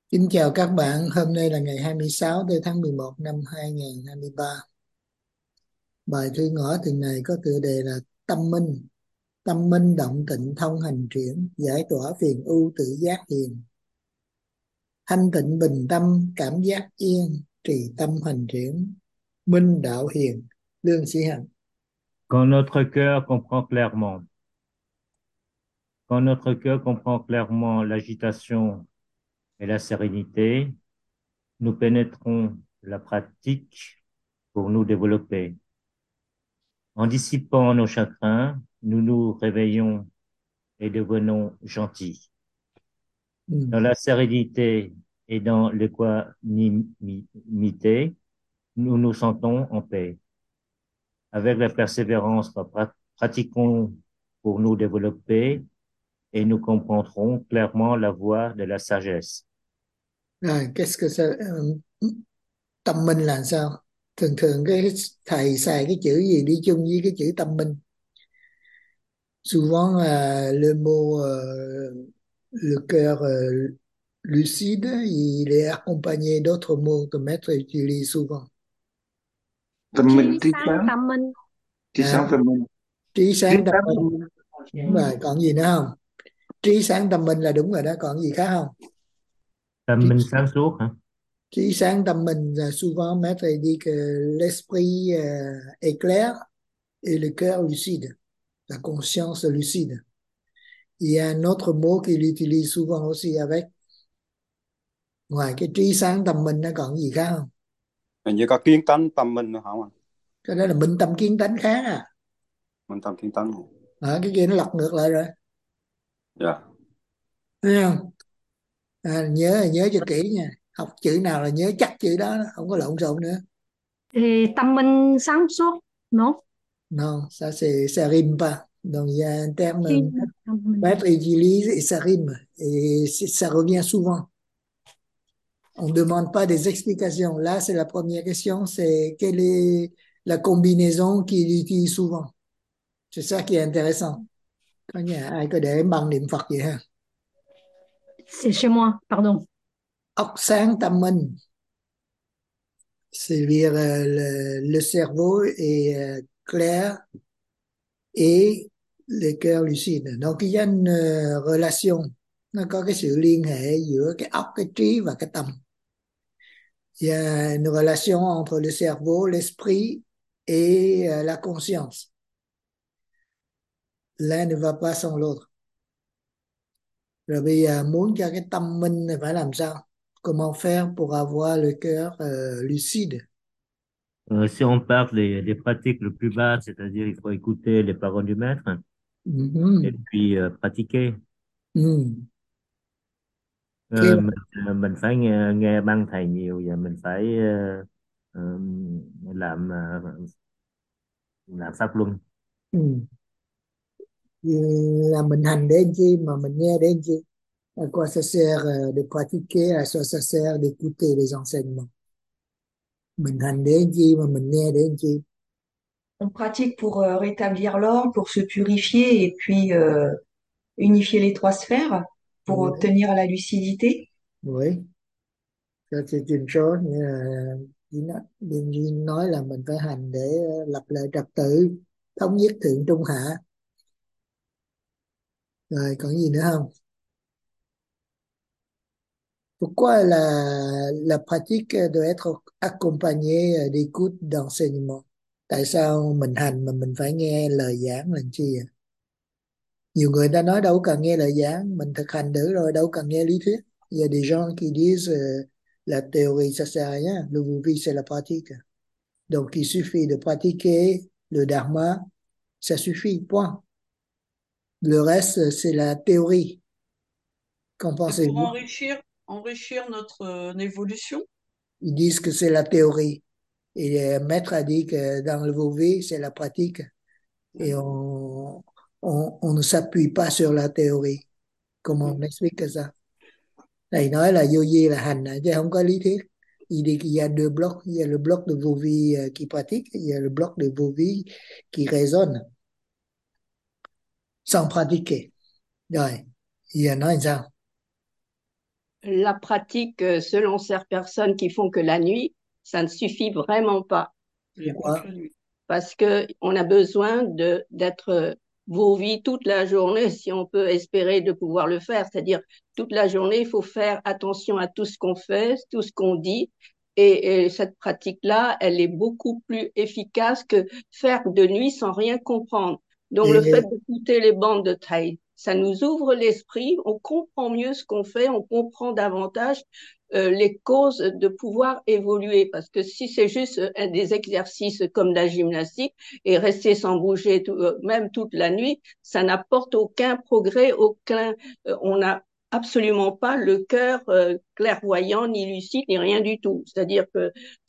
Kính chào các bạn, hôm nay là ngày 26 tháng 11 năm 2023. Bài thư ngõ tuần này có tựa đề là tâm minh động tịnh thông hành triển, giải tỏa phiền ưu tự giác hiền. Thanh tịnh bình tâm, cảm giác yên, trì tâm hành triển, minh đạo hiền, Lương Sĩ Hằng. Quand notre cœur comprend clairement, quand notre cœur comprend clairement l'agitation et la sérénité, nous pénétrons la pratique pour nous développer. En dissipant nos chagrins, nous nous réveillons et devenons gentils. Ừ. Dans la sérénité et dans l'équanimité, nous nous sentons en paix. Avec la persévérance, nous pratiquons pour nous développer et nous comprendrons clairement la voie de la sagesse. Rồi, tâm minh là sao? Thường thường cái thầy xài cái chữ gì đi chung với cái chữ tâm minh? Souvent, le mot le cœur lucide, il est accompagné d'autres mots que Maître utilise souvent. Tâm minh, Trí sáng tâm minh. trí À, sáng tâm minh, trí trí sáng tâm sáng minh, tâm minh. đúng rồi, còn gì nữa không? Trí sáng tâm minh là đúng rồi đó, còn gì khác không? Tâm Trí, minh sáng suốt hả? trí sáng tâm minh là souvent Maître dit que l'esprit est clair et le cœur lucide, la conscience lucide. Il y a un autre mot qu'il utilise souvent aussi avec, ngoài cái trí sáng tâm minh nó còn gì khác không? Hình như có kiến tánh tâm minh nữa không ạ? Cái đó là minh tâm kiến tánh khác à. Minh tâm kiến tánh. Cái kia nó lật ngược lại rồi, Dạ. thấy không? Nhớ cho kỹ nha, học chữ nào là nhớ chắc chữ đó, không có lộn xộn nữa. Thì tâm minh sáng suốt, no? Non, ça rime pas. Donc il y a un terme Trí tâm minh. maître utilise et ça rime et ça revient souvent. On ne demande pas des explications. Là, c'est la première question, c'est quelle est la combinaison qu'il utilise souvent. C'est ça qui est intéressant. Có nhà ai có để bằng niệm Phật vậy ha? C'est chez moi, pardon. Óc sáng tâm minh, c'est-à-dire le cerveau est clair et le cœur lucide. Donc il y a une relation, nó có cái sự liên hệ giữa cái óc, cái trí và cái tâm. Il y a une relation entre le cerveau, l'esprit et la conscience. L'un ne va pas sans l'autre. Rồi bây giờ muốn cho cái tâm minh này phải làm sao? Comment faire pour avoir le cœur lucide? Si on parle des pratiques le plus basses, c'est-à-dire il faut écouter les paroles du maître et Mhm. puis pratiquer. Ừ. Khi Ờ, mình mình phải nghe băng thầy nhiều và mình phải ờ, làm làm pháp luân. ừ. Là mình hành để làm chi mà mình nghe để làm chi? À quoi ça sert de pratiquer, à quoi ça sert d'écouter les enseignements? Mình hành để làm chi mà mình nghe để làm chi? On pratique pour rétablir l'ordre, pour se purifier et puis unifier les trois sphères pour Oui, obtenir la lucidité. oui. Ça c'est une chose, nghĩa là đương nhiên nói là mình phải hành để lập lại trật tự, thống nhất thượng trung hạ. Rồi còn gì nữa không? Pourquoi la pratique doit être accompagnée d'écoute d'enseignement? Tại sao mình hành mà mình phải nghe lời giảng làm chi à? Nhiều người ta nói đâu cần nghe lời giảng, mình thực hành được rồi, đâu cần nghe lý thuyết. Il y a des gens qui disent la théorie ça sert à rien, le vous vivre c'est la pratique. Donc il suffit de pratiquer le dharma, ça suffit, point. Le reste c'est la théorie. Qu'en C'est pour pensez-vous? enrichir notre évolution. Ils disent que c'est la théorie. Et le maître a dit que dans le Vauvé, c'est la pratique et Ouais. on ne s'appuie pas sur la théorie. Comment on explique que ça? Thầy nói là vô vi là hành chứ không có lý thuyết. Il y a deux blocs, il y a le bloc de vô vi qui pratique, il y a le bloc de vô vi qui raisonne sans pratiquer. Rồi, giờ nói làm sao? la pratique selon certaines personnes qui font que la nuit, ça ne suffit vraiment pas Rien Pourquoi? contre la nuit. parce que on a besoin d'être vie toute la journée si on peut espérer de pouvoir le faire. C'est-à-dire toute la journée, il faut faire attention à tout ce qu'on fait, tout ce qu'on dit. Et cette pratique-là, elle est beaucoup plus efficace que faire de nuit sans rien comprendre. Donc le fait Et, d'écouter les bandes de Thaï, ça nous ouvre l'esprit, on comprend mieux ce qu'on fait, on comprend davantage les causes de pouvoir évoluer. Parce que si c'est juste des exercices comme la gymnastique et rester sans bouger même toute la nuit, ça n'apporte aucun progrès, on n'a absolument pas le cœur clairvoyant, ni lucide, ni rien du tout. C'est-à-dire que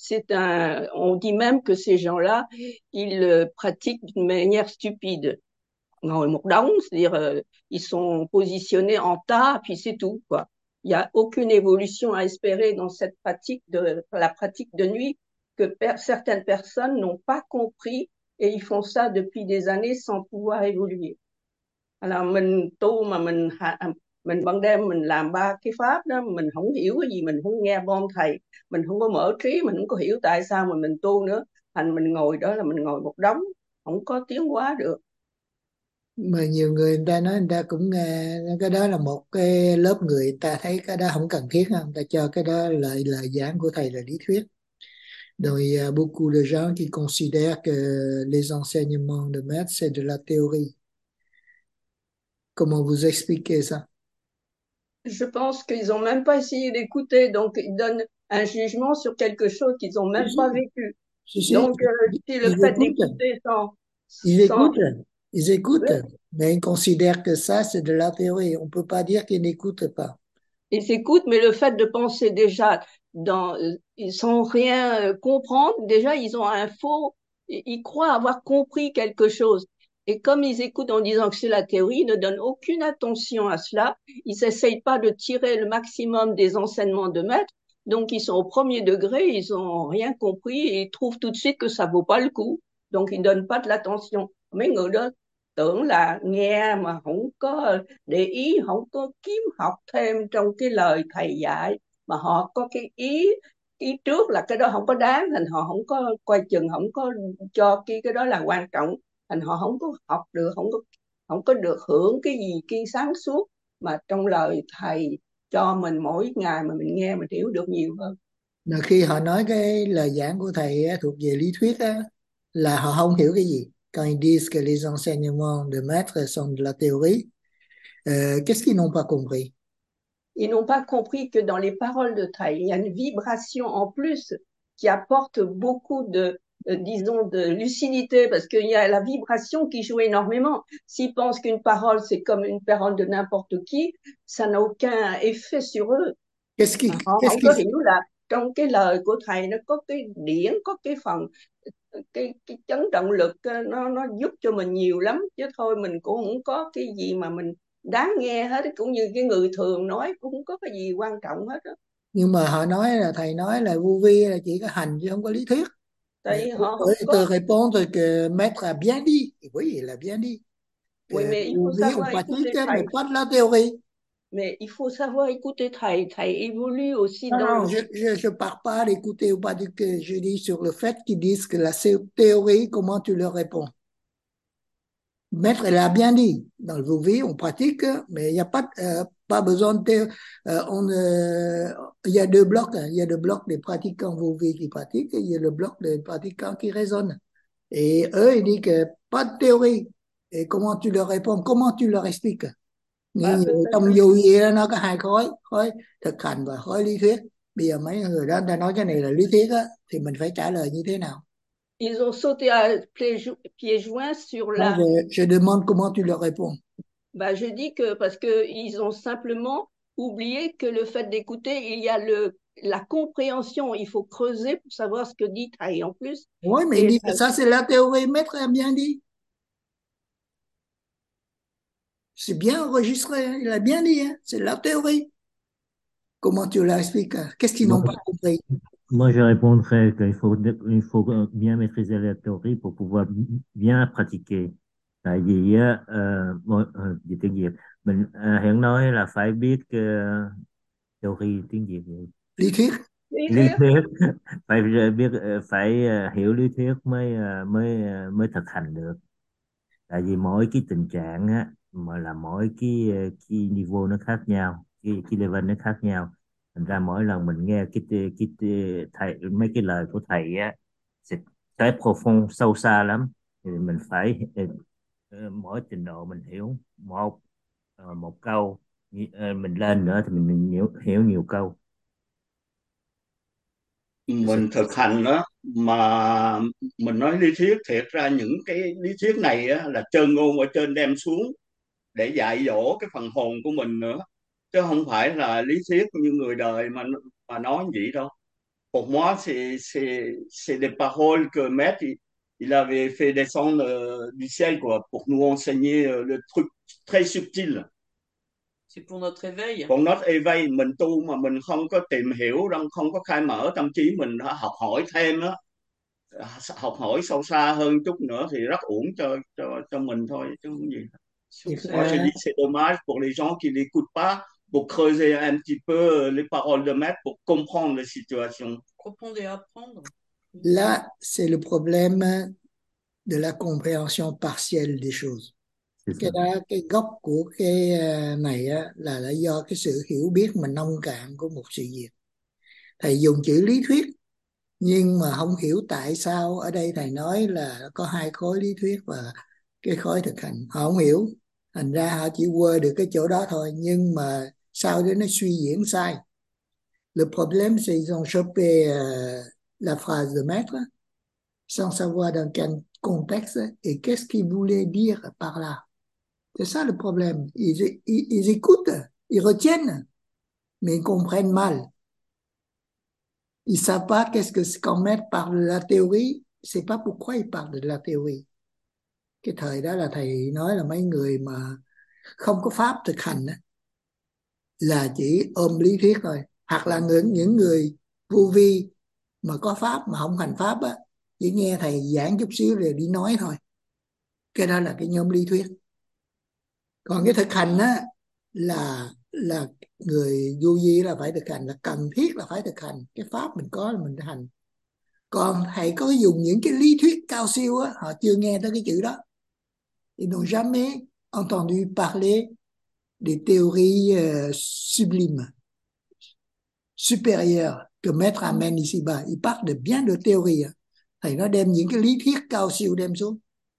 on dit même que ces gens-là, ils pratiquent d'une manière stupide. Ngồi một đống, c'est-à-dire ils sont positionnés en tas, puis c'est tout, quoi. Il n'y a aucune évolution à espérer dans cette la pratique de nuit que certaines personnes n'ont pas compris et ils font ça depuis des années sans pouvoir évoluer. Alors mình tu mà mình ban đêm mình làm ba cái pháp đó mình không hiểu cái gì, mình không nghe bon thầy, mình không có mở trí, mình không có hiểu tại sao mà mình tu nữa, thành mình ngồi đó là mình ngồi một đống, không có tiến hóa được. mà nhiều người ta nói người ta cũng nghe cái đó là một cái lớp người ta thấy cái đó không cần thiết, không ta cho cái đó lời lời giảng của thầy là lý thuyết. Donc il y a beaucoup de gens qui considèrent que les enseignements de maître c'est de la théorie. Comment vous expliquez ça? Je pense qu'ils n'ont même pas essayé d'écouter, donc ils donnent un jugement sur quelque chose qu'ils n'ont Si, même pas si, vécu. si, si. Donc, si le Ils fait écoutent, d'écouter ils sans, écoutent, ils écoutent, mais ils considèrent que ça c'est de la théorie. On peut pas dire qu'ils n'écoutent pas. ils écoutent, mais le fait de penser déjà sans rien comprendre, déjà ils ont ils croient avoir compris quelque chose. Et comme ils écoutent en disant que c'est la théorie, ils ne donnent aucune attention à cela. Ils n'essayent pas de tirer le maximum des enseignements de maître. Donc ils sont au premier degré, ils n'ont rien compris et ils trouvent tout de suite que ça vaut pas le coup. Donc ils donnent pas de l'attention. Mấy người đó tưởng là nghe mà không có để ý, không có kiếm học thêm trong cái lời thầy dạy, mà họ có cái ý trước là cái đó không có đáng, thành họ không có coi chừng, không có cho cái đó là quan trọng, thành họ không có học được, không có được hưởng cái gì cái sáng suốt mà trong lời thầy cho mình mỗi ngày mà mình nghe mình hiểu được nhiều hơn. Là khi họ nói cái lời giảng của thầy á, thuộc về lý thuyết á, là họ không hiểu cái gì. Quand ils disent que les enseignements de maître sont de la théorie, qu'est-ce qu'ils n'ont pas compris? Ils n'ont pas compris que dans les paroles de Thaï, il y a une vibration en plus qui apporte beaucoup disons, de lucidité, parce qu'il y a la vibration qui joue énormément. S'ils pensent qu'une parole, c'est comme une parole de n'importe qui, ça n'a aucun effet sur eux. Qu'est-ce qui, Họ qu'est-ce không qui, có hiểu là trong cái lời của Thầy nó có cái điển, có cái phần, cái chấn động lực, nó giúp cho mình nhiều lắm, chứ thôi mình cũng không có cái gì mà mình đáng nghe hết, cũng như cái người thường nói cũng không có cái gì quan trọng hết đó. nhưng mà họ nói là thầy nói là vô vi là chỉ có hành chứ không có lý thuyết. Tại họ không Tôi có. tôi répondre que maître a bien dit. Oui, il a bien dit. Que Oui, mais il vô faut vi on savoir pratique écouter mais Thầy. pas de la théorie. Mais il faut savoir écouter Thầy. Thầy évolue aussi Non, dans non, je pars pas d'écouter ou pas d'écouter. Je dis sur le fait qu'ils disent que la théorie, comment tu leur réponds? Maître, elle a bien dit. Dans le Vovi, on pratique, mais il n'y a pas besoin de il y a deux blocs, hein. Il y a le bloc des pratiquants Vovi qui pratiquent et il y a le bloc des pratiquants qui raisonnent. Et eux, ils disent que pas de théorie. Et comment tu leur réponds? Comment tu leur expliques? Bah, Trong vô vi đó, nó có hai khối, khối thực hành và khối lý thuyết. Bây giờ mấy người đó ta nói cái này là lý thuyết á, thì mình phải trả lời như thế nào? ils ont sauté à pieds joints sur Moi, la. je demande comment tu leur réponds. Bah, je dis que parce que ils ont simplement oublié que le fait d'écouter, il y a la compréhension. Il faut creuser pour savoir ce que dit Thaï en plus. Oui, mais il Et dit que ça, c'est la théorie. Maître a bien dit. C'est bien enregistré, hein. Il a bien dit, hein. C'est la théorie. Comment tu l'expliques? Qu'est-ce qu'ils n'ont Moi, pas compris? moi, je répondrais il faut bien maîtriser la théorie pour pouvoir bien pratiquer. Tại vì gì tới gì mình hiện nói là phải biết Theory tiếng Việt gì? Lý thuyết. Lý Lý thuyết. thuyết. Phải biết, phải hiểu lý thuyết mới thực hành được. Tại vì mỗi cái tình trạng á mà là mỗi cái niveau nó khác nhau, cái level nó khác nhau. Thành ra mỗi lần mình nghe thầy, mấy cái lời của thầy á sẽ très profond, sâu xa lắm. Thì mình phải mỗi trình độ mình hiểu một câu, mình lên nữa thì mình hiểu nhiều câu. Mình thực hành đó mà mình nói lý thuyết, thiệt ra những cái lý thuyết này á, là chân ngôn ở trên đem xuống để dạy dỗ cái phần hồn của mình nữa, chứ không phải là lý thuyết như người đời mà nói vậy đâu. Pour moi, c'est des paroles que Maître il avait fait descendre du ciel quoi, pour nous enseigner le truc très subtil. C'est pour notre éveil. Pour notre éveil, mình tu mà mình không có tìm hiểu, không có khai mở tâm trí mình, học hỏi thêm á, học hỏi sâu xa hơn chút nữa thì rất uổng cho mình thôi chứ không gì. Moi, je dis c'est dommage pour les gens qui n'écoutent pas pour creuser un petit peu les paroles de Maître pour comprendre les situations. Comprendre et apprendre. Là, c'est le problème de la compréhension partielle des choses. Cái đó, cái gốc của cái này á, là do cái sự hiểu biết mà nông cạn của một sự việc. Thầy dùng chữ lý thuyết nhưng mà không hiểu tại sao ở đây thầy nói là có hai khối lý thuyết và cái khối thực hành. Họ không hiểu, thành ra họ chỉ quơ được cái chỗ đó thôi, nhưng mà sau đó nó suy diễn sai. Le problème c'est ils ont chopé la phrase de Maître sans savoir dans quel contexte et qu'est-ce qu'il voulait dire par là. C'est ça le problème. Ils écoutent, ils retiennent, mais ils comprennent mal. Ils ne savent pas qu'est-ce que quand Maître parle de la théorie, c'est pas pourquoi il parle de la théorie. Cái thời đó là thầy nói là mấy người mà không có pháp thực hành đó, là chỉ ôm lý thuyết thôi. Hoặc là những người vô vi mà có pháp mà không hành pháp á, chỉ nghe thầy giảng chút xíu rồi đi nói thôi. Cái đó là cái nhóm lý thuyết. Còn cái thực hành á là người vô vi là phải thực hành, là cần thiết là phải thực hành. Cái pháp mình có là mình thực hành. Còn thầy có dùng những cái lý thuyết cao siêu á, họ chưa nghe tới cái chữ đó. Ils n'ont jamais entendu parler des théories sublimes, supérieures que Maître amène ici-bas. Il parle de bien de théorie. Thầy nó đem những cái lý thuyết cao siêu đem xuống.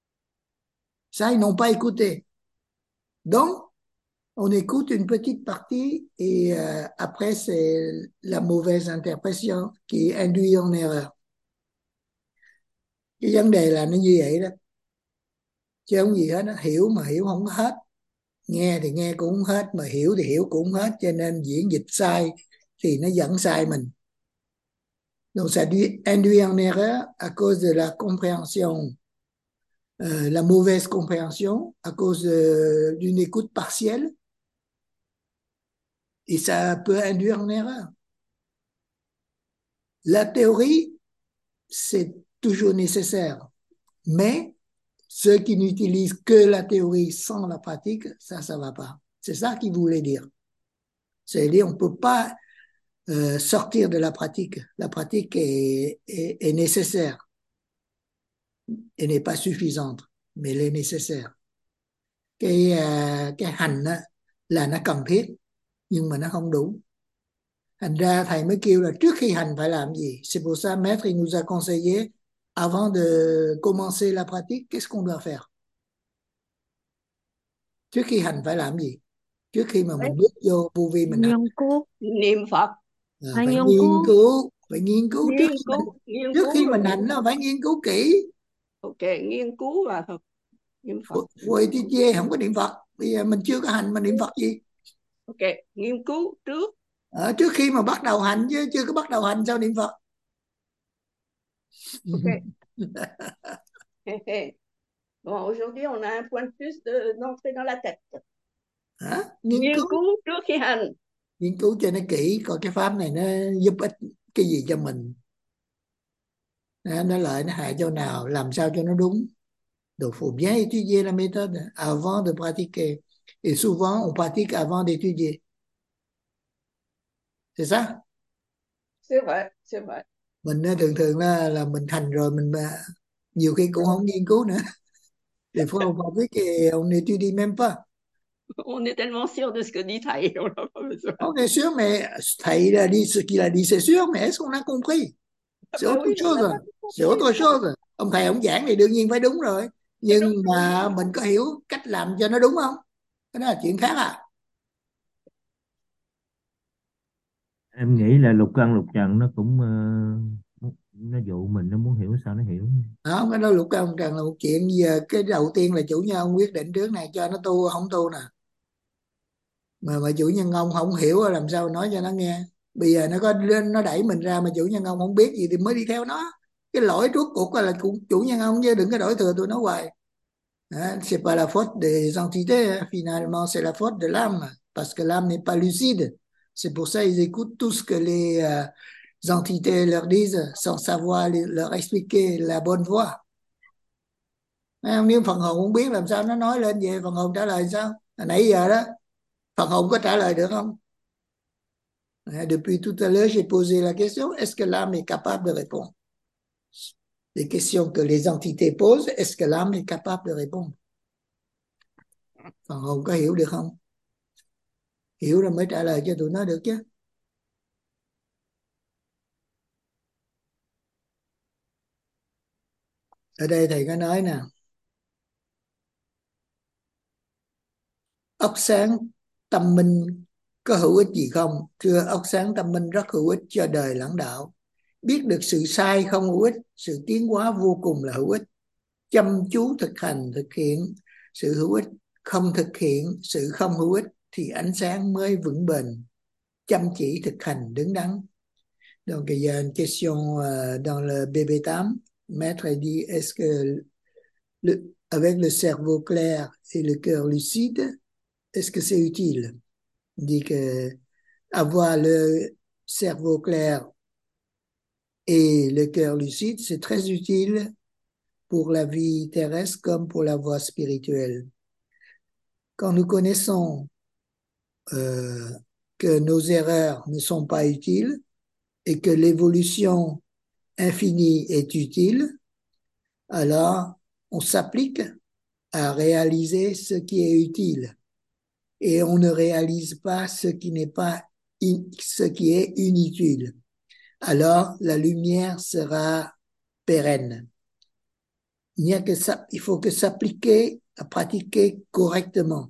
Ça, ils n'ont pas écouté. Donc, on écoute une petite partie et après, c'est la mauvaise interprétation qui induit en erreur. Cái vấn đề là nó như vậy đó. Chứ không gì hết, nó hiểu mà hiểu không có hết. Nghe thì nghe cũng không hết, mà hiểu thì hiểu cũng không hết. Cho nên diễn dịch sai thì nó dẫn sai mình. Donc ça induit en erreur à cause de la compréhension, la mauvaise compréhension, à cause d'une écoute partielle. Et ça peut induire en erreur. La théorie, c'est toujours nécessaire. Mais ceux qui n'utilisent que la théorie sans la pratique, ça ne va pas. C'est ça qu'il voulait dire. C'est-à-dire, on ne peut pas sortir de la pratique. La pratique est nécessaire. Elle n'est pas suffisante, mais elle est nécessaire. Cái hành á, là nó cần thiết, nhưng mà nó không đủ. Thành ra thầy mới kêu là trước khi hành phải làm gì. C'est pour ça, Maître, il nous a conseillé, avant de commencer la pratique, qu'est-ce qu'on doit faire? Trước khi hành phải làm gì? Trước khi mà mình bước vô vô vi mình hành. Niệm Phật. Phải nghiên cứu. Phải nghiên cứu. Trước khi mình hành nó phải nghiên cứu kỹ. Ok, nghiên cứu và niệm Phật. Quay đi chê không có niệm Phật. Bây giờ mình chưa có hành mà niệm Phật gì? Ok, nghiên cứu trước. Trước khi mà bắt đầu hành chứ chưa có bắt đầu hành sao niệm Phật? Ok. Bon, aujourd'hui, on a un point de plus d'entrer dans la tête. Nghiên cứu trước khi hành. Nghiên cứu cho nó kỹ, coi cái pháp này nó giúp ích cái gì cho mình. Nó lợi, nó hại chỗ nào, làm sao cho nó đúng. Donc, il faut bien étudier la méthode avant de pratiquer. Et souvent, on pratique avant d'étudier. C'est ça. c'est vrai. Mình thường thường là mình hành rồi mình nhiều khi cũng không nghiên cứu nữa. Des fois on pratique et on n'étudie même pas. On est tellement sûr de ce que dit thầy, on n'a pas besoin. On est sûr, mais thầy a dit ce qu'il a dit, c'est sûr, mais est-ce qu'on a compris? Ah C'est bah autre oui, on chose. n'a pas tout C'est autre compris. chose. Ông thầy ông giảng thì đương nhiên phải đúng rồi. Nhưng mà mình có hiểu cách làm cho nó đúng không? Cái đó là chuyện khác à. Em nghĩ là lục căn lục trần nó cũng nó dụ mình, nó muốn hiểu sao nó hiểu. Không, cái đó lục căn lục trần là một chuyện. Giờ cái đầu tiên là chủ nhân ông quyết định trước này cho nó tu không tu nè. Mà chủ nhân ông không hiểu làm sao nói cho nó nghe. Bây giờ nó có lên nó đẩy mình ra mà chủ nhân ông không biết gì thì mới đi theo nó. Cái lỗi rốt cuộc là chủ nhân ông chứ đừng có đổi thừa tụi nó hoài. C'est pas la faute des entités, hein. Finalement c'est la faute de l'âme parce que l'âme n'est pas lucide. C'est pour ça ils écoutent tout ce que les entités leur disent sans savoir leur expliquer la bonne voie. Nếu phần hồn không biết làm sao nó nói lên vậy, phần hồn trả lời sao? Nãy giờ đó phần hồn có trả lời được không? Depuis tout à l'heure, j'ai posé la question, est-ce que l'âme est capable de répondre? Les questions que les entités posent, est-ce que l'âme est capable de répondre? Phần hồn có hiểu được không? Hiểu rồi mới trả lời cho tụi nó được chứ. Ở đây thầy có nói nè, óc sáng tâm minh có hữu ích gì không? Thưa, óc sáng tâm minh rất hữu ích cho đời lẫn đạo. Biết được sự sai không hữu ích, sự tiến hóa vô cùng là hữu ích. Chăm chú thực hành, thực hiện sự hữu ích, không thực hiện sự không hữu ích thì ánh sáng mới vững bền. Chăm chỉ thực hành đứng đắn. Donc il y a une question dans le BB8. Maître dit, est-ce que avec le cerveau clair et le cœur lucide, est-ce que c'est utile? Il dit que avoir le cerveau clair et le cœur lucide, c'est très utile pour la vie terrestre comme pour la voie spirituelle. Quand nous connaissons que nos erreurs ne sont pas utiles et que l'évolution infinie est utile, alors on s'applique à réaliser ce qui est utile et on ne réalise pas ce qui n'est pas ce qui est inutile. Alors la lumière sera pérenne. Il faut que s'appliquer à pratiquer correctement.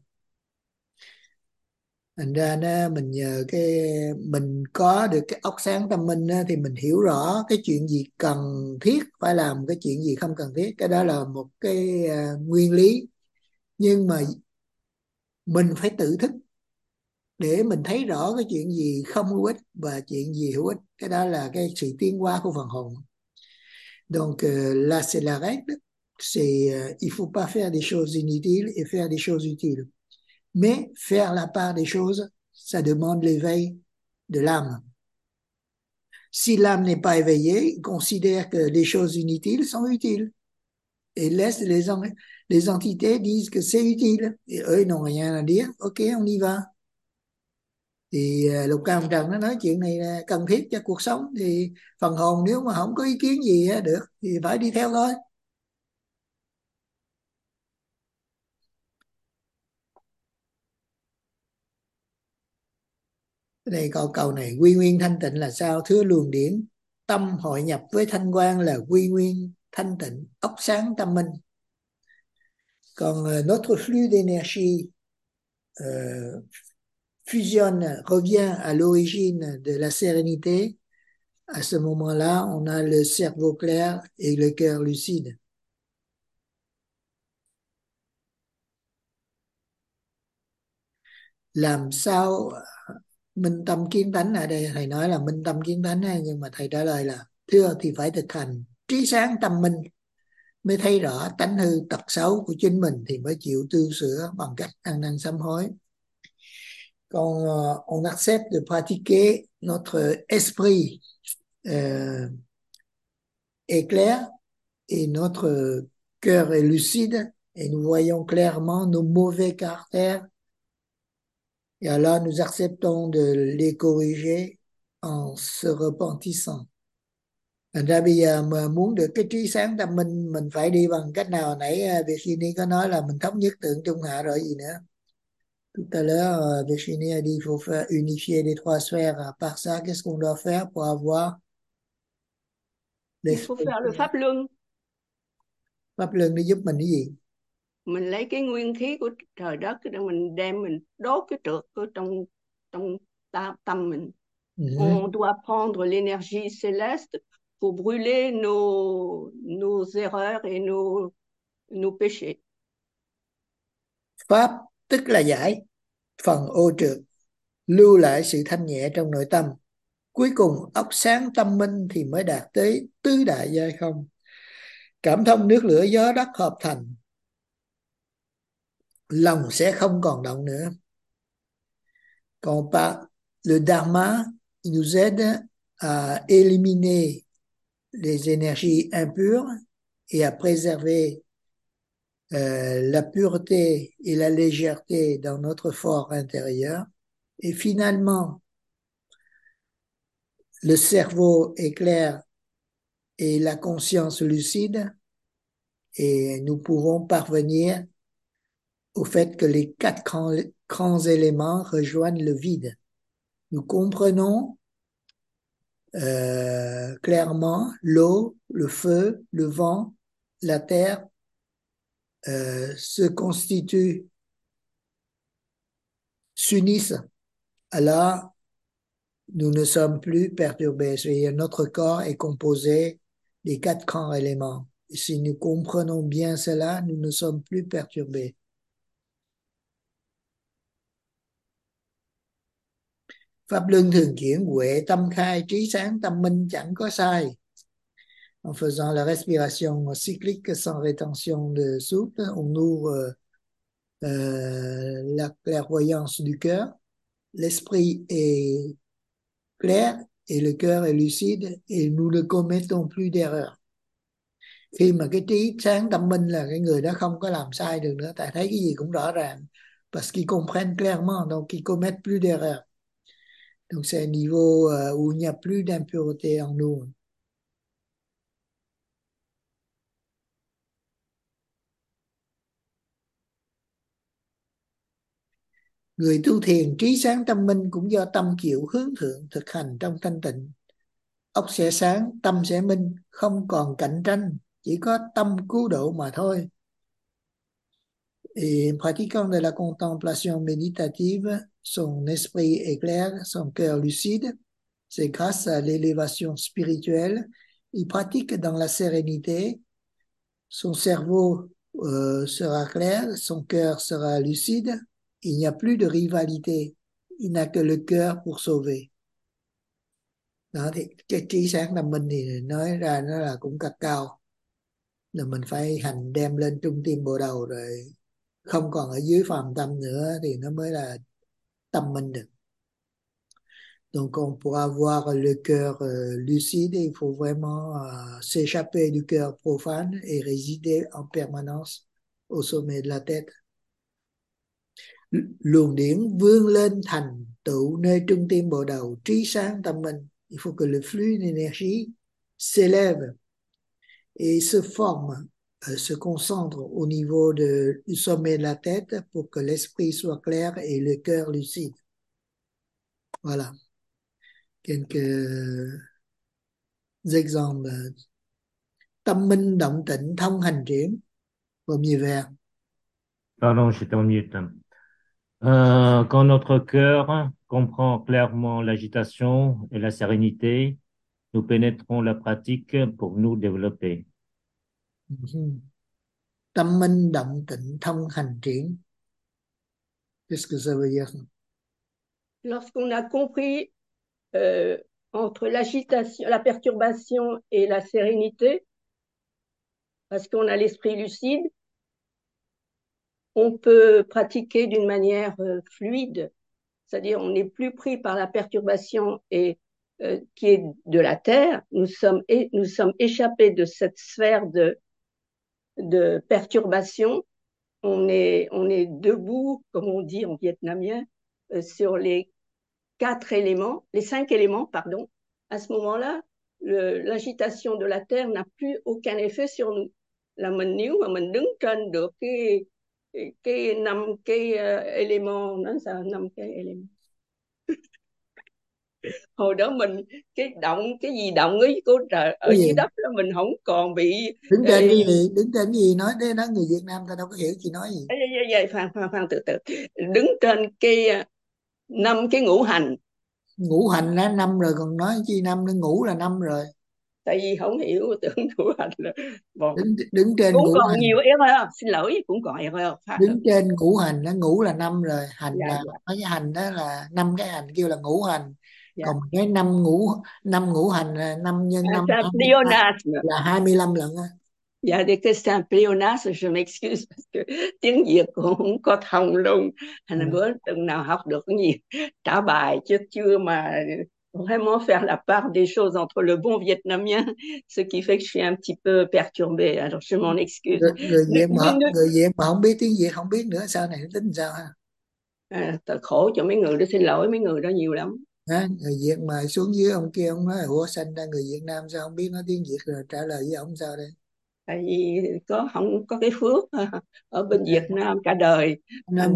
Thành ra nó mình nhờ mình có được cái óc sáng tâm minh á, thì mình hiểu rõ cái chuyện gì cần thiết phải làm, cái chuyện gì không cần thiết. Cái đó là một cái nguyên lý. Nhưng mà mình phải tự thức để mình thấy rõ cái chuyện gì không hữu ích và chuyện gì hữu ích. Cái đó là cái sự tiến hóa của phần hồn. Donc là c'est la règle. Il faut pas faire des choses inutiles et faire des choses utiles. Mais faire la part des choses, ça demande l'éveil de l'âme. Si l'âme n'est pas éveillée, il considère que les choses inutiles sont utiles. Et laisse les entités disent que c'est utile. Et eux, ils n'ont rien à dire. Ok, on y va. Thì Lục Cam Trần nó nói chuyện này là cần thiết cho cuộc sống. Thì phần hồn nếu mà không có ý kiến gì được thì phải đi theo thôi. Đây câu này, quy nguyên thanh tịnh là sao? Thưa luồng điển, tâm hội nhập với thanh quan là quy nguyên thanh tịnh, óc sáng tâm minh. Còn notre flux d'énergie fusionne, revient à l'origine de la sérénité. À ce moment-là, on a le cerveau clair et le cœur lucide. Làm sao minh tâm kiến tánh? Ở đây thầy nói là minh tâm kiến tánh, nhưng mà thầy trả lời là thưa thì phải thực hành trí sáng tâm minh mới thấy rõ tánh hư tật xấu của chính mình thì mới chịu tu sửa bằng cách ăn năn sám hối. Quand on accepte de pratiquer, notre esprit est clair et notre cœur est lucide et nous voyons clairement nos mauvais caractères. Et alors nous acceptons de les corriger en se repentissant. Thành ra bây giờ mà muốn được cái trí sáng tâm minh mình phải đi bằng cách nào? Nãy Virginie có nói là mình thống nhất tượng trung hạ rồi gì nữa. Tout à l'heure, Virginie a dit qu'il faut faire unifier les trois sphères. À part ça, qu'est-ce qu'on doit faire pour avoir Il faut faire le pháp luân. Pháp luân để giúp mình cái gì? Mình lấy cái nguyên khí của trời đất để mình đem mình đốt cái trượt ở trong tâm mình. On doit prendre l'énergie céleste pour brûler nos erreurs et nos péchés. Pháp tức là giải phần ô trượt, lưu lại sự thanh nhẹ trong nội tâm. Cuối cùng óc sáng tâm minh thì mới đạt tới tứ đại giai không. Cảm thông nước lửa gió đất hợp thành, lòng sẽ không còn động nữa. Còn le Dharma il nous aide à éliminer les énergies impures et à préserver la pureté et la légèreté dans notre fort intérieur. Et finalement, le cerveau est clair et la conscience lucide, et nous pouvons parvenir au fait que les quatre grands éléments rejoignent le vide. Nous comprenons clairement l'eau, le feu, le vent, la terre se constituent, s'unissent. Alors, nous ne sommes plus perturbés. C'est-à-dire notre corps est composé des quatre grands éléments. Et si nous comprenons bien cela, nous ne sommes plus perturbés. Pháp luân thường chuyển huệ tâm khai, trí sáng tâm minh chẳng có sai. En faisant la respiration cyclique sans rétention de souffle, on ouvre la clairvoyance du cœur. L'esprit est clair et le cœur est lucide et nous ne commettons plus d'erreurs. Khi mà cái trí sáng tâm minh là cái người đó không có làm sai được nữa, tại thấy cái gì cũng rõ ràng. Parce qu'ils comprennent clairement, donc ils commettent plus d'erreurs. Donc c'est un niveau où il n'y a plus d'impureté en nous. Người tu thiền trí sáng tâm minh cũng do tâm chịu hướng thượng thực hành trong thanh tịnh. Óc sẽ sáng, tâm sẽ minh, không còn cạnh tranh, chỉ có tâm cứu độ mà thôi. Et pratiquant de la contemplation méditative, son esprit est clair, son cœur lucide. C'est grâce à l'élévation spirituelle. Il pratique dans la sérénité. Son cerveau sera clair, son cœur sera lucide. Il n'y a plus de rivalité. Il n'a que le cœur pour sauver. Đó thì cái trí sáng tâm minh thì nói ra nó là cũng cực cao. Là mình phải hành đem lên trung tim bộ đầu rồi không còn ở dưới phàm tâm nữa thì nó mới là tâm minh được. Donc on pour avoir le cœur lucide, il faut vraiment s'échapper du cœur profane et résider en permanence au sommet de la tête. Luồng điển vươn lên thành tựu nơi trung tim bộ đầu trí sáng tâm minh. Il faut que le flux d'énergie s'élève et se forme, se concentre au niveau du sommet de la tête pour que l'esprit soit clair et le cœur lucide. Voilà. Quelques exemples. Tâm minh động tịnh thông hành triển. Premier vers. Pardon, j'étais en mute. Quand notre cœur comprend clairement l'agitation et la sérénité, nous pénétrons la pratique pour nous développer. Tâm minh động tịnh thông hành triển. Qu'est-ce que ça veut dire? Lorsqu'on a compris entre l'agitation, la perturbation et la sérénité, parce qu'on a l'esprit lucide, on peut pratiquer d'une manière fluide, c'est-à-dire on n'est plus pris par la perturbation et qui est de la terre. Nous sommes échappés de cette sphère de perturbation. On est debout, comme on dit en vietnamien, sur les quatre éléments, les 5 éléments, pardon, à ce moment-là, l'agitation de la Terre n'a plus aucun effet sur nous. Là mình nếu mà mình đứng trên được cái 5 cái element, nó sao 5 cái element. Hồi đó mình cái gì động ấy của trời ở Cái dưới gì? đất đó mình không còn bị Đứng trên cái gì? Đứng trên cái gì? Nói thế, nói người Việt Nam ta đâu có hiểu chị nói gì. vậy khoan từ từ, đứng trên cái 5 cái ngũ hành. Ngũ hành là năm rồi, còn nói chi năm nữa, ngũ là năm rồi. Tại vì không hiểu tưởng ngũ hành là một. Đứng trên Cũng ngũ còn hành. nhiều em ơi, xin lỗi, cũng còn em ơi. Đứng trên ngũ hành, nó ngũ là năm rồi, hành Dạ, là dạ. mấy cái hành đó là 5 cái hành kêu là ngũ hành. Dạ. Còn cái năm ngũ hành là 5 nhân 5 C'est un pléonasme. là 25 lần á. Dạ, que c'est un pléonasme, je m'excuse parce que tiếng Việt cũng không có thông luôn. Thành ra bữa từng nào học được cái gì trả bài chứ chưa mà vraiment faire la part des choses entre le bon vietnamien, ce qui fait que je suis un petit peu perturbée. Alors je m'en excuse. Người Việt mà không biết tiếng Việt không biết nữa, sau này tính sao ha? Thật khổ cho mấy người đó, xin lỗi mấy người đó nhiều lắm. Người Việt mà xuống dưới ông kia ông nói ủa sanh ra người Việt Nam sao không biết nói tiếng Việt, rồi trả lời với ông sao đây? Tại vì không có cái phước ở bên Việt Nam cả đời. Nên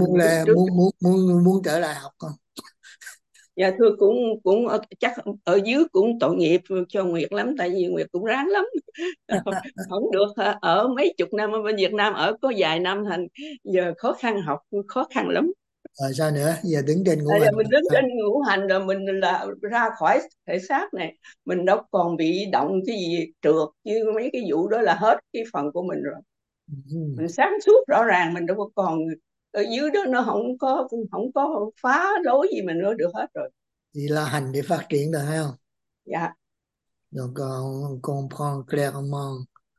muốn trở lại học không? Dạ thưa, cũng chắc ở dưới cũng tội nghiệp cho Nguyệt lắm, tại vì Nguyệt cũng ráng lắm. Không được ở mấy chục năm ở bên Việt Nam, ở có vài năm thành giờ khó khăn, học khó khăn lắm. Rồi sao nữa? Giờ đứng trên ngũ hành. Mình đứng trên ngũ hành rồi mình là ra khỏi thể xác này, mình đâu còn bị động cái gì trượt, chứ mấy cái vụ đó là hết cái phần của mình rồi. Mình sáng suốt rõ ràng, mình đâu có còn ở dưới đó, nó không có phá rối gì mình nữa được hết rồi. Thì là hành để phát triển được hay không? Dạ. Donc on comprend clairement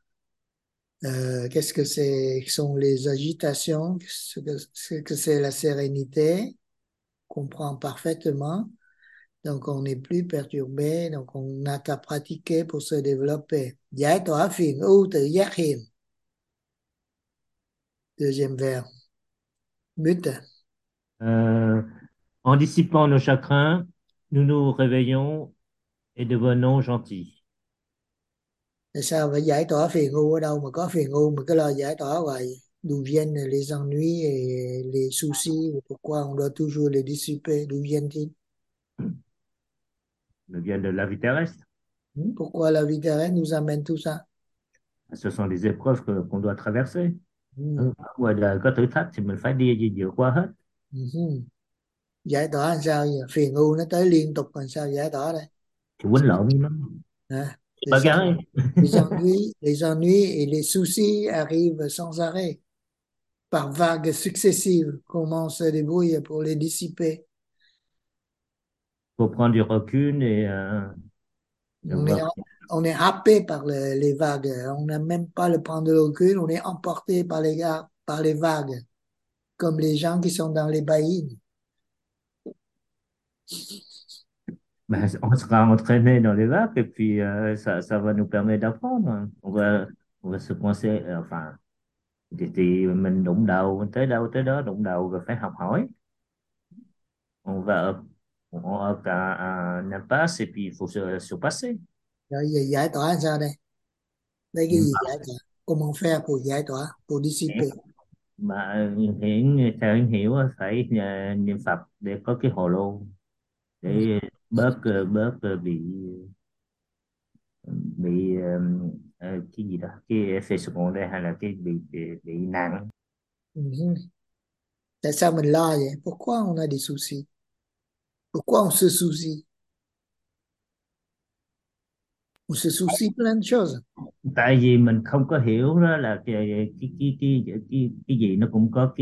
qu'est-ce que sont les agitations, ce que c'est la sérénité, on comprend parfaitement. Donc on n'est plus perturbé, donc on n'a qu'à pratiquer pour se développer. Giải tỏa phiền ưu tự giác hiền. Deuxième vers. But. En dissipant nos chagrins, nous nous réveillons et devenons gentils. Tại sao phải giải tỏa phiền ưu? Ở đâu mà có phiền ưu mà cứ lo giải tỏa hoài? D'où viennent les ennuis et les soucis? Pourquoi on doit toujours les dissiper? D'où viennent-ils? Ils viennent de la vie terrestre. Pourquoi la vie terrestre nous amène tout ça? Ce sont des épreuves qu'on doit traverser. Ngoài đời có thử thách thì mình phải đi vượt qua hết. Giải tỏa làm sao vậy? Phiền ưu nó tới liên tục, làm sao giải tỏa đây? Thì quýnh lộn với nó. Les ennuis et les soucis arrivent sans arrêt, par vagues successives. Comment on se débrouille pour les dissiper? Faut prendre du recul et on est happé par les vagues. On n'a même pas le prendre de recul. On est emporté par les vagues, comme les gens qui sont dans les baïnes. Ben, on sera entraîné dans les vagues et puis ça va nous permettre d'apprendre. On va se coincer, enfin, thì mình đụng đầu tới đâu tới đó, đụng đầu rồi phải học hỏi. On heurte un impasse et puis il faut se surpasser. Rồi giờ giải tỏa sao đây? Đây cái gì giải tỏa? Comment faire pour giải tỏa, pour dissiper? Mà theo Hiển hiểu phải niệm Phật để có cái hồ lô để bớt bị cái gì đó, cái effet secondaire hay là cái bị nặng. Tại sao mình lo vậy? Pourquoi on a des soucis? Pourquoi on se soucie? On se soucie plein de choses. Tại vì mình không có hiểu đó là cái gì nó cũng có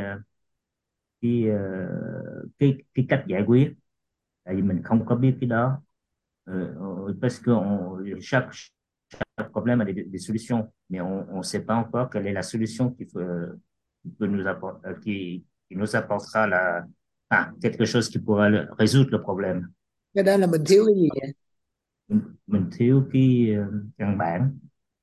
cái cách giải quyết. Tại vì mình không có biết cái đó. Parce que chaque problème a des solutions, mais on sait pas encore quelle est la solution qui peut nous apporter, qui nous apportera quelque chose qui pourra résoudre le problème. Cái đó là mình thiếu cái gì vậy? Mình thiếu cái căn bản.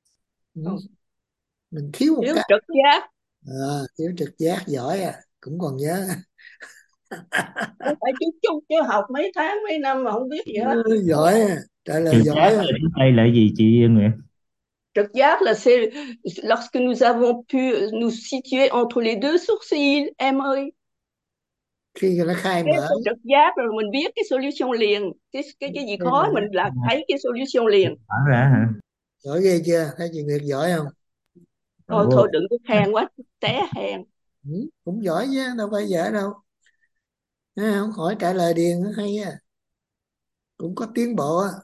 Mình thiếu một cái trực giác. Thiếu trực giác, giỏi à, cũng còn nhớ. Không phải chút chút chứ học mấy tháng mấy năm mà không biết gì hết. Giỏi à. Trả lời Trực giỏi giác à. ở tiếng Tây là gì chị Yên Nguyễn? Trực giác là c'est lorsque nous avons pu nous situer entre les deux sourcils, em ơi. Khi nó khai Cái mở có trực giác rồi mình biết cái solution liền. Cái gì thêm là khó mình là thấy cái solution liền. Mở ra hả? giỏi ghê chưa, thấy chị Nguyệt giỏi không? Thôi Ồ, thôi đừng có khen quá, té hèn. Cũng giỏi chứ đâu phải dở đâu. Thấy không, hỏi trả lời điền nó hay á, cũng có tiến bộ á.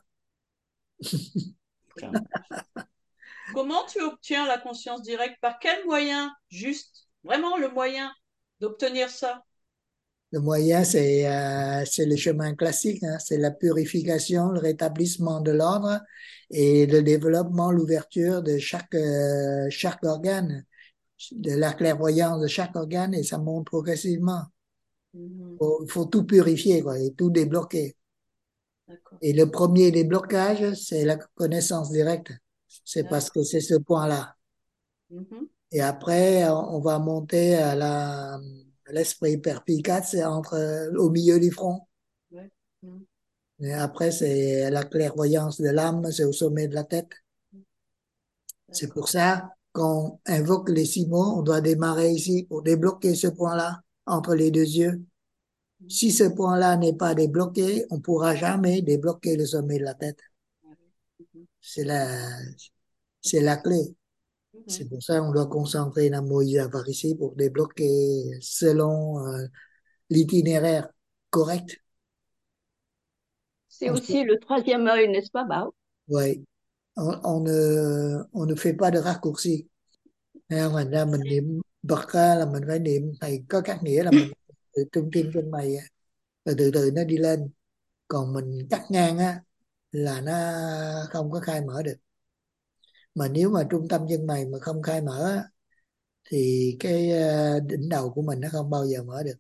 Comment tu obtiens la conscience directe? Par quel moyen? Juste, vraiment le moyen d'obtenir ça. Le moyen, c'est le chemin classique, hein. C'est la purification, le rétablissement de l'ordre et le développement, l'ouverture de chaque organe, de la clairvoyance de chaque organe, et ça monte progressivement. Il faut tout purifier, quoi, et tout débloquer. D'accord. Et le premier déblocage, c'est la connaissance directe. C'est parce que c'est ce point-là. Mhm. Et après, on va monter à l'esprit perspicace, c'est au milieu du front. Ouais. Mhm. Et après, c'est la clairvoyance de l'âme, c'est au sommet de la tête. C'est D'accord. pour ça qu'on invoque les 6 mots, on doit démarrer ici pour débloquer ce point-là entre les deux yeux. Si ce point-là n'est pas débloqué, on pourra jamais débloquer le sommet de la tête. Mhm. C'est la clé. C'est Mhm. pour ça qu'on doit concentrer la Moïse par ici pour débloquer selon l'itinéraire correct. C'est aussi le troisième œil, n'est-ce pas, Bao? Oui, on ne fait pas de raccourci. Thành ra mình niệm Phật ra là mình phải niệm thầy có các nghĩa là mình từ trung tim chân mày á, rồi từ từ nó đi lên. Còn mình cắt ngang á là nó không có khai mở được. Mà nếu mà trung tâm chân mày mà không khai mở á, thì cái đỉnh đầu của mình nó không bao giờ mở được.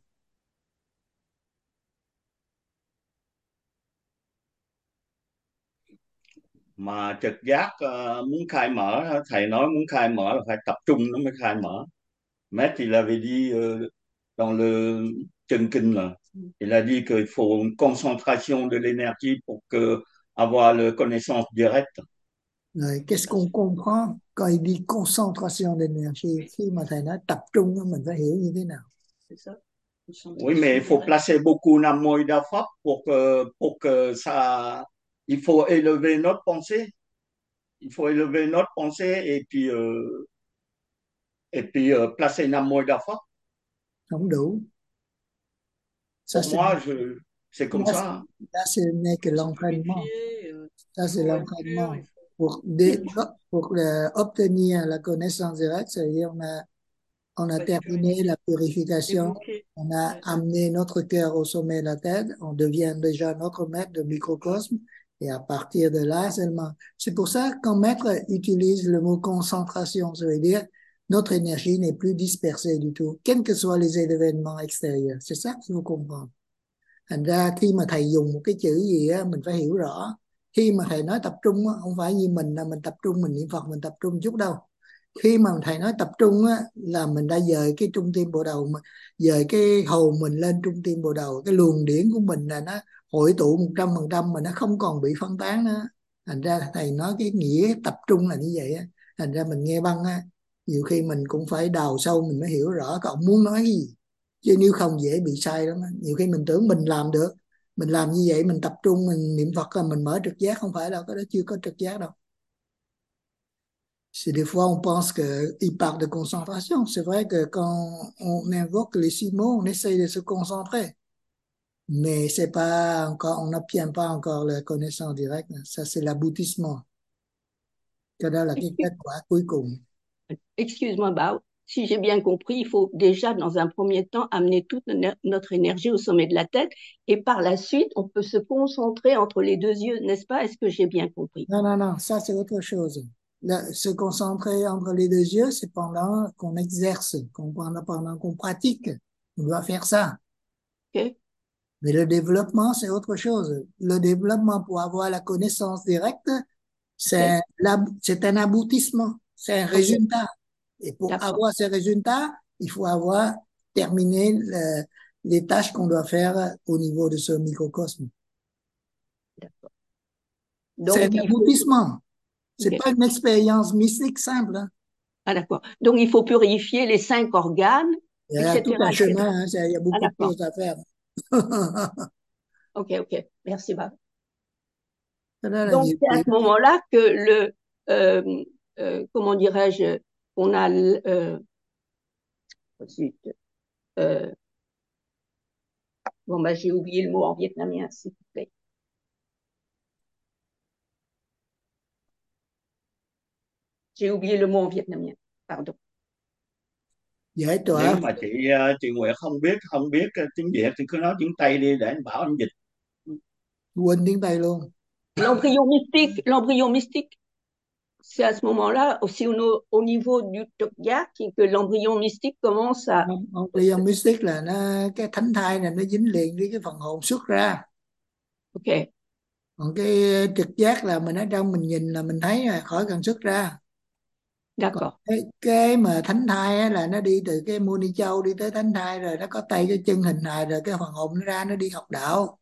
Mà trực giác muốn khai mở, thầy nói muốn khai mở là phải tập trung nó mới khai mở. Maître il avait dit dans le chân kinh là il a dit qu'il faut une concentration de l'énergie pour que avoir la connaissance directe. Rồi qu'est-ce qu'on comprend quand il dit concentration d'énergie? Khi mà thầy nói tập trung á, mình phải hiểu như thế nào? C'est ça. Oui, mais il faut placer beaucoup Nam Mô Đa Pháp pour que ça. Il faut élever notre pensée. Il faut élever notre pensée et puis placer Nam Mô Đa Pháp. Không đủ. Ça, Pour moi, c'est comme là, ça. là, ce n'est que Faut se l'entraînement. purifier, Ça, c'est faut être pur, l'entraînement. il faut... Pour obtenir la connaissance directe, c'est-à-dire on a faut être terminé la purification, débloqué. on a Ouais. amené notre cœur au sommet de la tête, on devient déjà notre maître de microcosme, et à partir de là seulement. C'est pour ça qu'un maître utilise le mot concentration, ça veut dire notre énergie n'est plus dispersée du tout, quels que soient les événements extérieurs. C'est ça qu'il faut comprendre. Thành ra khi mà thầy dùng một cái chữ gì á, mình phải hiểu rõ. Khi mà thầy nói tập trung á, không phải như mình là mình tập trung, mình niệm Phật mình tập trung chút đâu. Khi mà thầy nói tập trung á, là mình đã dời cái trung tim bộ đầu, dời cái hồn mình lên trung tim bộ đầu, cái luồng điển của mình là nó hội tụ 100% mà nó không còn bị phân tán nữa. Thành ra thầy nói cái nghĩa tập trung là như vậy á. Thành ra mình nghe băng á, nhiều khi mình cũng phải đào sâu mình mới hiểu rõ cậu muốn nói cái gì, chứ nếu không dễ bị sai lắm á. Nhiều khi mình tưởng mình làm được, mình làm như vậy mình tập trung mình niệm Phật là mình mở trực giác, không phải đâu, cái đó chưa có trực giác đâu. C'est des fois on pense qu'il parle de concentration. C'est vrai que quand on invoque les 6 mots, on essaye de se concentrer. Mais c'est pas encore, on n'obtient pas encore la connaissance directe. Ça, c'est l'aboutissement. Cái đó là cái kết quả cuối cùng. Excuse-moi, Bao. Si j'ai bien compris, il faut déjà, dans un premier temps, amener toute notre énergie au sommet de la tête et par la suite, on peut se concentrer entre les deux yeux, n'est-ce pas? Est-ce que j'ai bien compris? Non, ça c'est autre chose. Là, se concentrer entre les deux yeux, c'est pendant qu'on exerce, pendant qu'on pratique. On doit faire ça. Ok. Mais le développement, c'est autre chose. Le développement pour avoir la connaissance directe, c'est un aboutissement, c'est un résultat. Et pour D'accord. avoir ces résultats, il faut avoir terminé les tâches qu'on doit faire au niveau de ce microcosme. D'accord. C'est Donc, un il faut... aboutissement. C'est Ok. pas une expérience mystique simple, hein. Ah, d'accord. Donc, il faut purifier les 5 organes, Il y a tout etc., un etc. chemin, hein, il y a Ah, beaucoup de d'accord. choses à faire. Ok, ok. Merci, Bob. Voilà la Donc, c'est à vérité. ce moment-là que euh, comment dirais-je, on a, zut, euh, bon, bah, j'ai oublié le mot en vietnamien, s'il vous plaît. J'ai oublié le mot en vietnamien. Pardon. Giải Nếu tỏa mà chị Nguyệt không biết tiếng Việt thì cứ nói tiếng Tây đi để anh Bảo anh dịch. quên tiếng Tây luôn. L'embryon mystique, c'est à ce moment-là, aussi au niveau du trực giác, que l'embryon mystique commence à... Embryon mystique là cái thánh thai này nó dính liền với cái phần hồn xuất ra. Ok, Còn cái trực giác là mình ở trong mình nhìn là mình thấy rồi, khỏi cần xuất ra. Còn d'accord. cái mà thánh thai á, là nó đi từ cái mô ni châu đi tới thánh thai rồi nó có tay cái chân hình hài rồi cái phần hồn nó ra nó đi học đạo.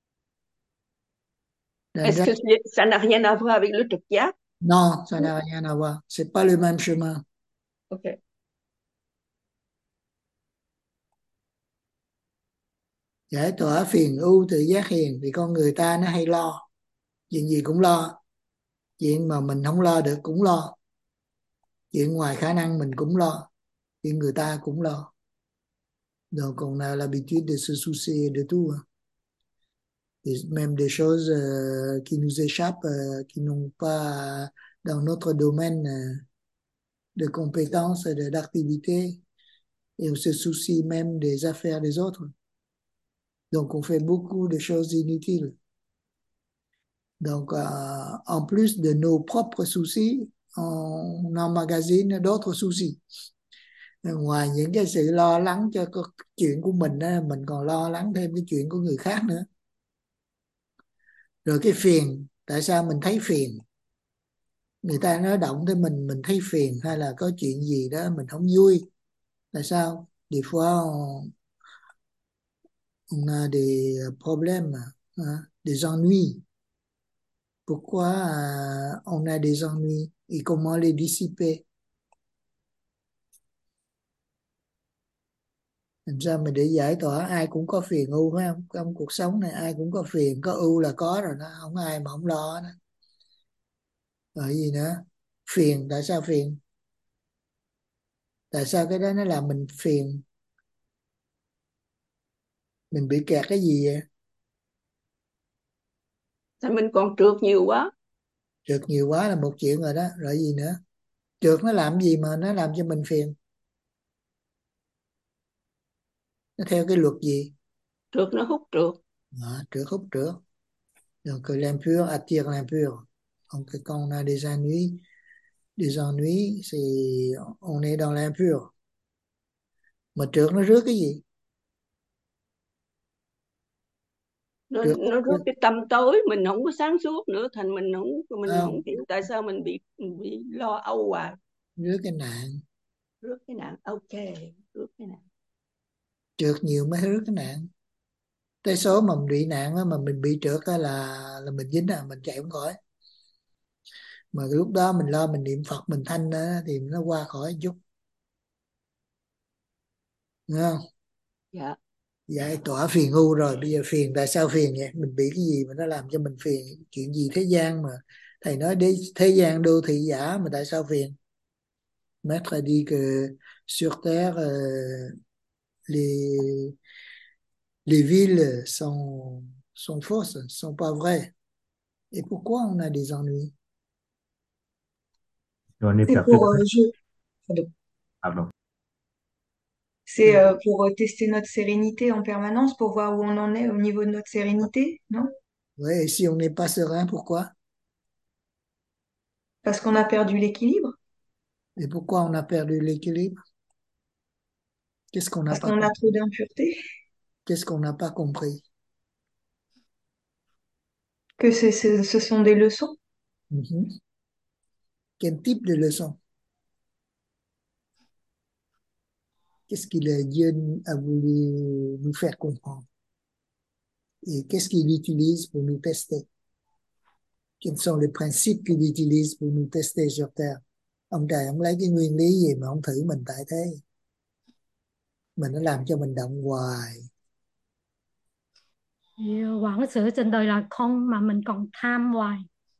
Thành Est-ce ra, que ça n'a rien à voir avec le trực giác? non, ça n'a rien à voir. C'est pas le même chemin. Ok. Giải tỏa phiền ưu tự giác hiền thì con người ta nó hay lo. Chuyện gì cũng lo. Chuyện mà mình không lo được cũng lo. Chuyện ngoài khả năng mình cũng lo. Chuyện người ta cũng lo. Donc on a l'habitude de se soucier de tout, hein. Même des choses qui nous échappent, qui n'ont pas dans notre domaine de compétences, d'activité, et on se soucie même des affaires des autres. Donc on fait beaucoup de choses inutiles. Donc en plus de nos propres soucis, on emmagasine d'autres soucis. Ngoài những cái sự lo lắng cho cái chuyện của mình á, mình còn lo lắng thêm cái chuyện của người khác nữa. Rồi cái phiền, tại sao mình thấy phiền? Người ta nói động tới mình thấy phiền, hay là có chuyện gì đó mình không vui. Tại sao? Des fois on a des problèmes, hein, des ennuis. Pourquoi on a des ennuis et comment les dissiper? Làm sao mà để giải tỏa? Ai cũng có phiền ưu phải không? Trong cuộc sống này ai cũng có phiền, có ưu là có rồi đó, không ai mà không lo đó. Rồi gì nữa? Phiền, tại sao phiền? Tại sao cái đó nó làm mình phiền? Mình bị kẹt cái gì vậy? Tại mình còn trượt nhiều quá. Trượt nhiều quá là một chuyện rồi đó. Rồi gì nữa? Trượt nó làm gì mà nó làm cho mình phiền? Nó theo cái luật gì? Trượt nó hút trượt. Trượt hút trượt. Donc l'impur attire l'impur. Donc quand on a des ennuis, c'est on est dans l'impur. Mà trượt nó rước cái gì? Trượt hút Nó rước trượt. cái tâm tối, mình không có sáng suốt nữa, thành mình không Không, hiểu tại sao mình bị lo âu hoài. rước cái nạn. Rước cái nạn, ok, rước cái nạn. Trượt nhiều mới rước cái nạn. Tới số mà mình bị nạn á, mà mình bị trượt á là mình dính, mình chạy không khỏi. Mà lúc đó mình lo mình niệm Phật mình thanh á, thì nó qua khỏi một chút. Đúng không? Dạ. Giải tỏa phiền ưu rồi, bây giờ phiền, tại sao phiền vậy? Mình bị cái gì mà nó làm cho mình phiền? Chuyện gì thế gian mà thầy nói đi, thế gian đô thị giả mà tại sao phiền? Maître a dit que sur terre les les villes sont fausses, sont pas vraies. Et pourquoi on a des ennuis? On est C'est pour, perfectible. pardon. Pardon. C'est pour tester notre sérénité en permanence, pour voir où on en est au niveau de notre sérénité, non? Oui, et si on n'est pas serein, pourquoi? Parce qu'on a perdu l'équilibre, Et pourquoi on a perdu l'équilibre? Qu'est-ce qu'on n'a parce pas qu'on a compris? trop d'impuretés, Qu'est-ce qu'on n'a pas compris? que ce sont des leçons. Mhm. Quel type de leçon? qu'est-ce que le Dieu a voulu nous faire comprendre et qu'est-ce qu'il utilise pour nous tester. Quels sont les principes qu'il utilise pour nous tester sur Terre. Ông trời ông lấy cái nguyên lý gì mà ông thử mình tại thế. Mình nó làm cho mình động hoài. Thì quảng sự trên đời là không mà mình còn tham hoài.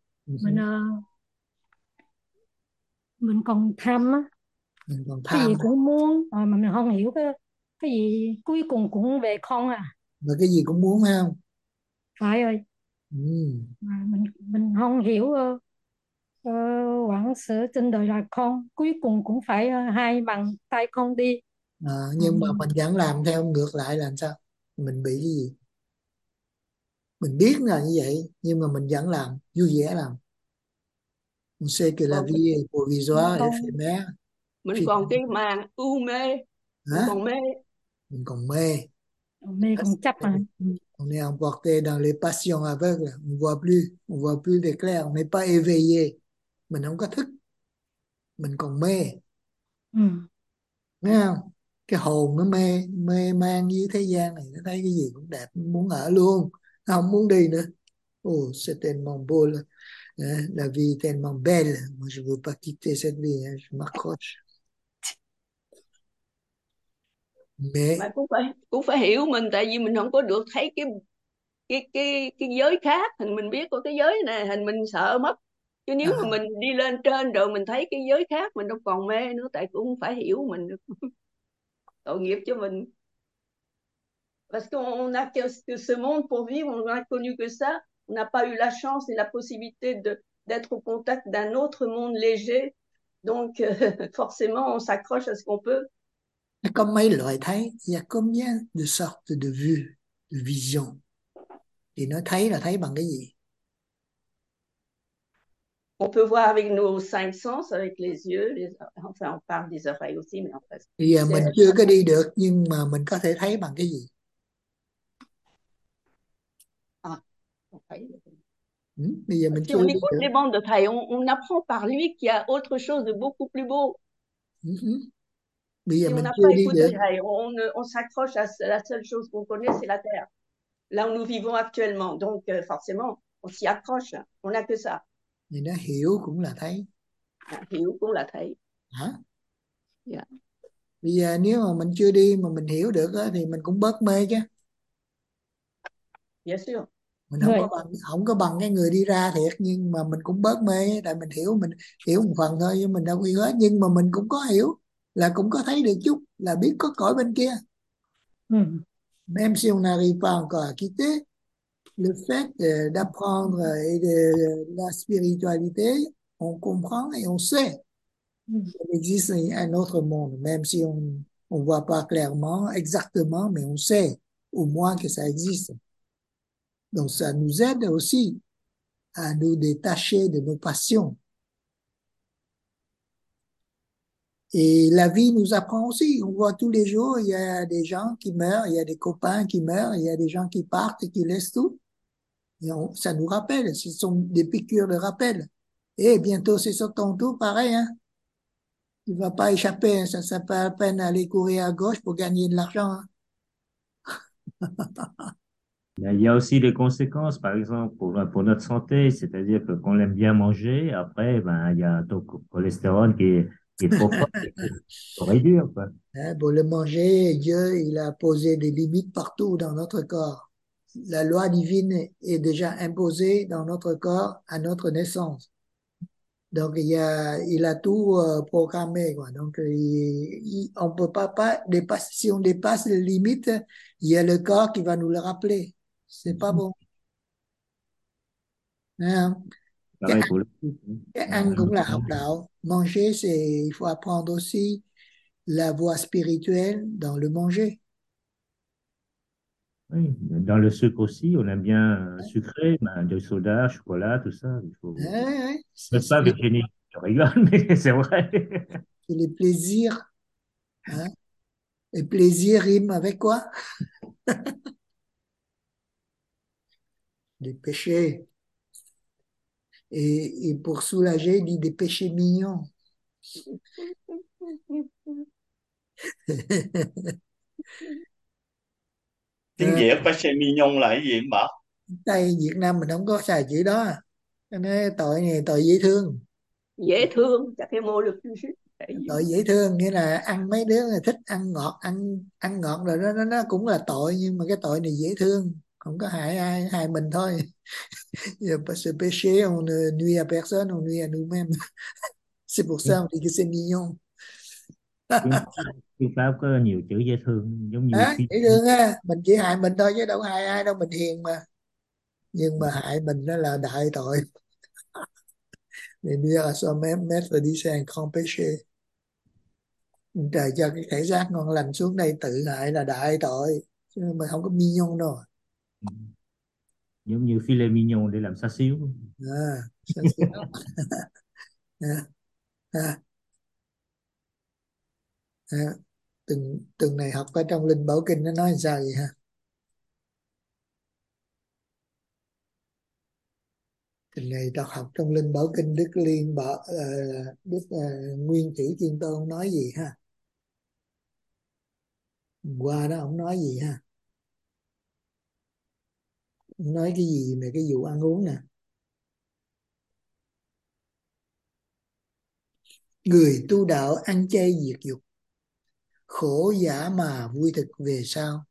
Mình còn tham á, Mình còn cái gì tham. cũng muốn mà mình không hiểu cái gì cuối cùng cũng về không à. Mà cái gì cũng muốn phải không? Phải rồi. Mà mình không hiểu quảng sự trên đời là không, cuối cùng cũng phải hai bàn tay không đi. Nhưng mà mình vẫn làm theo ngược lại là sao? Mình bị cái gì? Mình biết là như vậy nhưng mà mình vẫn làm, vui vẻ làm. On sait que la vie est provisoire, éphémère. Mình còn cái màn u mê, mình còn mê. Mình còn mê. Mê còn chấp mà. On est emporté dans les passions aveugles, on voit plus de clair, on n'est pas éveillé. Mình không có thức, mình còn mê. Thấy không? Cái hồn nó mê man với thế gian này, nó thấy cái gì cũng đẹp, muốn ở luôn, nó không muốn đi nữa. Oh, c'est tellement beau là. La vie est tellement belle, moi je veux pas quitter cette vie, je m'accroche. Mà cũng phải hiểu mình, tại vì mình không có được thấy cái giới khác. Hình mình biết có cái giới này, hình mình sợ mất. Chứ nếu mà mình đi lên trên rồi mình thấy cái giới khác, mình đâu còn mê nữa, tại cũng phải hiểu mình được. Tội nghiệp cho mình. Parce qu'on n'a que ce monde pour vivre, on n'a connu que ça, on n'a pas eu la chance et la possibilité d'être au contact d'un autre monde léger. Donc, forcément, on s'accroche à ce qu'on peut. Có mấy loại thấy, il y a combien de sortes de vues, de vision. Thì nó thấy là thấy bằng cái gì? On peut voir avec nos 5 sens, avec les yeux, enfin on parle des oreilles aussi, mais en fait. Bây giờ mình chưa có đi được nhưng mà mình có thể thấy bằng cái gì? On thấy. Bây giờ mình Si chưa on đi écoute được. les bandes de Thầy, on apprend par lui qu'il y a autre chose de beaucoup plus beau. Bây giờ Si on mình n'a chưa pas đi écouté được. Thầy, on s'accroche à la seule chose qu'on connaît, c'est la terre. Là où nous vivons actuellement. Donc, forcément, on s'y accroche. On n'a que ça. Thì nó hiểu cũng là thấy. Hiểu cũng là thấy. Hả? Yeah. Bây giờ nếu mà mình chưa đi mà mình hiểu được đó, thì mình cũng bớt mê chứ. Bien sûr. Mình không có bằng cái người đi ra thiệt, nhưng mà mình cũng bớt mê, tại mình hiểu một phần thôi, nhưng mình đâu hiểu hết, nhưng mà mình cũng có hiểu, là cũng có thấy được chút, là biết có cõi bên kia. Même si on n'arrive pas encore à quitter, le fait d'apprendre et de la spiritualité, on comprend et on sait qu'il existe un autre monde, même si on voit pas clairement, exactement, mais on sait au moins que ça existe. Donc ça nous aide aussi à nous détacher de nos passions. Et la vie nous apprend aussi. On voit tous les jours, il y a des gens qui meurent, il y a des copains qui meurent, il y a des gens qui partent et qui laissent tout. Et ça nous rappelle, ce sont des piqûres de rappel. Et bientôt, c'est sur ton tour, pareil, hein. Tu vas pas échapper, hein. Ça pas la peine d'aller courir à gauche pour gagner de l'argent, hein. Il y a aussi des conséquences, par exemple, pour notre santé, c'est-à-dire que quand on aime bien manger, après, il y a ton cholestérol qui est trop fort, il faut réduire, quoi. Pour le manger, Dieu, il a posé des limites partout dans notre corps. La loi divine est déjà imposée dans notre corps à notre naissance. Donc, il a tout programmé, quoi. Donc, on peut pas dépasser. Si on dépasse les limites, il y a le corps qui va nous le rappeler. C'est pas bon. Pareil pour le cái ăn cũng là học đạo. Manger, il faut apprendre aussi la voie spirituelle dans le manger. Oui, dans le sucre aussi, on aime bien sucré, du soda, chocolat, tout ça. Il faut... C'est pas Virginie, je rigole, mais c'est vrai. C'est les plaisirs. Hein? Les plaisirs riment avec quoi? Des péchés. Et pour soulager, il dit des péchés mignons. Tiếng À, Việt péché mignon là cái gì em bảo? Tây Việt Nam mình không có xài chữ đó. Cho nên tội này tội dễ thương. Dễ thương, chắc cái mot le plus juste. Tội dễ thương nghĩa là ăn, mấy đứa là thích ăn ngọt, ăn ngọt rồi nó cũng là tội, nhưng mà cái tội này dễ thương, không có hại ai, hại mình thôi. Ce péché on ne nuit à personne, on nuit à nous-mêmes. C'est pour ça on dit que c'est mignon. tiếng tiếng Pháp có nhiều chữ dễ thương giống như Đó, phi. dễ thương ha, mình chỉ hại mình thôi chứ đâu hại ai đâu, mình hiền mà. Nhưng mà hại mình đó là đại tội. Để nuire à soi-même, mettre đi sang grand péché. Trời cho cái thể xác ngon lành xuống đây tự hại là đại tội, chứ mà không có mignon đâu. Giống như filet mignon để làm xá xíu. Sao xíu. à, à, à. Tuần này học ở trong Linh Bảo Kinh nó nói làm sao vậy ha? Tuần này tao học trong Linh Bảo Kinh Đức Liên Bảo Đức Nguyên Thủy Thiên Tôn nói gì ha? Qua đó ông nói gì ha? Ông nói cái gì về cái vụ ăn uống nè? Người tu đạo ăn chay diệt dục, khổ giả mà vui thực về sau.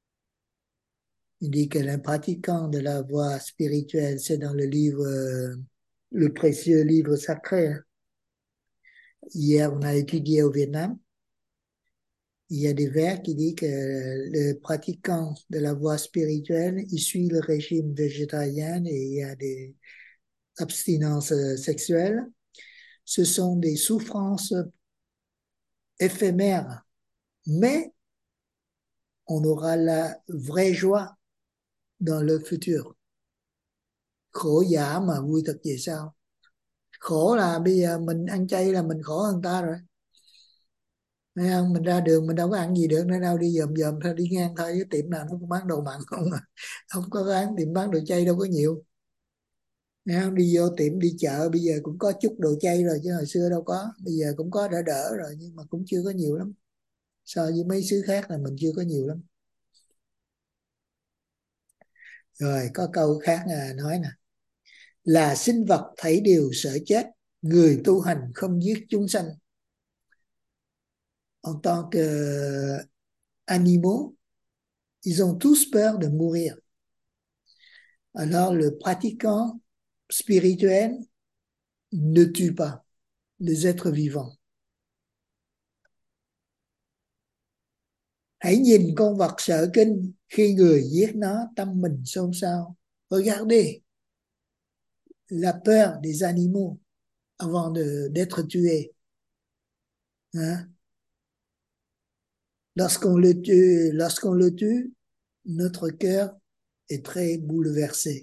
Il dit que les pratiquants de la voie spirituelle, c'est dans le livre, le précieux livre sacré. Hier, on a étudié au Vietnam. Il y a des vers qui disent que le pratiquant de la voie spirituelle, il suit le régime végétarien et il y a des abstinences sexuelles. Ce sont des souffrances éphémères, mais on aura la vraie joie dans le futur. Khổ giả mà vui thật về sau. Khổ là bây giờ mình ăn chay là mình khổ hơn ta rồi. Thấy không? Mình ra đường mình đâu có ăn gì được nữa đâu, đi dòm dòm thôi, đi ngang thôi, cái tiệm nào nó cũng bán đồ mặn không à. Không có bán tiệm bán đồ chay đâu có nhiều. Thấy không? Đi vô tiệm đi chợ bây giờ cũng có chút đồ chay rồi, chứ hồi xưa đâu có. Bây giờ cũng có đỡ đỡ rồi, nhưng mà cũng chưa có nhiều lắm. So với mấy xứ khác là mình chưa có nhiều lắm. Rồi có câu khác nói nè: là sinh vật thảy đều sợ chết, người tu hành không giết chúng sanh. En tant qu'animaux, ils ont tous peur de mourir. Alors le pratiquant spirituel ne tue pas les êtres vivants. Hãy nhìn con vật sợ kinh, khi người giết nó tâm mình xôn xao. Regardez la peur des animaux avant d'être tués. Hein? Lorsqu'on le tue, notre cœur est très bouleversé.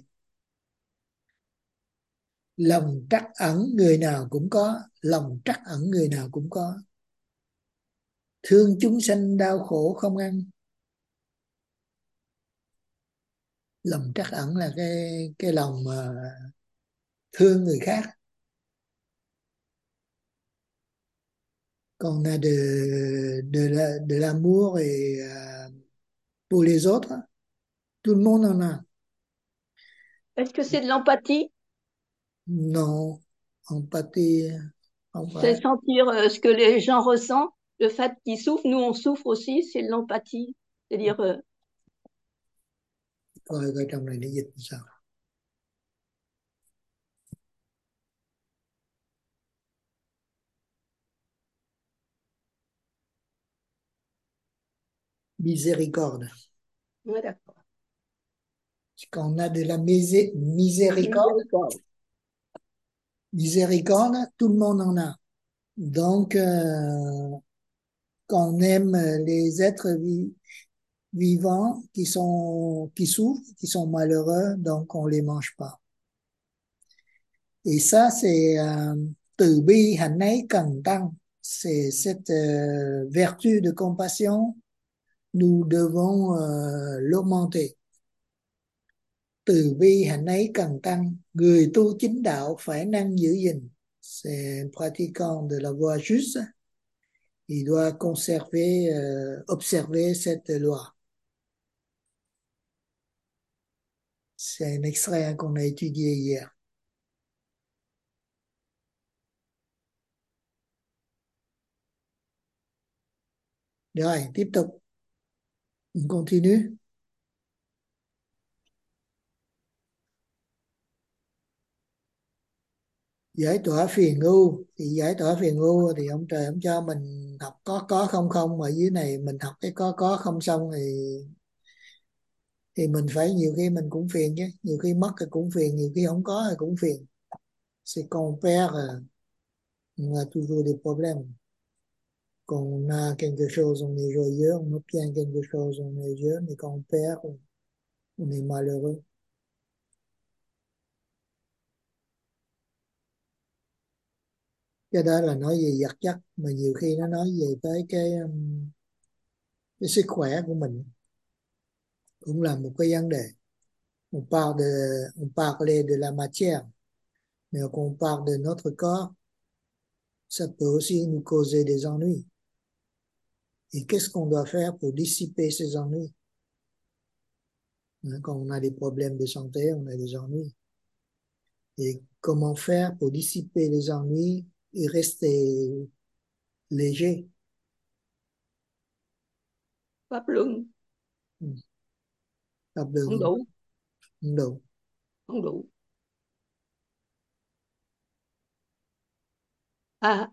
Lòng trắc ẩn người nào cũng có, lòng trắc ẩn người nào cũng có. Thương chúng sanh đau khổ không ăn. Lòng trắc ẩn là cái lòng mà thương người khác. Qu'on a de l'amour et pour les autres, tout le monde en a. Est-ce que c'est de l'empathie? Non, empathie, không C'est phải. sentir ce que les gens ressentent, le fait qu'ils souffrent, nous on souffre aussi, c'est de l'empathie. C'est-à-dire, Coi trong này nó dịch sao. Miséricorde. ouais, d'accord. Quand on a de la miséricorde, tout le monde en a. Donc, quand on aime les êtres vivants qui souffrent, qui sont malheureux, donc on les mange pas. Et ça, c'est từ bi hạnh ấy cần tăng. C'est cette vertu de compassion, nous devons l'augmenter. Từ bi hạnh ấy cần tăng, người tu chính đạo phải năng giữ gìn. C'est pratiquant de la voie juste, il doit conserver, observer cette loi. C'est un extrait hein, qu'on a étudié hier. Rồi, tiếp tục. On continue. Giải tỏa phiền ưu. Thì giải tỏa phiền ưu thì ông trời ông cho mình học có không không, mà dưới này mình học cái có không xong thì mình phải nhiều khi mình cũng phiền chứ. Nhiều khi mất thì cũng phiền, nhiều khi không có thì cũng phiền. C'est qu'on perd, on a toujours des problèmes. Quand on a quelque chose, on est joyeux, on obtient quelque chose, on est heureux, mais quand on perd, on est malheureux. Cái đó là nói về vật chất, mà nhiều khi nó nói về tới cái sức khỏe của mình cũng là một cái vấn đề. On parlait de la matière, mais quand on parle de notre corps, ça peut aussi nous causer des ennuis. Et qu'est-ce qu'on doit faire pour dissiper ces ennuis? Quand on a des problèmes de santé, on a des ennuis. Et comment faire pour dissiper les ennuis et rester léger? Pháp luân. Pháp luân Không đủ. không đủ. Không đủ. À,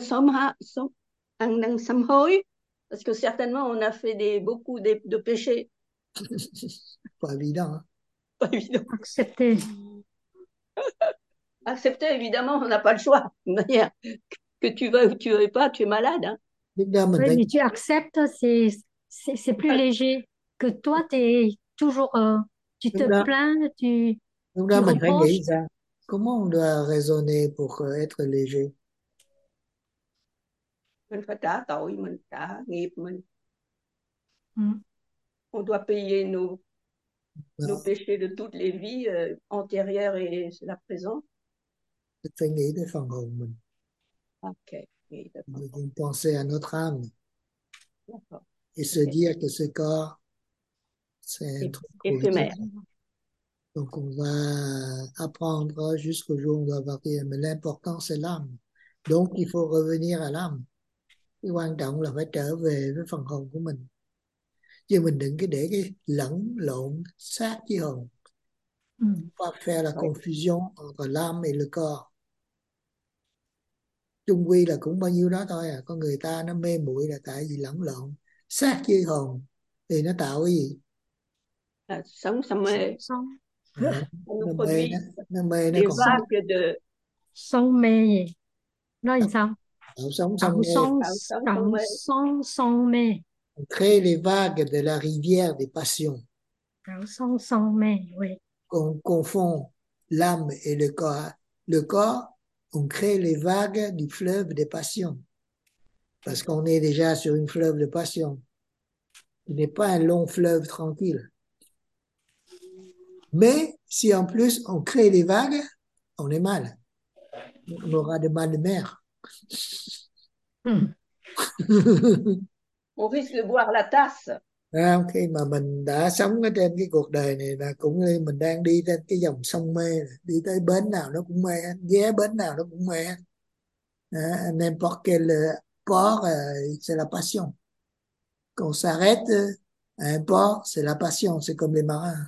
ăn năn sám hối, parce que certainement on a fait beaucoup de péchés. Pas évident. Hein? Pas évident. Accepter. Accepter, évidemment, on n'a pas le choix. De manière, que tu veux ou tu veux pas, tu es malade. Hein. Lúc đó mình Oui, phải mais tu acceptes, c'est plus léger que toi, toujours, tu lúc te đó plains, lúc tu đó mình phải reproches. nghĩ ra comment on doit raisonner pour être léger. Mình phải trả tội, mình trả nghiệp mình. Ừ. On doit payer nos Đó, péchés de toutes les vies antérieures et la présente. phải nghĩ tới phần hồn mình. Ok. Nous devons penser à notre âme et se Ok. dire que ce corps, c'est un truc Éphémère. Donc on va apprendre jusqu'au jour où on doit partir. Mais l'important, c'est l'âme. Donc il faut revenir à l'âme. Cái quan trọng là phải trở về với phần hồn của mình. Chứ mình đừng cái để cái lẫn lộn xác với hồn. Pas faire la confusion entre l'âme et le corps. Chung quy là cũng bao nhiêu đó thôi à. Con người ta nó mê muội là tại vì lẫn lộn xác với hồn thì nó tạo cái gì? Sống mê. Nó Nó mê produit nó mê nó des còn vagues de Sống mê gì? Nói làm sao? tạo sống Tạo xong mê. sống, sống tạo mê. sống mê. On crée les vagues de la rivière des passions. Tạo sống mê, oui. On confond l'âme et le corps. Le corps, on crée les vagues du fleuve des passions. Parce qu'on est déjà sur une fleuve de passion. Ce n'est pas un long fleuve tranquille. Mais si en plus on crée les vagues, on est mal. On aura de mal de mer. On risque de boire la tasse. Khi mà mình đã sống ở trên cái cuộc đời này là cũng như mình đang đi trên cái dòng sông mê, đi tới bến nào nó cũng mê, ghé bến nào nó cũng mê. N'importe quel port, c'est la passion. Quand on s'arrête à un port, c'est la passion, c'est comme les marins.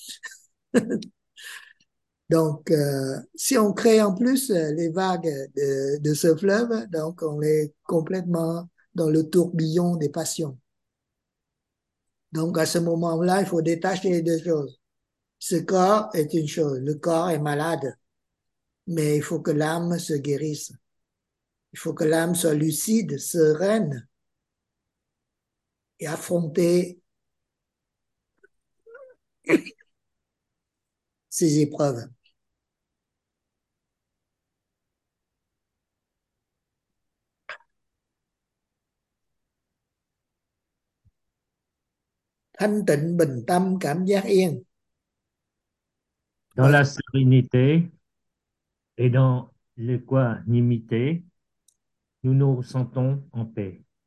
Donc, si on crée en plus les vagues de ce fleuve, donc on est complètement dans le tourbillon des passions. Donc, à ce moment-là, il faut détacher les deux choses. Ce corps est une chose, le corps est malade, mais il faut que l'âme se guérisse. Il faut que l'âme soit lucide, sereine et affronter ces épreuves. Thanh tịnh, bình tâm, cảm giác yên. Dans la sérénité et dans l'équanimité, nous nous sentons en paix.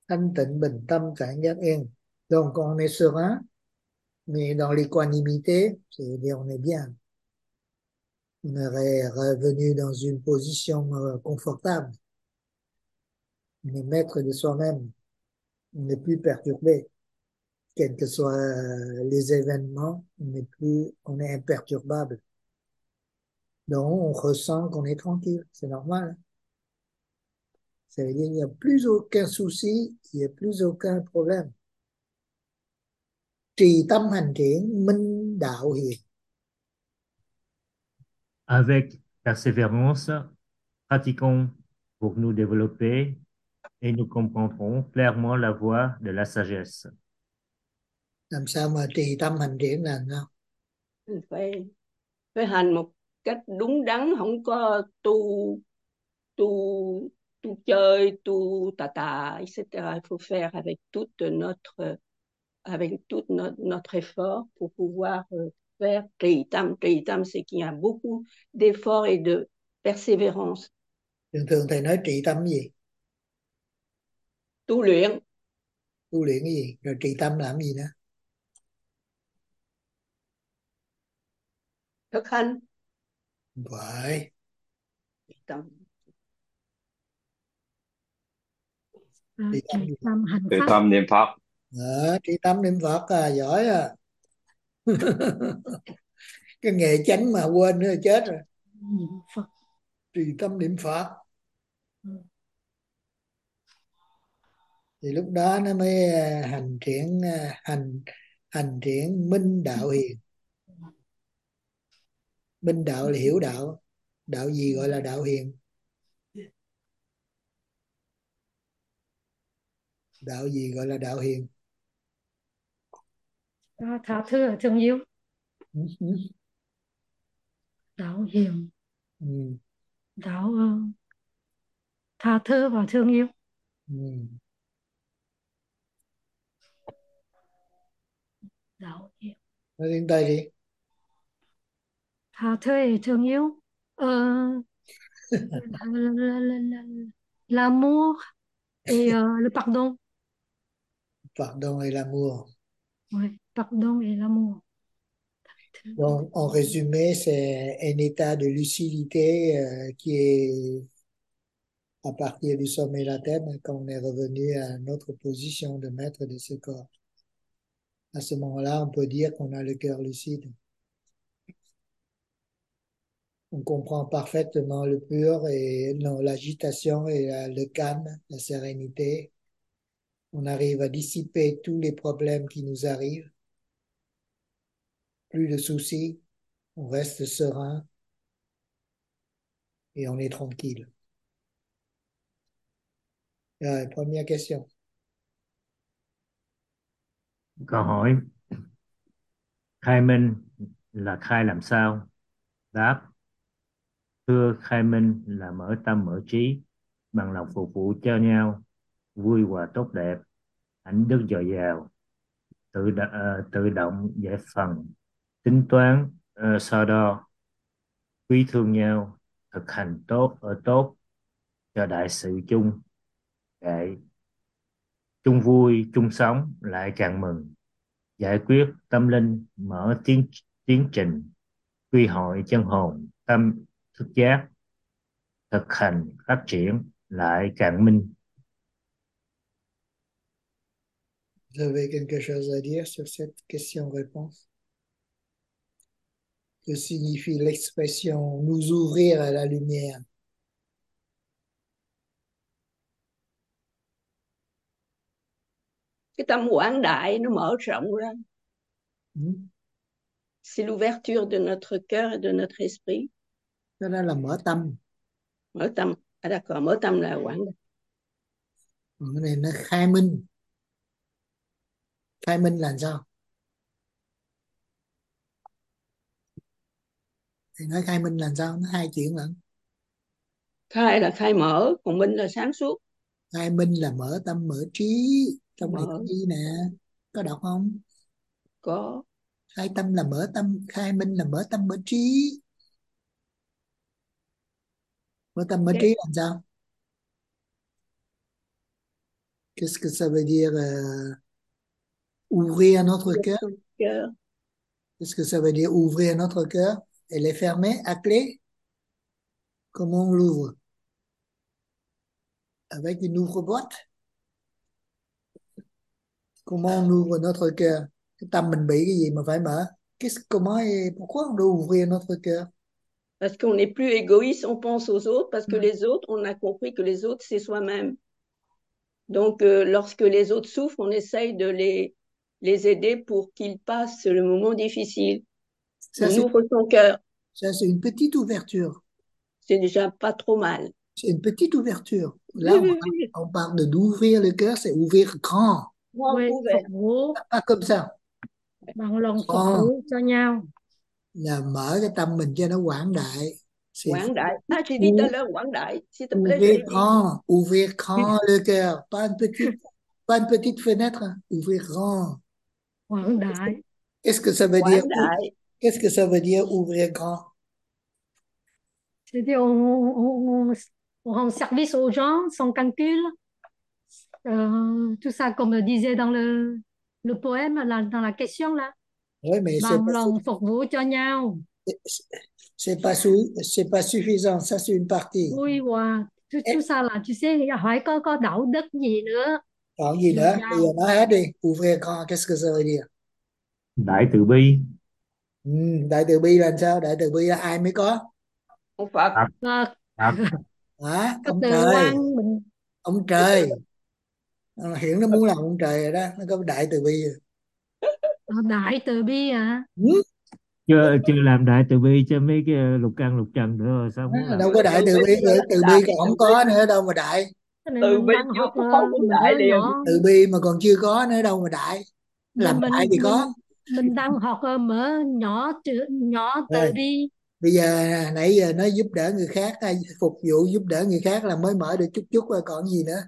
thanh tịnh bình tâm cảm giác yên. Donc on est serein, mais dans l'équanimité, c'est-à-dire on est bien. On est revenu dans une position confortable. On est maître de soi-même. On n'est plus perturbé. Quels que soient les événements, on est imperturbable. Donc on ressent qu'on est tranquille. C'est normal. Ça veut dire qu'il n'y a plus aucun souci, il n'y a plus aucun problème. Trì tâm hành thiện, minh đạo hiền. Avec persévérance, pratiquons pour nous développer et nous comprendrons clairement la voie de la sagesse. Làm sao mà trì tâm hành thiện là sao? Mình phải hành một cách đúng đắn, không có tu tu tu chơi, tu tà, etc. Il faut faire avec tout notre effort pour pouvoir faire trì tâm. Trì tâm, c'est qu'il y a beaucoup d'efforts et de persévérance. Thường thường thầy nói trì tâm cái gì? Tu luyện. Tu luyện cái gì? Rồi trì tâm làm gì nữa? Thực hành. Phải. Trì tâm. Trì tâm, Trì tâm hành Trì pháp. tâm niệm Phật. trì tâm niệm Phật giỏi à. Cái nghề chánh mà quên nữa chết rồi. Niệm Phật. Trì tâm niệm Phật. Thì lúc đó nó mới hành triển minh đạo hiền. Minh đạo là hiểu đạo. Đạo gì gọi là đạo hiền? Đạo gì gọi là đạo hiền? Tha thứ và thương yêu. Đạo hiền. Đạo tha thứ và thương yêu. Đạo hiền. Nói tiếng Tây đi. Tha thứ và thương yêu. L'amour et le pardon. Pardon et l'amour. Oui, pardon et l'amour. Donc, en résumé, c'est un état de lucidité qui est à partir du sommet de la tête, quand on est revenu à notre position de maître de ce corps. À ce moment-là, on peut dire qu'on a le cœur lucide. On comprend parfaitement le pur et non, l'agitation et le calme, la sérénité. On arrive à dissiper tous les problèmes qui nous arrivent. Plus de soucis, on reste serein et on est tranquille. Première question. Câu hỏi: khai minh là khai làm sao? Đáp: thưa, khai minh là mở tâm mở trí, bằng lòng phục vụ cho nhau, vui hòa tốt đẹp, hạnh đức dồi dào, tự động giải phần, tính toán so đo, quý thương nhau, thực hành tốt cho đại sự chung, đại chung vui chung sống lại càng mừng, giải quyết tâm linh, mở tiến trình quy hội chân hồn tâm thức giác, thực hành phát triển lại càng minh. Vous avez quelque chose à dire sur cette question-réponse? Que signifie l'expression nous ouvrir à la lumière? Cái tâm quảng đại nó mở rộng ra. C'est l'ouverture de notre cœur et de notre esprit. Đó là mở tâm. Mở tâm. À d'accord, mở tâm là quảng đại. Cái này nó khai minh. Khai minh là sao? Thì nói khai minh là sao? Nó hai chuyện lận. Khai là khai mở, còn minh là sáng suốt. Khai minh là mở tâm mở trí. Trong này có gì nè? Có đọc không? Có. Khai tâm là mở tâm, khai minh là mở tâm mở trí. Mở tâm mở trí làm sao? Qu'est-ce que ça veut dire ouvrir notre de cœur? son cœur. Qu'est-ce que ça veut dire ouvrir notre cœur? Elle est fermée à clé? Comment on l'ouvre? Avec une ouvre-boîte? Comment on ouvre notre cœur? Cái tâm mình bị cái gì mà phải mở? Comment pourquoi on doit ouvrir notre cœur? Parce qu'on n'est plus égoïste, on pense aux autres, parce que les autres, on a compris que les autres, c'est soi-même. Donc, lorsque les autres souffrent, on essaye de les aider pour qu'ils passent le moment difficile. Ça, On ouvre son cœur. Ça, c'est une petite ouverture. C'est déjà pas trop mal. C'est une petite ouverture. Là, on parle d'ouvrir le cœur, c'est ouvrir grand. Oui, phục vụ. Pas comme ça. Bằng lòng phục vụ cho nhau. Là mở cái tâm mình cho nó quảng đại. Quảng đại. Ah, j'ai dit tout à l'heure, quảng đại. S'il te plaît, ouvrir grand le cœur. Pas une petite fenêtre. Hein. Ouvrir grand. Quảng đại. Qu'est-ce que ça veut dire? Qu'est-ce que ça veut dire ouvrir grand? C'est-à-dire on rend service aux gens sans calcul. Tout ça, comme disait dans le poème, là, dans la question là. Oui, mais bằng lòng phục vụ cho nhau. C'est pas suffisant, ça c'est une partie. Oui, wow. Tout ça là, tu sais, hỏi có đạo đức gì nữa. Còn gì nữa? Bây giờ nói hết đi. Ouvrir grand, qu'est-ce que ça veut dire? Đại từ bi. Đại từ bi là sao? Đại từ bi là ai mới có? Ông Phật. Phật. Hả? Ông trời. Ông trời. Hiển nó muốn làm ông trời rồi đó. Nó có đại từ bi rồi. Đại từ bi à? Chưa làm đại từ bi cho mấy cái lục căn lục trần nữa rồi sao muốn làm? Đâu có đại từ bi nữa. Từ bi còn không có nữa đâu mà đại. Từ bi chưa có cũng đại liền. Từ bi mà còn chưa có nữa đâu mà đại. Làm đại thì có. Mình đang học mở nhỏ từ bi. Bây giờ nãy giờ nói giúp đỡ người khác hay phục vụ giúp đỡ người khác là mới mở được chút rồi còn gì nữa.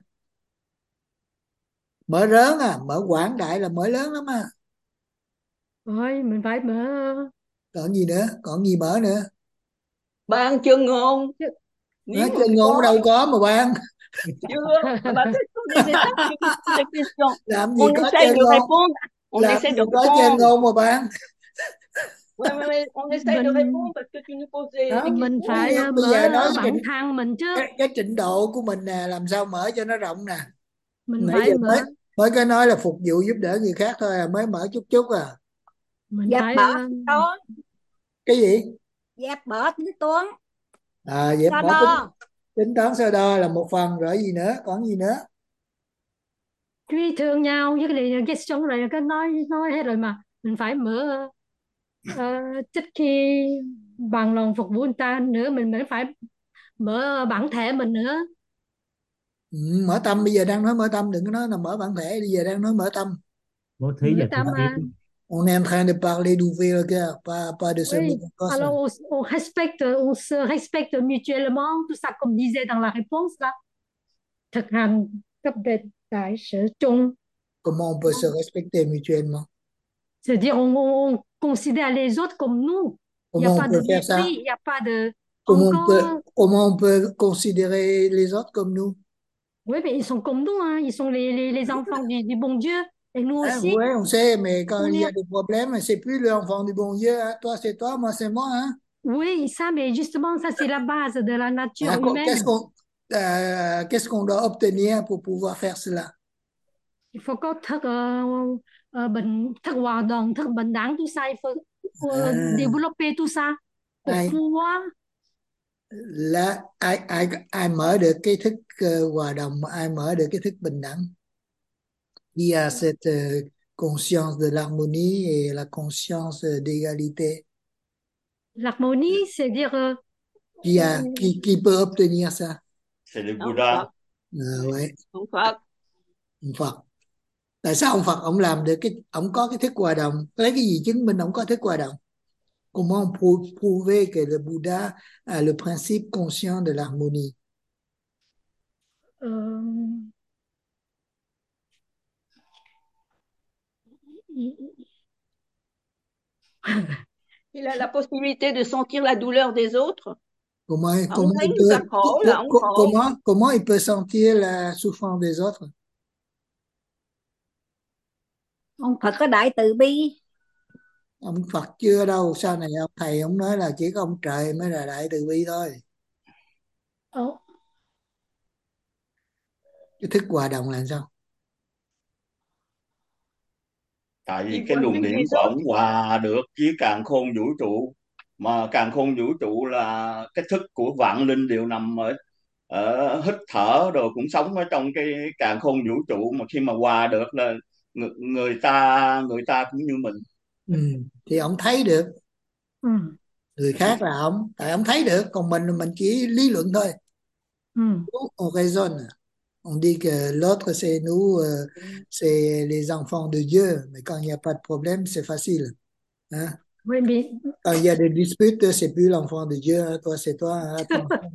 Mở lớn à, mở quảng đại là mở lớn lắm à. Rồi mình phải mở. Còn gì nữa, còn gì mở nữa? Ban chân ngôn. Nói chân ngôn đâu có mà ban. Chưa, mà làm gì có chân ngôn? Làm gì có chân ngôn mà ban. On essaie de répondre parce que tu nous posais des questions. Mình phải mở bản thân mình trước. Cái trình độ của mình nè, làm sao mở cho nó rộng nè. Mình phải mở. Mới cái nói là phục vụ giúp đỡ người khác thôi à, mới mở chút à. Mình dẹp phải bỏ toán. Cái gì? Dẹp bỏ tính toán. Dẹp bỏ tính toán sơ đo là một phần, rồi gì nữa, còn gì nữa? Truy thương nhau với cái sống này cái nói hết rồi mà mình phải mở trước khi bằng lòng phục vụ người ta nữa mình phải mở bản thể mình nữa. Mở tâm, bây giờ đang nói mở tâm, đừng có nói là mở bản thể, bây giờ đang nói mở tâm. Mở tâm On est en train de parler d'ouvrir le cœur, pas de se mettre en cause. Alors on se respecte mutuellement, tout ça comme disait dans la réponse là. Thực hành cấp đề tại sở chung. Comment on peut se respecter mutuellement? C'est-à-dire on considère les autres comme nous. Il n'y a pas de mépris, il n'y a pas de... Comment on peut considérer les autres comme nous? Oui, mais ils sont comme nous, hein. Ils sont les enfants du bon Dieu. Et nous aussi. Oui, on sait, mais quand il y a des problèmes, c'est plus l'enfant du bon Dieu. Hein. Toi, c'est toi, moi, c'est moi. Hein. Oui, ça, mais justement, ça, c'est la base de la nature humaine. Qu'est-ce qu'on doit obtenir pour pouvoir faire cela? Il faut có thức hòa đồng, thức bình đẳng, tout ça. Il faut développer tout ça pour pouvoir. Là ai mở được cái thức hòa đồng, ai mở được cái thức bình đẳng? Il y a cette conscience de l'harmonie et la conscience d'égalité. L'harmonie, c'est dire... Qui peut obtenir ça? C'est le Bouddha. Ouais. Ông Phật. Ông Phật. Tại sao ông Phật ông làm được ông có cái thức hòa đồng? Lấy cái gì chứng minh ông có thức hòa đồng? Comment prouver que le Bouddha a le principe conscient de l'harmonie? Il a la possibilité de sentir la douleur des autres. Comment il peut sentir la souffrance des autres? Ông Phật có đại từ bi. Ông Phật chưa đâu, sau này ông thầy ông nói là chỉ có ông trời mới là đại từ bi thôi. Ồ, Cái thức hòa đồng là sao? Tại vì Il cái voit luồng mieux que điển les của autres. ổng hòa được với càn khôn vũ trụ, mà càn khôn vũ trụ là cái thức của vạn linh đều nằm ở hít thở rồi cũng sống ở trong cái càn khôn vũ trụ, mà khi mà hòa được là người ta cũng như mình. Thì ông thấy được, ừ, người khác là ông, tại ông thấy được, còn mình chỉ lý luận thôi. ừ. Nous, on raisonne. On dit que l'autre, c'est nous, c'est les enfants de Dieu. Mais quand il n'y a pas de problème, c'est facile. Hein? Oui, mais, Quand il y a des disputes, c'est plus l'enfant de Dieu. Hein. Toi, c'est toi. Hein. Attention.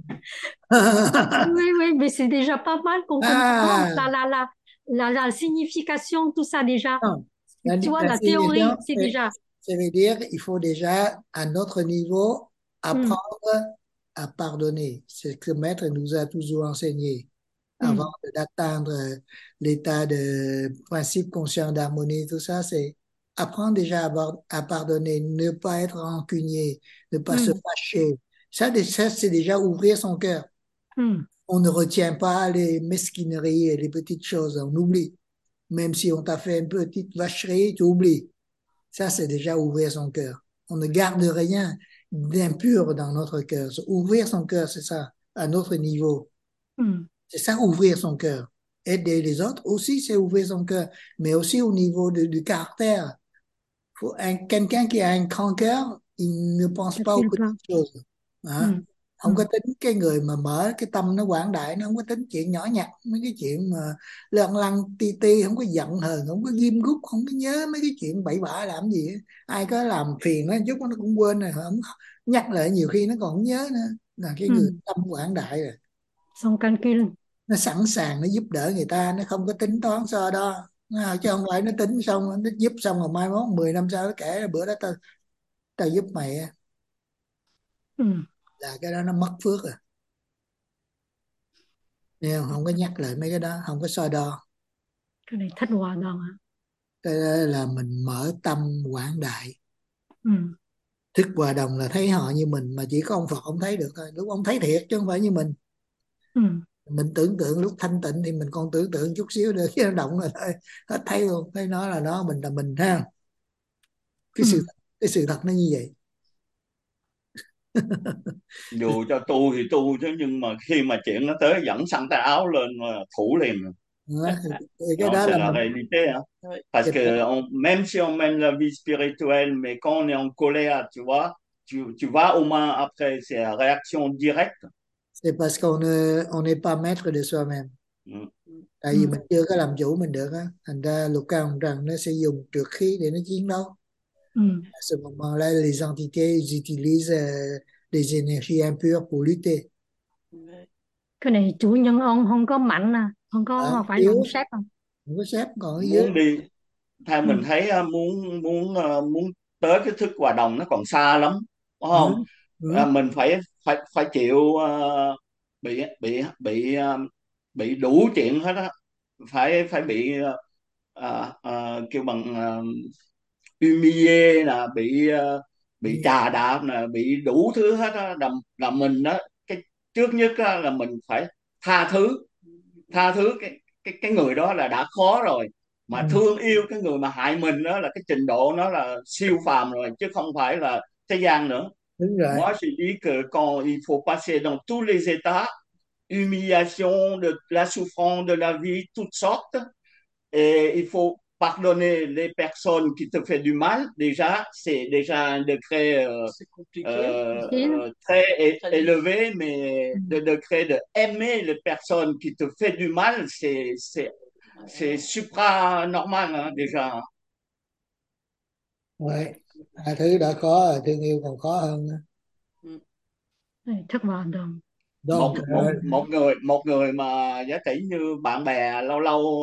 oui, oui, mais c'est déjà pas mal qu'on comprend Ah, la signification, tout ça déjà. non. La, Tu vois, la la théorie, signification, c'est déjà. ça veut dire il faut déjà, à notre niveau, Ừ, apprendre à pardonner. C'est ce que le maître nous a toujours enseigné. ừ, Avant d'atteindre l'état de principe conscient d'harmonie, tout ça, c'est apprendre déjà à pardonner, ne pas être rancunier, ne pas se ừ, fâcher. Ça, c'est déjà ouvrir son cœur. ừ, On ne retient pas les mesquineries et les petites choses, on oublie. Même si on t'a fait une petite vacherie, tu oublies. Ça, c'est déjà ouvrir son cœur. On ne garde rien d'impur dans notre cœur. Ouvrir son cœur, c'est ça, à notre niveau. ừ. C'est ça, ouvrir son cœur. Aider les autres aussi, c'est ouvrir son cœur. Mais aussi au niveau du caractère. Quelqu'un qui a un grand cœur, il ne pense pas aux Calcule pas. petites choses. Hả? Ừ, ừ, Không có tính cái người mà mở cái tâm nó quảng đại, nó không có tính chuyện nhỏ nhặt, mấy cái chuyện mà lăng lăng ti ti, không có giận hờn, không có ghim gút, không có nhớ mấy cái chuyện bậy bạ làm gì hết. Ai có làm phiền nó chút nó cũng quên rồi, không nhắc lại nhiều khi nó còn không nhớ nữa, là cái người ừ. tâm quảng đại rồi. Sans calcul. Nó sẵn sàng nó giúp đỡ người ta, nó không có tính toán so đo. Chứ không phải nó tính xong nó giúp xong rồi mai mốt 10 năm sau nó kể là bữa đó tao tao giúp mày á, Ừ. là cái đó nó mất phước rồi. Nên không có nhắc lại mấy cái đó, không có so đo. Cái này thất hòa đồng hả? Cái đó là mình mở tâm quảng đại. Ừ, Thức hòa đồng là thấy họ như mình, mà chỉ có ông Phật ông thấy được thôi, lúc ông thấy thiệt chứ không phải như mình. ừ, Mình tưởng tượng lúc thanh tịnh thì mình còn tưởng tượng chút xíu nữa, khi nó động rồi thôi hết thấy luôn, thấy nó là nó, mình là mình ha. cái sự ừ. cái sự thật nó như vậy. Dù cho tu thì tu chứ, nhưng mà khi mà chuyện nó tới dẫn xăng tay áo lên mà thủ liền. Đó, thì cái Non, đó c'est là la mình. réalité, hein. Parce que même si on mène la vie spirituelle, mais quand on est en colère, tu vois, tu vas aux mains après, c'est la réaction directe. C'est parce on n'est pas maître de soi-même. Mm. Tại vì Ừ. mình chưa có làm chủ mình được á, thành ra Lục Cao rằng nó sẽ dùng trượt khí để nó chiến đấu. Ừ. À ce moment-là, les entités ils utilisent des énergies impures pour lutter. Cái này chủ nhân ông không có mạnh à, không Đó, có phải là yếu, ông sếp không? không có sếp còn ở dưới. Muốn đi, theo Ừ. mình thấy muốn tới cái thức hòa đồng nó còn xa lắm, đúng Ừ. không? Ừ. Mình phải phải phải chịu bị bị đủ chuyện hết á, phải phải bị kêu bằng humilier nè, bị chà đạp nè, bị đủ thứ hết á, là mình đó. Cái trước nhất á, là mình phải tha thứ, cái người đó là đã khó rồi, mà Ừ. thương yêu cái người mà hại mình đó là cái trình độ nó là siêu phàm rồi, chứ không phải là thế gian nữa. Đúng rồi. Moi je dis que quand il faut passer dans tous les états, humiliation, de la souffrance de la vie, toutes sortes, et il faut pardonner les personnes qui te font du mal. Déjà, c'est déjà un degré très élevé, mais Ừ. le degré de aimer les personnes qui te font du mal, c'est supra-normal, hein, déjà. Vậy thứ đã khó rồi, thương yêu còn khó hơn nữa. Này, thất hòa đồng. Donc, Một người mà giá trị như bạn bè lâu lâu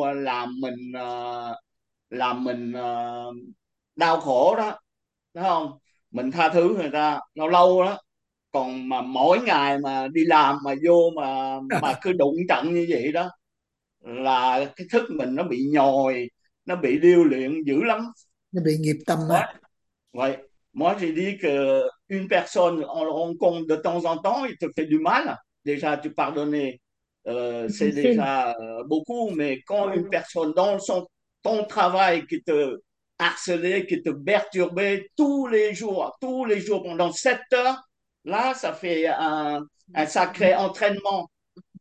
làm mình đau khổ đó, đúng không? Mình tha thứ người ta lâu lâu đó, còn mà mỗi ngày mà đi làm mà vô mà cứ đụng trận như vậy đó, là cái thức mình nó bị nhồi, nó bị điêu luyện dữ lắm. nó bị nghiệp tâm Moi, á. ouais, moi j'ai dit que une personne on le rencontre de temps en temps, il te fait du mal. Déjà, tu pardonner, c'est Xin. déjà beaucoup, mais quand une personne dans ton travail qui te harcelait, qui te perturbait tous les jours pendant 7 heures, là, ça fait un sacré entraînement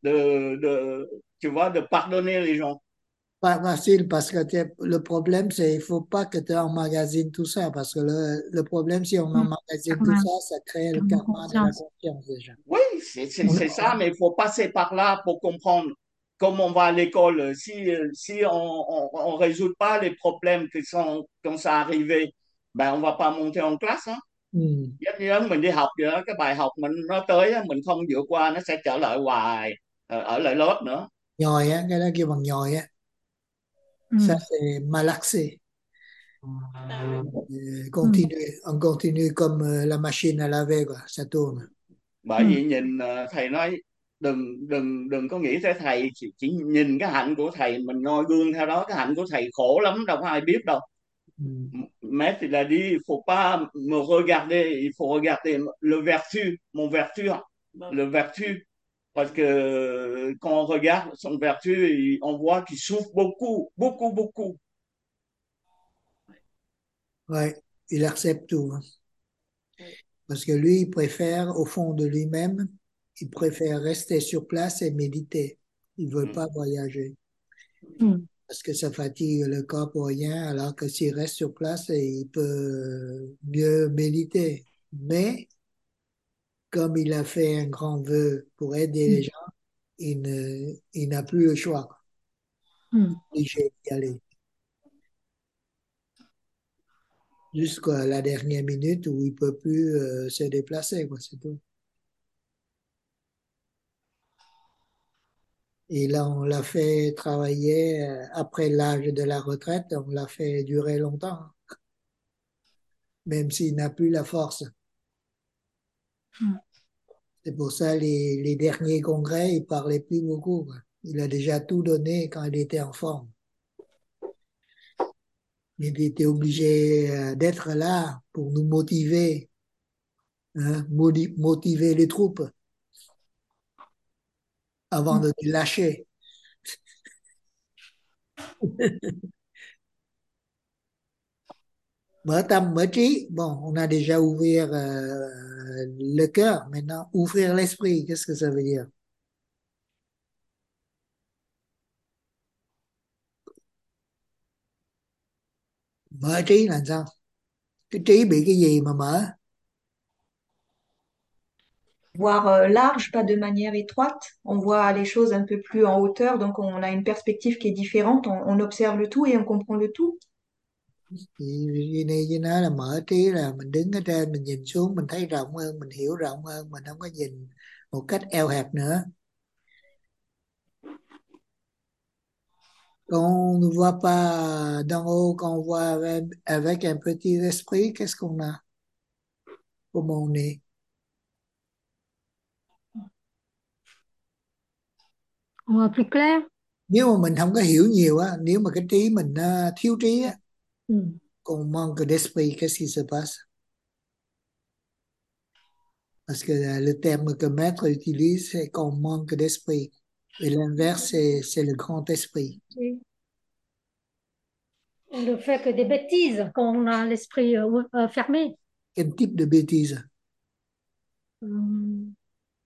tu vois, de pardonner les gens. Pas facile parce que le problème, c'est il faut pas que tu emmagasines tout ça parce que le problème, si on Ừ. emmagasine tout Karma. ça crée le Karma karma de la conscience. conscience déjà. Oui, c'est ça, mais il faut passer par là pour comprendre. Comme on va à l'école, si on résout pas les problèmes qui sont quand ça arrivé, ben on va pas monter en classe. Hein. Ừ. Giống như mình đi học vậy đó, cái bài học mình nó tới mình không vượt qua nó sẽ trở lại hoài ở lại lớp nữa. Nhồi á, cái đó kêu bằng nhồi á. Ừ. Ça, c'est malaxé. Ah oui. On continue comme la machine à laver, quoi. Ça tourne. Bởi Ừ. vì nhìn thầy nói đừng có nghĩ tới thầy chỉ nhìn cái hạnh của thầy mình noi gương theo đó, cái hạnh của thầy khổ lắm đâu có ai biết đâu. Ừ. Maître il a dit il faut pas me regarder, il faut regarder le vertu, mon vertu, le vertu, parce que quand on regarde son vertu, on voit qu'il souffre beaucoup, beaucoup, beaucoup. Ouais, il accepte tout, hein. Oui. Parce que lui, il préfère, au fond de lui-même, il préfère rester sur place et méditer. Il veut pas voyager Ừ. parce que ça fatigue le corps pour rien, alors que s'il reste sur place, il peut mieux méditer. Mais comme il a fait un grand vœu pour aider Ừ. les gens, il n'a plus le choix. Ừ. Il est obligé d'y aller jusqu'à la dernière minute où il peut plus se déplacer, quoi, c'est tout. Et là, on l'a fait travailler après l'âge de la retraite, on l'a fait durer longtemps, même s'il n'a plus la force. Ừ. C'est pour ça les derniers congrès, il parlait plus beaucoup, quoi. Il a déjà tout donné quand il était en forme. Il était obligé d'être là pour nous motiver, hein, motiver les troupes avant Ừ. de les lâcher. Mở tâm, mở trí. Bon, on a déjà ouvert le cœur. Maintenant, ouvrir l'esprit, qu'est-ce que ça veut dire? Mở trí là sao? Cái trí bị cái gì mà mở? Voir large, pas de manière étroite. On voit les choses un peu plus en hauteur, donc on a une perspective qui est différente. On observe le tout et on comprend le tout. Như nói là mở trí là mình đứng ở trên, mình nhìn xuống, mình thấy rộng hơn, mình hiểu rộng hơn, mình không có nhìn một cách eo hẹp nữa. Quand on ne voit pas d'en haut, quand on voit avec un petit esprit, qu'est-ce qu'on a? Comment on est? On voit plus clair. Nếu mà mình không có hiểu nhiều á, nếu mà cái trí mình thiếu trí á, Ừ. qu'on manque d'esprit, qu'est-ce qui se passe? Parce que le terme que maître utilise, c'est qu'on manque d'esprit. Et l'inverse, c'est le grand esprit. Oui. On ne fait que des bêtises quand on a l'esprit fermé. Quel type de bêtises? Euh,